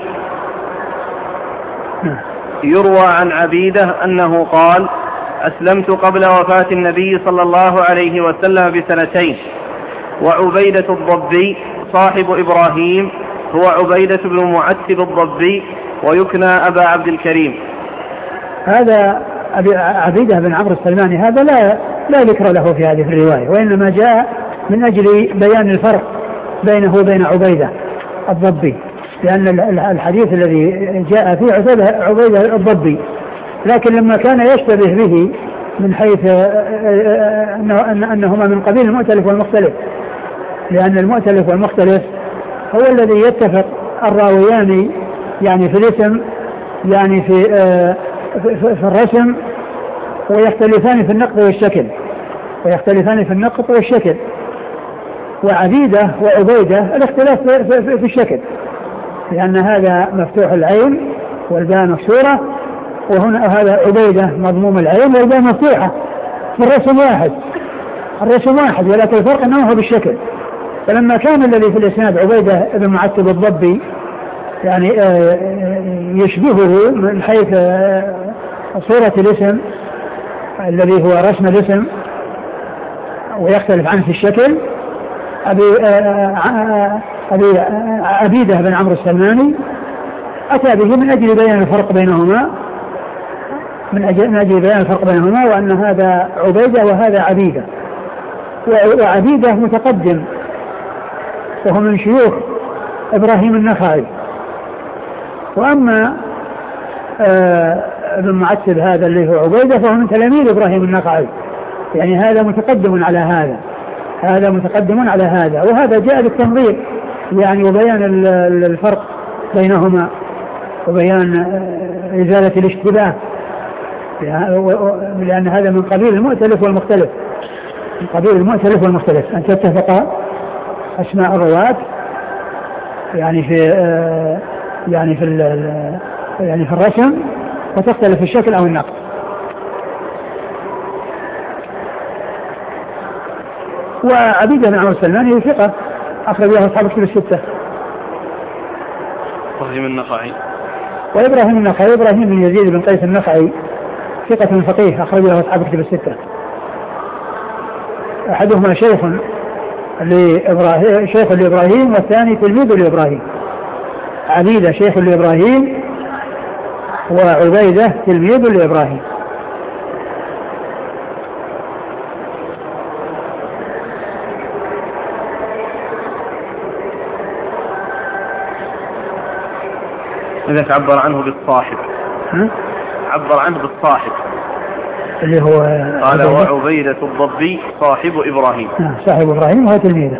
يروى عن عبيدة أنه قال أسلمت قبل وفاة النبي صلى الله عليه وسلم بسنتين، وعبيدة الضبي صاحب إبراهيم هو عبيدة بن معتب الضبي ويكنى أبا عبد الكريم. هذا عبيدة بن عمرو السلماني هذا لا لا ذكر له في هذه الرواية، وإنما جاء من أجل بيان الفرق بينه وبين عبيدة الضبي، لأن الحديث الذي جاء فيه عبيدة الضبي، لكن لما كان يشتبه به من حيث أنهما من قبيل المؤتلف والمختلف، لأن المؤتلف والمختلف هو الذي يتفق الراويان يعني في الاسم يعني في, آه في, في الرسم، ويختلفان في النقط والشكل ويختلفان في النقط والشكل. وعبيدة وعبيدة الاختلاف في, في, في الشكل، لأن هذا مفتوح العين والباء مكسورة، وهنا هذا عبيدة مضموم العين والباء مفتوحة. الرسم واحد الرسم واحد ولكن الفرق أنه هو بالشكل. فلما كان الذي في الإسناد عبيدة بن معتب الضبي يعني يشبهه من حيث صورة الاسم الذي هو رسم الاسم ويختلف عنه في الشكل، أبي, أبي عبيدة بن عمرو السلماني أتى به من أجل بيان الفرق بينهما من أجل بيان الفرق بينهما وأن هذا عبيدة وهذا عبيدة. وعبيدة متقدم وهو من شيوخ إبراهيم النخعي، وأما ابن معتب هذا اللي هو عبيدة فهو من تلاميذ إبراهيم النخعي، يعني هذا متقدم على هذا هذا متقدم على هذا وهذا جاء بالتنظير يعني وبيان الفرق بينهما وبيان إزالة الاشتباه، لأن هذا من قبيل المؤتلف والمختلف من قبيل المؤتلف والمختلف أن تتفق أسماء الرواة يعني في يعني في يعني في الرسم وتختلف في الشكل أو النقد. وعبيدة بن عمرو السلماني ثقة أخرج له أصحاب الكتب الستة. إبراهيم النخعي وإبراهيم النخعي إبراهيم بن يزيد بن قيس النخعي ثقة فقيه أخرج له أصحاب الكتب الستة. أحدهما شيخ لإبراهيم شيخ لإبراهيم والثاني تلميذ لإبراهيم. عبيدة شيخ لإبراهيم وعبيدة تلميذ لإبراهيم. إذا عبر عنه بالصاحب ها؟ عبر عنه بالصاحب اللي هو قال وعبيدة الضبي صاحب إبراهيم. صاحب إبراهيم وهو تلميذه.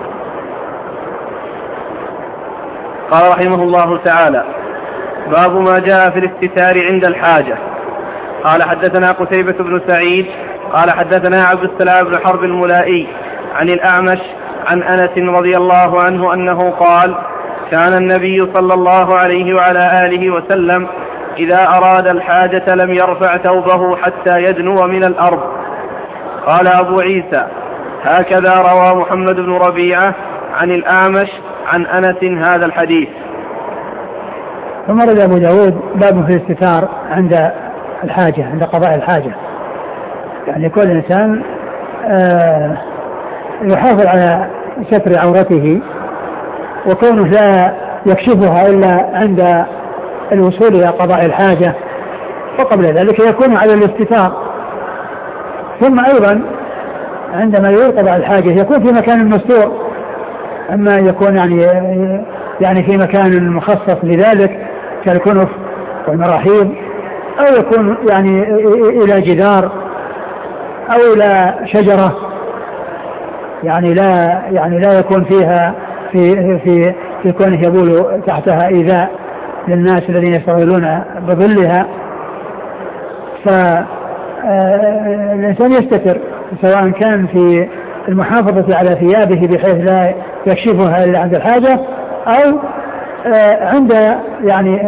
قال رحمه الله تعالى باب ما جاء في الاستتار عند الحاجة. قال حدثنا قتيبة بن سعيد قال حدثنا عبد السلام بن حرب الملائي عن الأعمش عن أنس رضي الله عنه أنه قال كان النبي صلى الله عليه وعلى آله وسلم إذا أراد الحاجة لم يرفع ثوبه حتى يدنو من الأرض. قال أبو عيسى هكذا روى محمد بن ربيعة عن الأعمش عن أنس هذا الحديث. ثم رد أبو داود باب في الاستتار عند الحاجة عند قضاء الحاجة، يعني كل إنسان آه يحافظ على ستر عورته وكونه لا يكشفها إلا عند الوصول إلى قضاء الحاجة، وقبل ذلك يكون على الاستتار. ثم أيضا عندما يريد قضاء الحاجة يكون في مكان مستور، أما يكون يعني يعني في مكان مخصص لذلك كالكنف والمراحيض، أو يكون يعني إلى جدار أو إلى شجرة، يعني لا يعني لا يكون فيها في في في كونه يبول تحتها إيذاء للناس الذين يستغلون بظلها. فالإنسان يستتر سواء كان في المحافظة على ثيابه بحيث لا يكشفها إلا عند الحاجة، أو عند يعني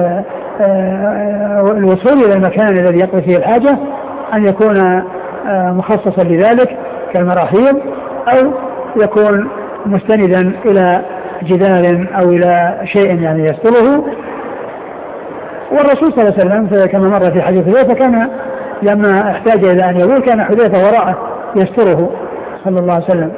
الوصول إلى المكان الذي يقضي فيه الحاجة أن يكون مخصصا لذلك كالمراحيض، أو يكون مستندا إلى جدار أو إلى شيء يعني يستره. والرسول صلى الله عليه وسلم كما مر في حديث حذيفة كان لما احتاج إلى أن يقول كان حذيفة وراءه يستره صلى الله عليه وسلم.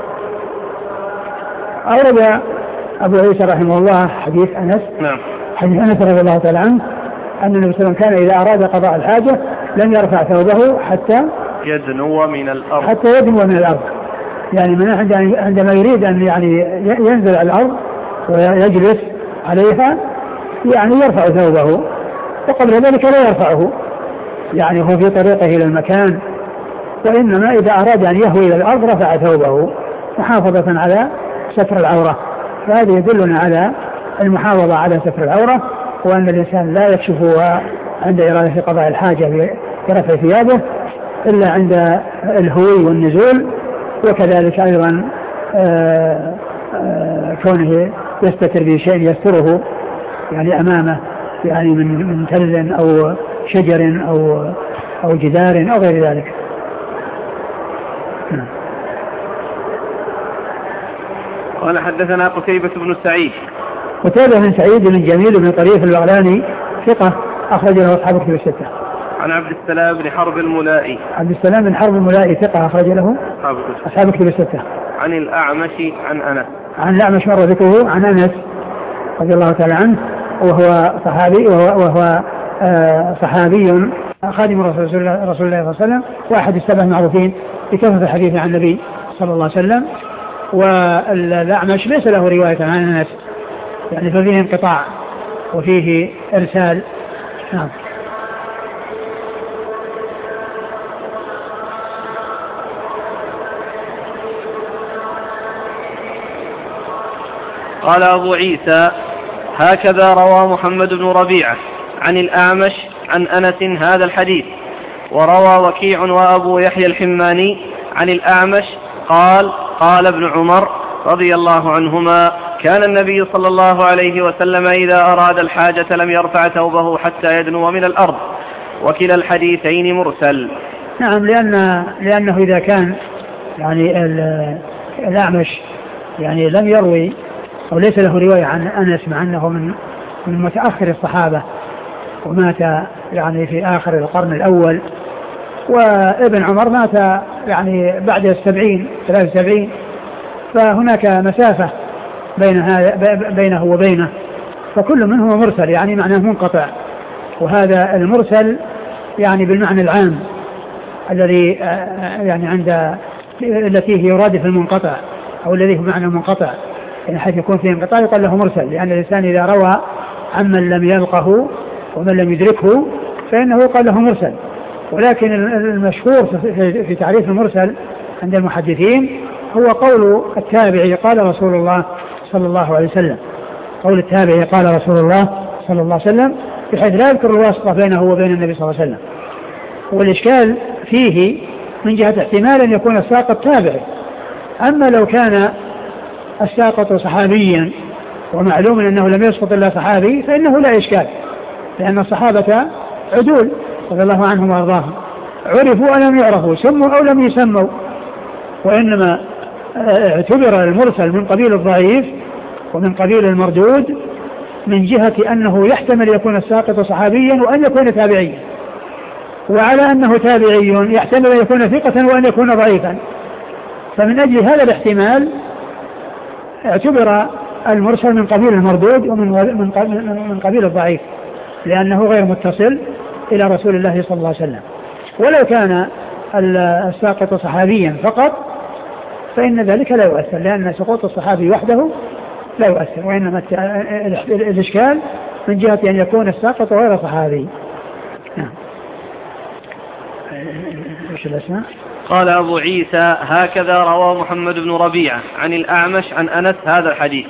أورد أبو عيسى رحمه الله حديث أنس نعم. حديث أنس رضي الله تعالى عنه أن النبي صلى الله عليه وسلم كان إذا أراد قضاء الحاجة لم يرفع ثوبه حتى يدنو من الأرض حتى يدنو من الأرض، يعني من عندما يريد أن يعني ينزل على الأرض ويجلس عليها يعني يرفع ثوبه، وقبل ذلك لا يرفعه، يعني هو في طريقه إلى المكان، وإنما إذا أراد أن يهوي إلى الأرض رفع ثوبه محافظة على ستر العورة. فهذا يدلنا على المحافظة على ستر العورة، وأن الإنسان لا يكشفها عند إرادة قضاء الحاجة برفع ثيابه إلا عند الهوي والنزول، وكذلك أيضا آآ آآ كونه يستتر بشيء يستره يعني أمامه، يعني من من تل أو شجر أو أو جدار أو غير ذلك. قال حدثنا قتيبة بن سعيد. قتيبة بن سعيد بن جميل بن طريف البغلاني ثقة أخرج له أصحاب كتب الستة. عن عبد السلام بن حرب الملائي. عبد السلام بن حرب الملائي ثقة أخرج له أصحاب كتب الستة. عن الأعمش عن أنس. عن الأعمش مر ذكره عن أنس رضي الله تعالى عنه، وهو صحابي وهو, وهو آه صحابي خادم رسول الله صلى الله عليه وسلم، وأحد السبع المعروفين بكثرة الحديث عن النبي صلى الله عليه وسلم. والأعمش ليس له رواية عن أنس، يعني ففيه انقطاع وفيه إرسال. نعم. قال أبو عيسى: هكذا روى محمد بن ربيعة عن الأعمش عن أنس هذا الحديث. وروى وكيع وأبو يحيى الحماني عن الأعمش قال: قال ابن عمر رضي الله عنهما: كان النبي صلى الله عليه وسلم إذا أراد الحاجة لم يرفع ثوبه حتى يدنو من الأرض. وكلا الحديثين مرسل. نعم، لأن لأنه إذا كان يعني الأعمش يعني لم يروي أو ليس له رواية عن أنس، مع أنه من من متأخر الصحابة ومات يعني في آخر القرن الأول، وابن عمر مات يعني بعد السبعين ثلاث وسبعين، فهناك مسافة بين بينه وبينه، فكل منهما مرسل يعني معناه منقطع. وهذا المرسل يعني بالمعنى العام الذي يعني عند التي هي يرادف المنقطع أو الذي هو معنى منقطع، يعني حيث يكون فيه انقطاع يقال له مرسل، لأن الإنسان إذا روى عمن لم يلقه ومن لم يدركه فإنه يقال له مرسل. ولكن المشهور في تعريف المرسل عند المحدثين هو قول التابعي قال رسول الله صلى الله عليه وسلم، قول التابعي قال رسول الله صلى الله عليه وسلم، بحيث لا يذكر الواسطة بينه وبين النبي صلى الله عليه وسلم. والإشكال فيه من جهة احتمال أن يكون الساقط تابعي. أما لو كان الساقط صحابيا ومعلوم أنه لم يسقط إلا صحابي فإنه لا إشكال، لأن الصحابة عدول رضي الله عنهم وارضاهم، عرفوا أو لم يعرفوا، سموا أو لم يسموا. وإنما اعتبر المرسل من قبيل الضعيف ومن قبيل المردود من جهة أنه يحتمل يكون الساقط صحابيا وأن يكون تابعيا، وعلى أنه تابعي يحتمل أن يكون ثقة وأن يكون ضعيفا. فمن أجل هذا الاحتمال اعتبر المرسل من قبيل المردود ومن من قبيل الضعيف، لأنه غير متصل إلى رسول الله صلى الله عليه وسلم. ولو كان الساقط صحابيا فقط فإن ذلك لا يؤثر، لأن سقوط الصحابي وحده لا يؤثر، وإنما الإشكال من جهة أن يكون الساقط غير صحابي. ايش الاسماء؟ قال أبو عيسى: هكذا روى محمد بن ربيعة عن الأعمش عن أنس هذا الحديث.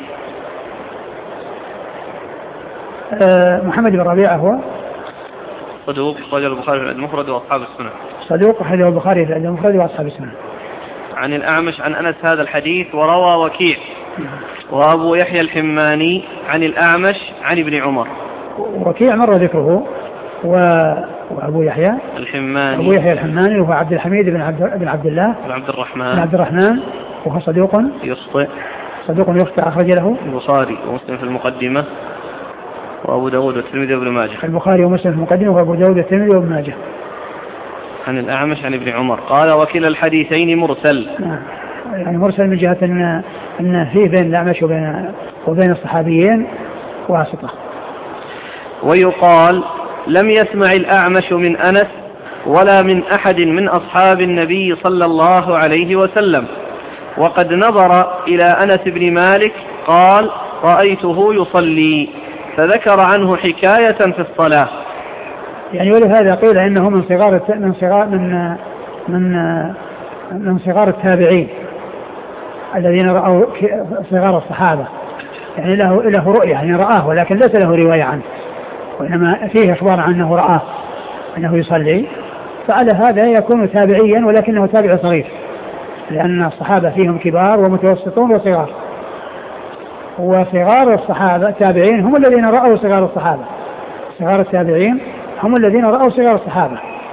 أه محمد بن ربيعة هو صدوق أخرجه البخاري في المفرد وأصحاب السنن. صدوق أخرجه البخاري في المفرد وأصحاب السنن. عن الأعمش عن أنس هذا الحديث. وروى وكيع وأبو يحيى الحماني عن الأعمش عن ابن عمر. وكيع مر ذكره، و... وأبو يحيى الحماني أبو يحيى الحماني وهو عبد الحميد بن عبد, بن عبد الله بن عبد الرحمن بن عبد الرحمن وهو صدوق يخطئ صدوق يخطئ أخرج له البخاري ومسلم في المقدمة وأبو داود والترمذي وابن ماجه. البخاري ومسلم في المقدمة وأبو داود والترمذي وابن ماجه. عن الأعمش عن ابن عمر قال: وكلا الحديثين مرسل. نعم، يعني مرسل من جهة أن أن فيه بين الأعمش وبين وبين الصحابيين واسطة. ويقال: لم يسمع الأعمش من أنس ولا من أحد من أصحاب النبي صلى الله عليه وسلم. وقد نظر إلى أنس بن مالك قال: رأيته يصلي، فذكر عنه حكاية في الصلاة. يعني ولهذا قيل إنه من صغار من صغار من من من صغار التابعين، الذين رأوا صغار الصحابة، يعني له, له رؤية يعني رآه، ولكن ليس له رواية عنه، وإنما فيه إخبار عنه رآه أنه يصلي، فعلى هذا يكون تابعيا ولكنه تابع صغير، لأن الصحابة فيهم كبار ومتوسطون وصغار، وصغار الصحابة التابعين هم الذين رأوا صغار الصحابة، صغار التابعين هم الذين رأوا صغار الصحابة.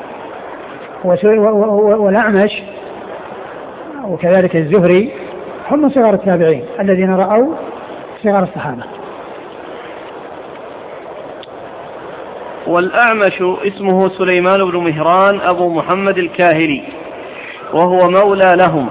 والأعمش وكذلك الزهري هم صغار التابعين الذين رأوا صغار الصحابة. والأعمش اسمه سليمان بن مهران أبو محمد الكاهلي، وهو مولى لهم.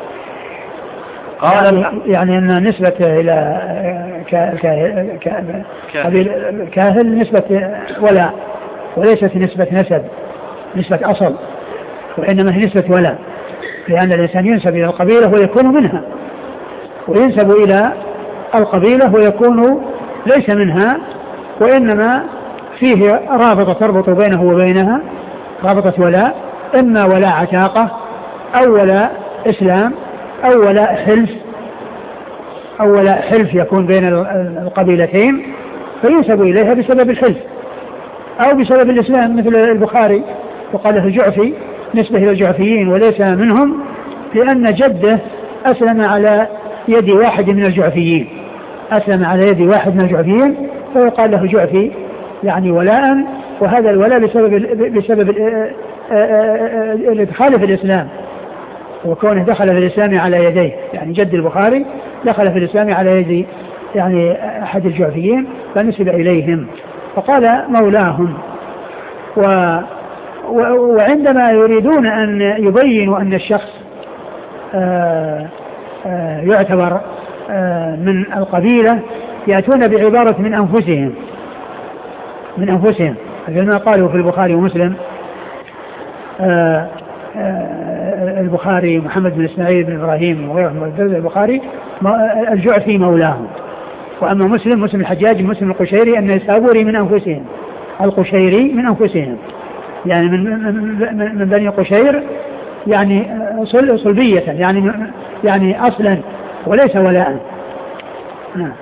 قال يعني, يعني أن نسبة إلى كاهل, كاهل, كاهل نسبة ولاء، وليست نسبة نسب، نسبة أصل، وإنما هي نسبة ولاء، لأن الإنسان ينسب إلى القبيلة ويكون منها، وينسب إلى القبيلة ويكون ليس منها، وإنما فيه رابطة تربط بينه وبينها، رابطة ولاء، إما ولاء عتاقة أو ولاء إسلام أو ولاء حلف، أو ولاء حلف يكون بين القبيلتين فينسب إليها بسبب الحلف أو بسبب الإسلام، مثل البخاري وقال له الجعفي نسبة إلى الجعفيين وليس منهم، لأن جده أسلم على يد واحد من الجعفيين، أسلم على يد واحد من الجعفيين فيقال له جعفي، يعني ولاء، وهذا الولاء بسبب بسبب الادخال في الإسلام، وكونه دخل في الإسلام على يديه، يعني جد البخاري دخل في الإسلام على يد يعني أحد الجعفيين فنسب إليهم، فقال مولاهم. و وعندما يريدون أن يبينوا أن الشخص آآ آآ يعتبر من القبيلة يأتون بعبارة من أنفسهم من أنفسهم كما قالوا في البخاري ومسلم. آآ آآ البخاري محمد بن إسماعيل بن إبراهيم وغيرهم، البخاري الجعفي مولاهم، وأما مسلم مسلم الحجاج مسلم القشيري أن السابوري من أنفسهم، القشيري من أنفسهم، يعني من من, من بني قشير، يعني صلبية، يعني يعني أصلا وليس ولاء. نعم.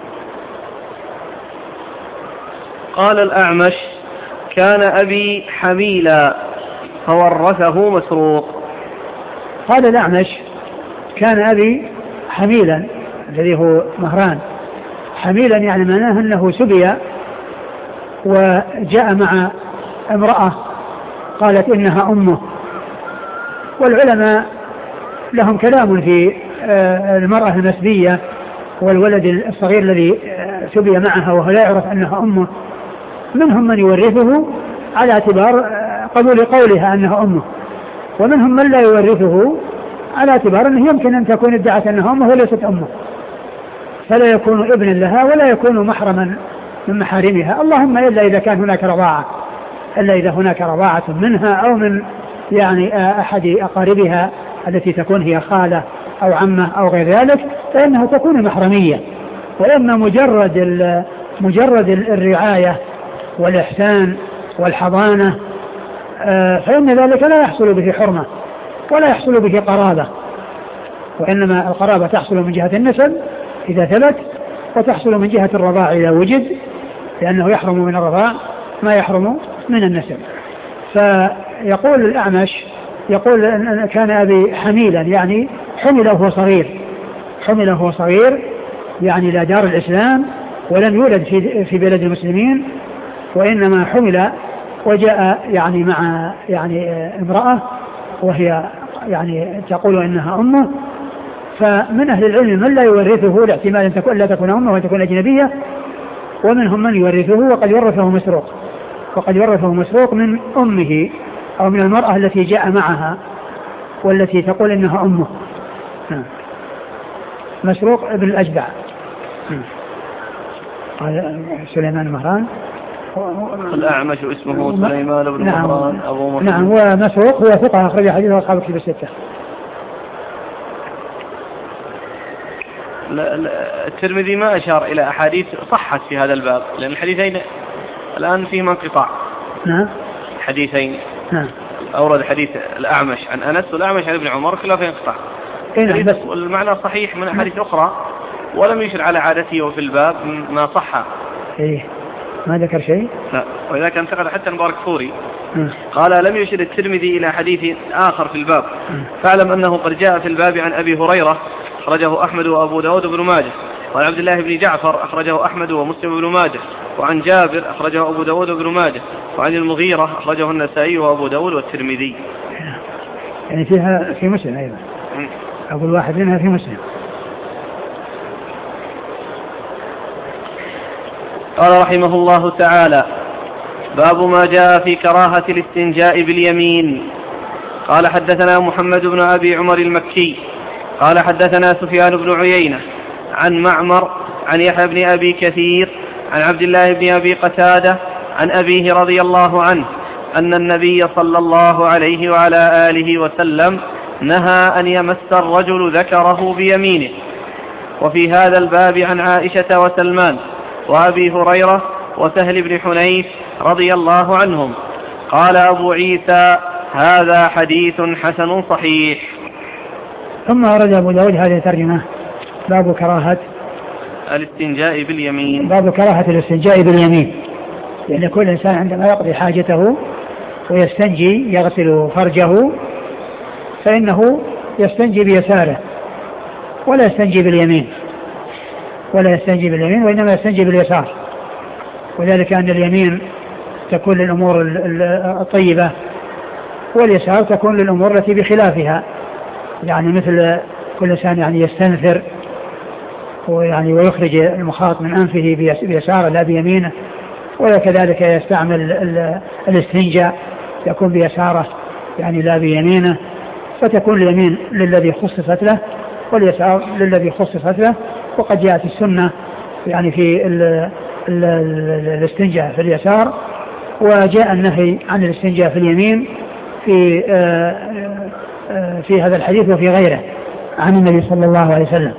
قال الأعمش: كان أبي حميلا فورثه مسروق. قال الأعمش: كان أبي حميلا، الذي هو مهران، حميلا يعني معناه أنه سبي وجاء مع امرأة قالت إنها أمه، والعلماء لهم كلام في المرأة المسبية والولد الصغير الذي سبي معها وهو لا يعرف أنها أمه، منهم من يورثه على اعتبار قبول قولها أنها أمه، ومنهم من لا يورثه على اعتبار أنه يمكن أن تكون ادعت أنها أمه وليست أمه، فلا يكون ابن لها ولا يكون محرما من محارمها، اللهم إلا إذا كان هناك رضاعة، إلا إذا هناك رضاعة منها أو من يعني أحد أقاربها التي تكون هي خالة أو عمة أو غير ذلك، فإنها تكون محرمية. وإما مجرد مجرد الرعاية والإحسان والحضانة فإن ذلك لا يحصل به حرمة ولا يحصل به قرابة، وإنما القرابة تحصل من جهة النسب إذا ثبت، وتحصل من جهة الرضاع إذا وجد، لأنه يحرم من الرضاع ما يحرم من النسب. فيقول الأعمش يقول أن كان أبي حميلا، يعني حمله وهو صغير، حمله وهو صغير يعني إلى دار الإسلام، ولم يولد في في بلد المسلمين، وإنما حمل وجاء يعني مع يعني امرأة وهي يعني تقول إنها أمه. فمن أهل العلم من لا يورثه لاحتمال أن تكون لا تكون أمه وأن تكون أجنبية، ومنهم من يورثه، وقد ورثه مسروق، وقد ورثه مسروق من أمه أو من المرأة التي جاء معها والتي تقول إنها أمه. مسروق ابن الأجدع. قال سليمان مهران. الأعمش اسمه سليمان بن نعم مهران أبو محمد. نعم. ومسروق هو ثقة أخرج حديثه أصحاب الكتب الستة. الترمذي ما أشار إلى أحاديث صحت في هذا الباب، لأن الحديثين الآن فيهما انقطاع. نعم. حديثين. نعم. أورد حديث الأعمش عن أنس والأعمش عن ابن عمر كلا في انقطاع. إيه بس المعنى صحيح من أحاديث أخرى ولم يشر على عادته وفي الباب ما صح. إيه ما ذكر شيء. لا وإذا كان انتقل حتى المبارك فوري قال لم يشر الترمذي إلى حديث آخر في الباب فاعلم أنه قد جاء في الباب عن أبي هريرة أخرجه أحمد وأبو داود بن ماجه، وعن عبد الله بن جعفر أخرجه أحمد ومسلم بن ماجه، وعن جابر أخرجه أبو داود بن ماجه، وعن المغيرة أخرجه النسائي وأبو داود والترمذي. يعني فيها في مسلم أيضا. أقول واحد منها في مسلم. قال رحمه الله تعالى: باب ما جاء في كراهة الاستنجاء باليمين. قال حدثنا محمد بن أبي عمر المكي قال حدثنا سفيان بن عيينة عن معمر عن يحيى بن أبي كثير عن عبد الله بن أبي قتادة عن أبيه رضي الله عنه أن النبي صلى الله عليه وعلى آله وسلم نهى أن يمس الرجل ذكره بيمينه. وفي هذا الباب عن عائشة وسلمان وأبي هريرة وسهل بن حنيف رضي الله عنهم. قال أبو عيسى: هذا حديث حسن صحيح. ثم أورد أبو داود هذه الترجمة: باب كراهة الاستنجاء باليمين. باب كراهة الاستنجاء باليمين، لأن كل إنسان عندما يقضي حاجته ويستنجي يغسل فرجه فإنه يستنجي بيساره ولا يستنجي باليمين ولا يستنجي باليمين وإنما يستنجي باليسار، وذلك أن اليمين تكون للأمور الطيبة واليسار تكون للأمور التي بخلافها، يعني مثل كل إنسان يعني يستنثر ويعني ويخرج المخاط من أنفه بيساره لا بيمينه، وكذلك يستعمل الاستنجاء يكون بيساره يعني لا بيمينه، فتكون اليمين للذي خصصت له واليسار للذي خصصت له. وقد جاءت السنة يعني في ال ال ال الاستنجاء في اليسار، وجاء النهي عن الاستنجاء في اليمين في آآ آآ في هذا الحديث وفي غيره عن النبي صلى الله عليه وسلم.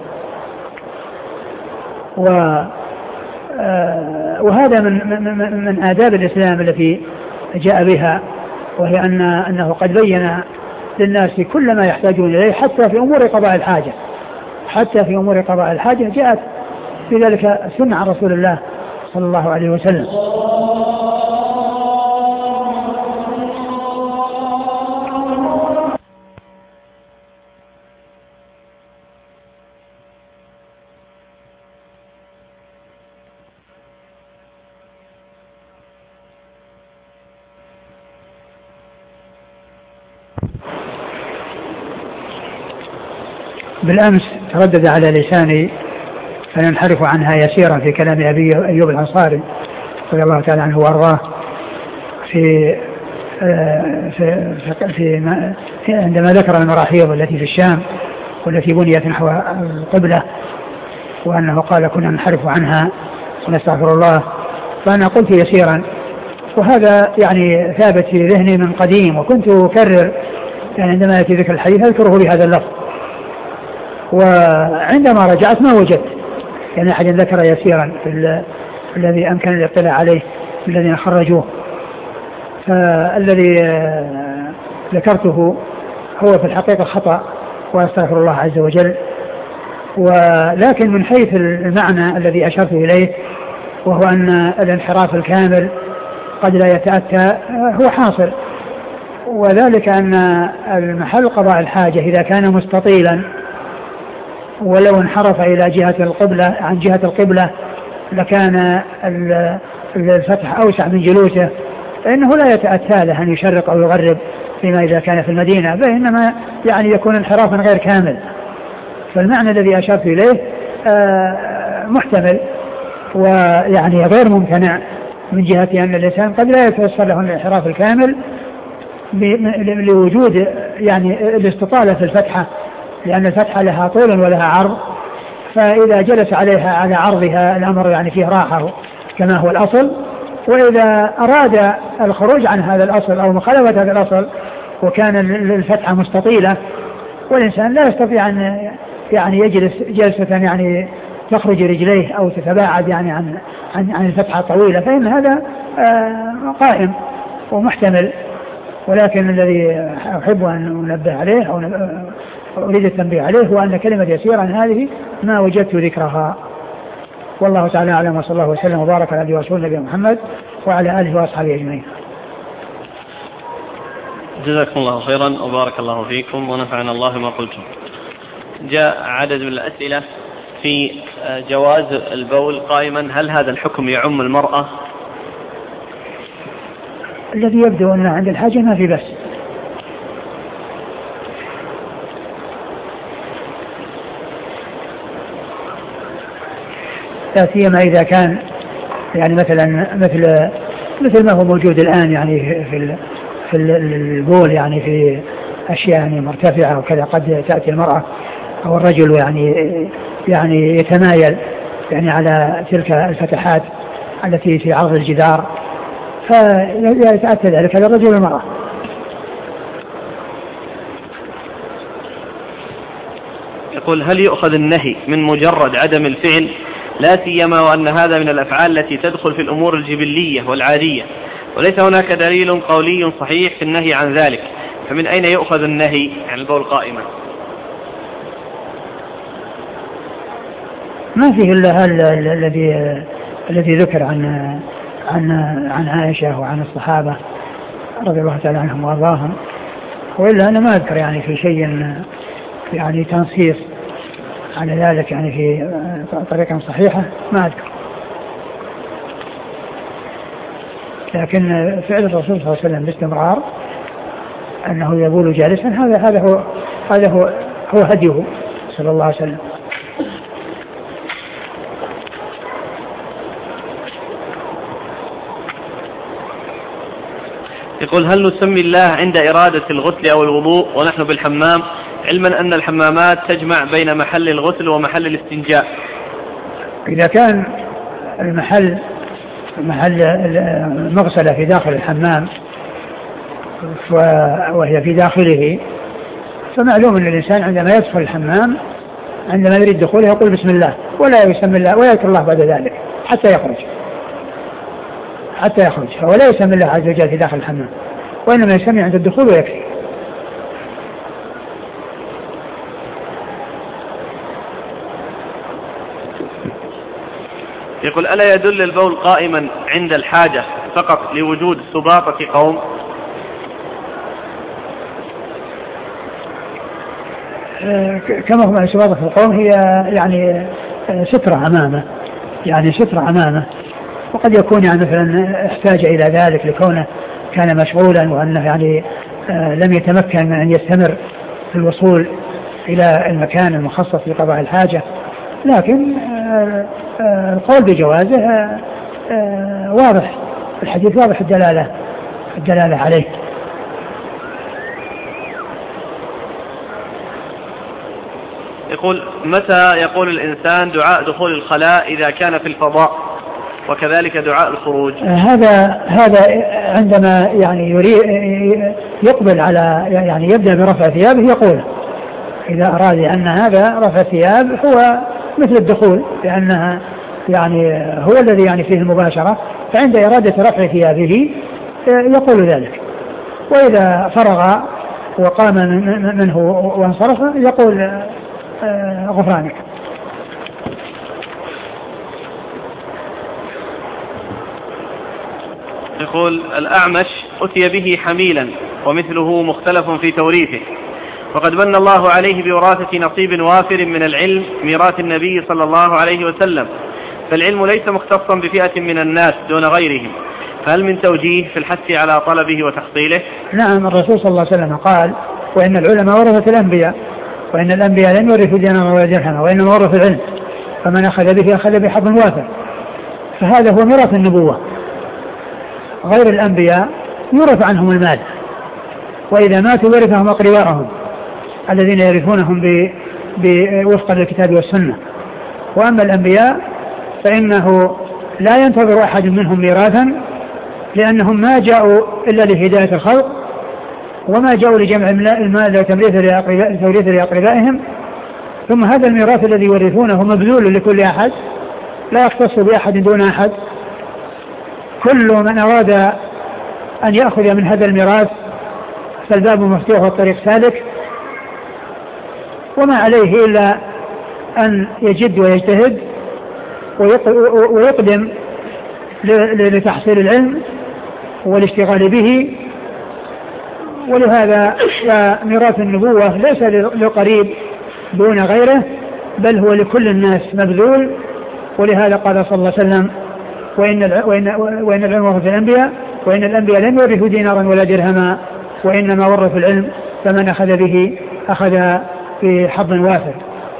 وهذا من من من آداب الإسلام التي جاء بها، وهي أن أنه قد بين للناس كل ما يحتاجون إليه حتى في أمور قضاء الحاجة حتى في أمور قضاء الحاجة جاءت في ذلك سنة عن رسول الله صلى الله عليه وسلم. بالأمس تردد على لساني فننحرف عنها يسيرا في كلام أبي أيوب الأنصاري رضي الله تعالى عنه وأرضاه في في في, في عندما ذكر المراحيض التي في الشام والتي بنيت نحو القبلة، وأنه قال كنا ننحرف عنها ونستغفر الله، فأنا قلت يسيرا، وهذا يعني ثابت في ذهني من قديم، وكنت أكرر يعني عندما يأتي ذكر الحديث أذكره بهذا اللفظ، وعندما رجعت ما وجدت يعني أحد ذكر يسيرا في الذي أمكن الاطلاع عليه الذين خرجوه. فالذي ذكرته هو في الحقيقة خطأ وأستغفر الله عز وجل، ولكن من حيث المعنى الذي أشرت إليه وهو أن الانحراف الكامل قد لا يتأتى هو حاصل، وذلك أن المحل قضاء الحاجة إذا كان مستطيلا ولو انحرف إلى جهة القبلة عن جهة القبلة لكان الفتح أوسع من جلوسه، فإنه لا يتأتى له أن يشرق أو يغرب فيما إذا كان في المدينة، فإنما يعني يكون انحرافا غير كامل. فالمعنى الذي أشرت إليه محتمل ويعني غير ممتنع من جهة أن الإنسان قد لا يتوصل له الانحراف الكامل لوجود يعني الاستطالة في الفتحة، لأن الفتحة لها طول ولها عرض، فإذا جلس عليها على عرضها الأمر يعني فيه راحة كما هو الأصل، وإذا أراد الخروج عن هذا الأصل أو مخالفة هذا الأصل وكان الفتحة مستطيلة والإنسان لا يستطيع أن يعني يجلس جلسة يعني تخرج رجليه أو تتباعد يعني عن عن, عن الفتحة الطويلة، فإن هذا قائم ومحتمل. ولكن الذي أحب أن أنبه عليه أو أريد التنبيه عليه، وأن كلمة يسيرا هذه ما وجدت ذكرها. والله تعالى أعلم، وصلى الله وسلم وبارك على رسول نبي محمد وعلى آله وأصحابه أجمعين. جزاكم الله خيرا وبارك الله فيكم ونفعنا الله ما قلتم. جاء عدد من الأسئلة في جواز البول قائما، هل هذا الحكم يعم المرأة؟ الذي يبدو أنه عند الحاجة ما في بس. لا سيما إذا كان يعني مثلا مثل مثل ما هو موجود الآن يعني في في البول، يعني في أشياء يعني مرتفعة وكذا، قد تأتي المرأة أو الرجل يعني يعني يتمايل يعني على تلك الفتحات التي في عرض الجدار، فيتأتى ذلك على الرجل والمرأة. يقول: هل يؤخذ النهي من مجرد عدم الفعل، لا سيما وأن هذا من الأفعال التي تدخل في الأمور الجبلية والعادية، وليس هناك دليل قولي صحيح في النهي عن ذلك، فمن أين يؤخذ النهي عن البول قائما؟ ما فيه إلا هذا الذي الذي ذكر عن عن عن عائشة وعن الصحابة رضي الله تعالى عنهم وارضاهم، وإلا أنا ما أذكر يعني في شيء يعني تنصيص على ذلك يعني في طريقة صحيحة، ما أذكر. لكن فعل الرسول صلى الله عليه وسلم باستمرار أنه يبول جالسا، هذا هذا هو هذا هو هو هديه صلى الله عليه وسلم. يقول: هل نسمي الله عند إرادة الغسل أو الوضوء ونحن بالحمام، علما أن الحمامات تجمع بين محل الغسل ومحل الاستنجاء؟ إذا كان المحل محل المغسلة في داخل الحمام وهي في داخله، فمعلوم أن الإنسان عندما يدخل الحمام عندما يريد دخوله يقول بسم الله ولا يسمي الله ولا يذكر الله بعد ذلك حتى يخرج حتى يخرج ولا يسمي الله عز وجل في داخل الحمام، وإنما يسمي عند الدخول ويكفي. يقول: ألا يدل البول قائما عند الحاجة فقط لوجود سباطة قوم؟ كما هو سباطة القوم هي يعني سترة أمامه، يعني سترة أمامه، وقد يكون يعني مثلا احتاج إلى ذلك لكونه كان مشغولا وأنه يعني لم يتمكن من أن يستمر في الوصول إلى المكان المخصص لقضاء الحاجة، لكن القول بجوازه واضح، الحديث واضح الدلالة الدلالة عليه. يقول: متى يقول الإنسان دعاء دخول الخلاء إذا كان في الفضاء، وكذلك دعاء الخروج؟ هذا هذا عندما يعني يريد يقبل على يعني يبدأ برفع ثيابه يقول، إذا أراد أن هذا رفع ثياب هو مثل الدخول، لأنها يعني هو الذي يعني فيه المباشرة، فعند إرادة رفع ثيابه يقول ذلك، وإذا فرغ وقام منه وانصرف يقول غفرانك. يقول: الأعمش أتي به حميلا ومثله مختلف في توريثه، وقد من الله عليه بوراثة نصيب وافر من العلم ميراث النبي صلى الله عليه وسلم، فالعلم ليس مختصا بفئة من الناس دون غيرهم، فهل من توجيه في الحث على طلبه وتحصيله؟ نعم، الرسول صلى الله عليه وسلم قال: وإن العلماء ورثة الأنبياء، وإن الأنبياء لم يورثوا دينارا ولا درهما، وإنما ورثوا العلم، فمن أخذ به أخذ بحظ وافر، فهذا هو ميراث النبوة. غير الأنبياء يورث عنهم المال، وإذا ماتوا ورثهم أقرباءهم الذين يرثونهم بوفق الكتاب والسنة. وأما الأنبياء فإنه لا ينتظر أحد منهم ميراثا، لأنهم ما جاءوا إلا لهداية الخلق، وما جاءوا لجمع المال وتوريث لأقربائهم. ثم هذا الميراث الذي يورثونه مبذول لكل أحد، لا يختص بأحد دون أحد. كل من أراد أن يأخذ من هذا الميراث فالباب مفتوح والطريق سالك، وما عليه إلا أن يجد ويجتهد ويقدم لتحصيل العلم والاشتغال به. ولهذا ميراث النبوة ليس لقريب دون غيره، بل هو لكل الناس مبذول. ولهذا قال صلى الله عليه وسلم: وإن, وإن, وإن العلم ورث الأنبياء، وإن الأنبياء لم يورثوا دينارا ولا درهما، وإنما ورثوا العلم، فمن أخذ به أخذ في حظ وافر.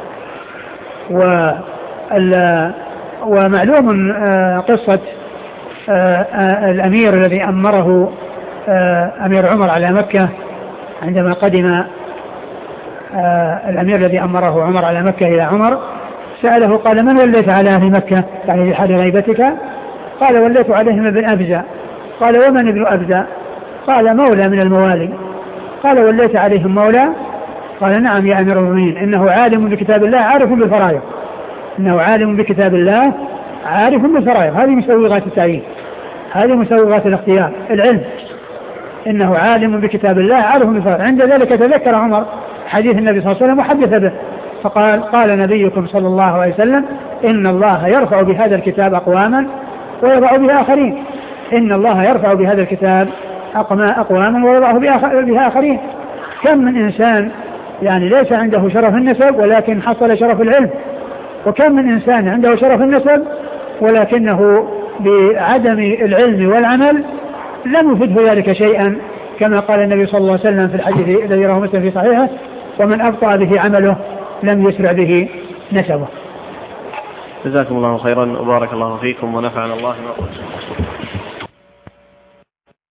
ومعلوم قصة الأمير الذي أمره أمير عمر على مكة، عندما قدم الأمير الذي أمره عمر على مكة إلى عمر، سأله قال: من وليت على أهل مكة؟ يعني في حال غيبتك. قال: وليت عليهم ابن أبزة. قال: ومن ابن أبزة؟ قال: مولى من الموالي. قال: وليت عليهم مولى؟ قال: نعم يا أمير المؤمنين، إنه عالم بكتاب الله عارف بالفرائض. إنه عالم بكتاب الله عارف بالفرائض. هذه مسوغات التعيين، هذه مسوغات الاختيار، العلم. إنه عالم بكتاب الله عارف بالفرائض. عند ذلك تذكر عمر حديث النبي صلى الله عليه وسلم وحدث به، فقال: قال نبيكم صلى الله عليه وسلم: إن الله يرفع بهذا الكتاب أقواما ويضع به آخرين. إن الله يرفع بهذا الكتاب أقواما ويضع به آخرين. كم من إنسان يعني ليس عنده شرف النسب ولكن حصل شرف العلم، وكم من إنسان عنده شرف النسب ولكنه بعدم العلم والعمل لم يفده ذلك شيئا، كما قال النبي صلى الله عليه وسلم في الحديث الذي رواه مسلم في صحيحه: ومن أبطأ به عمله لم يسرع به نسبه. جزاكم الله خيرا وبارك الله فيكم ونفعنا الله ما قلتم.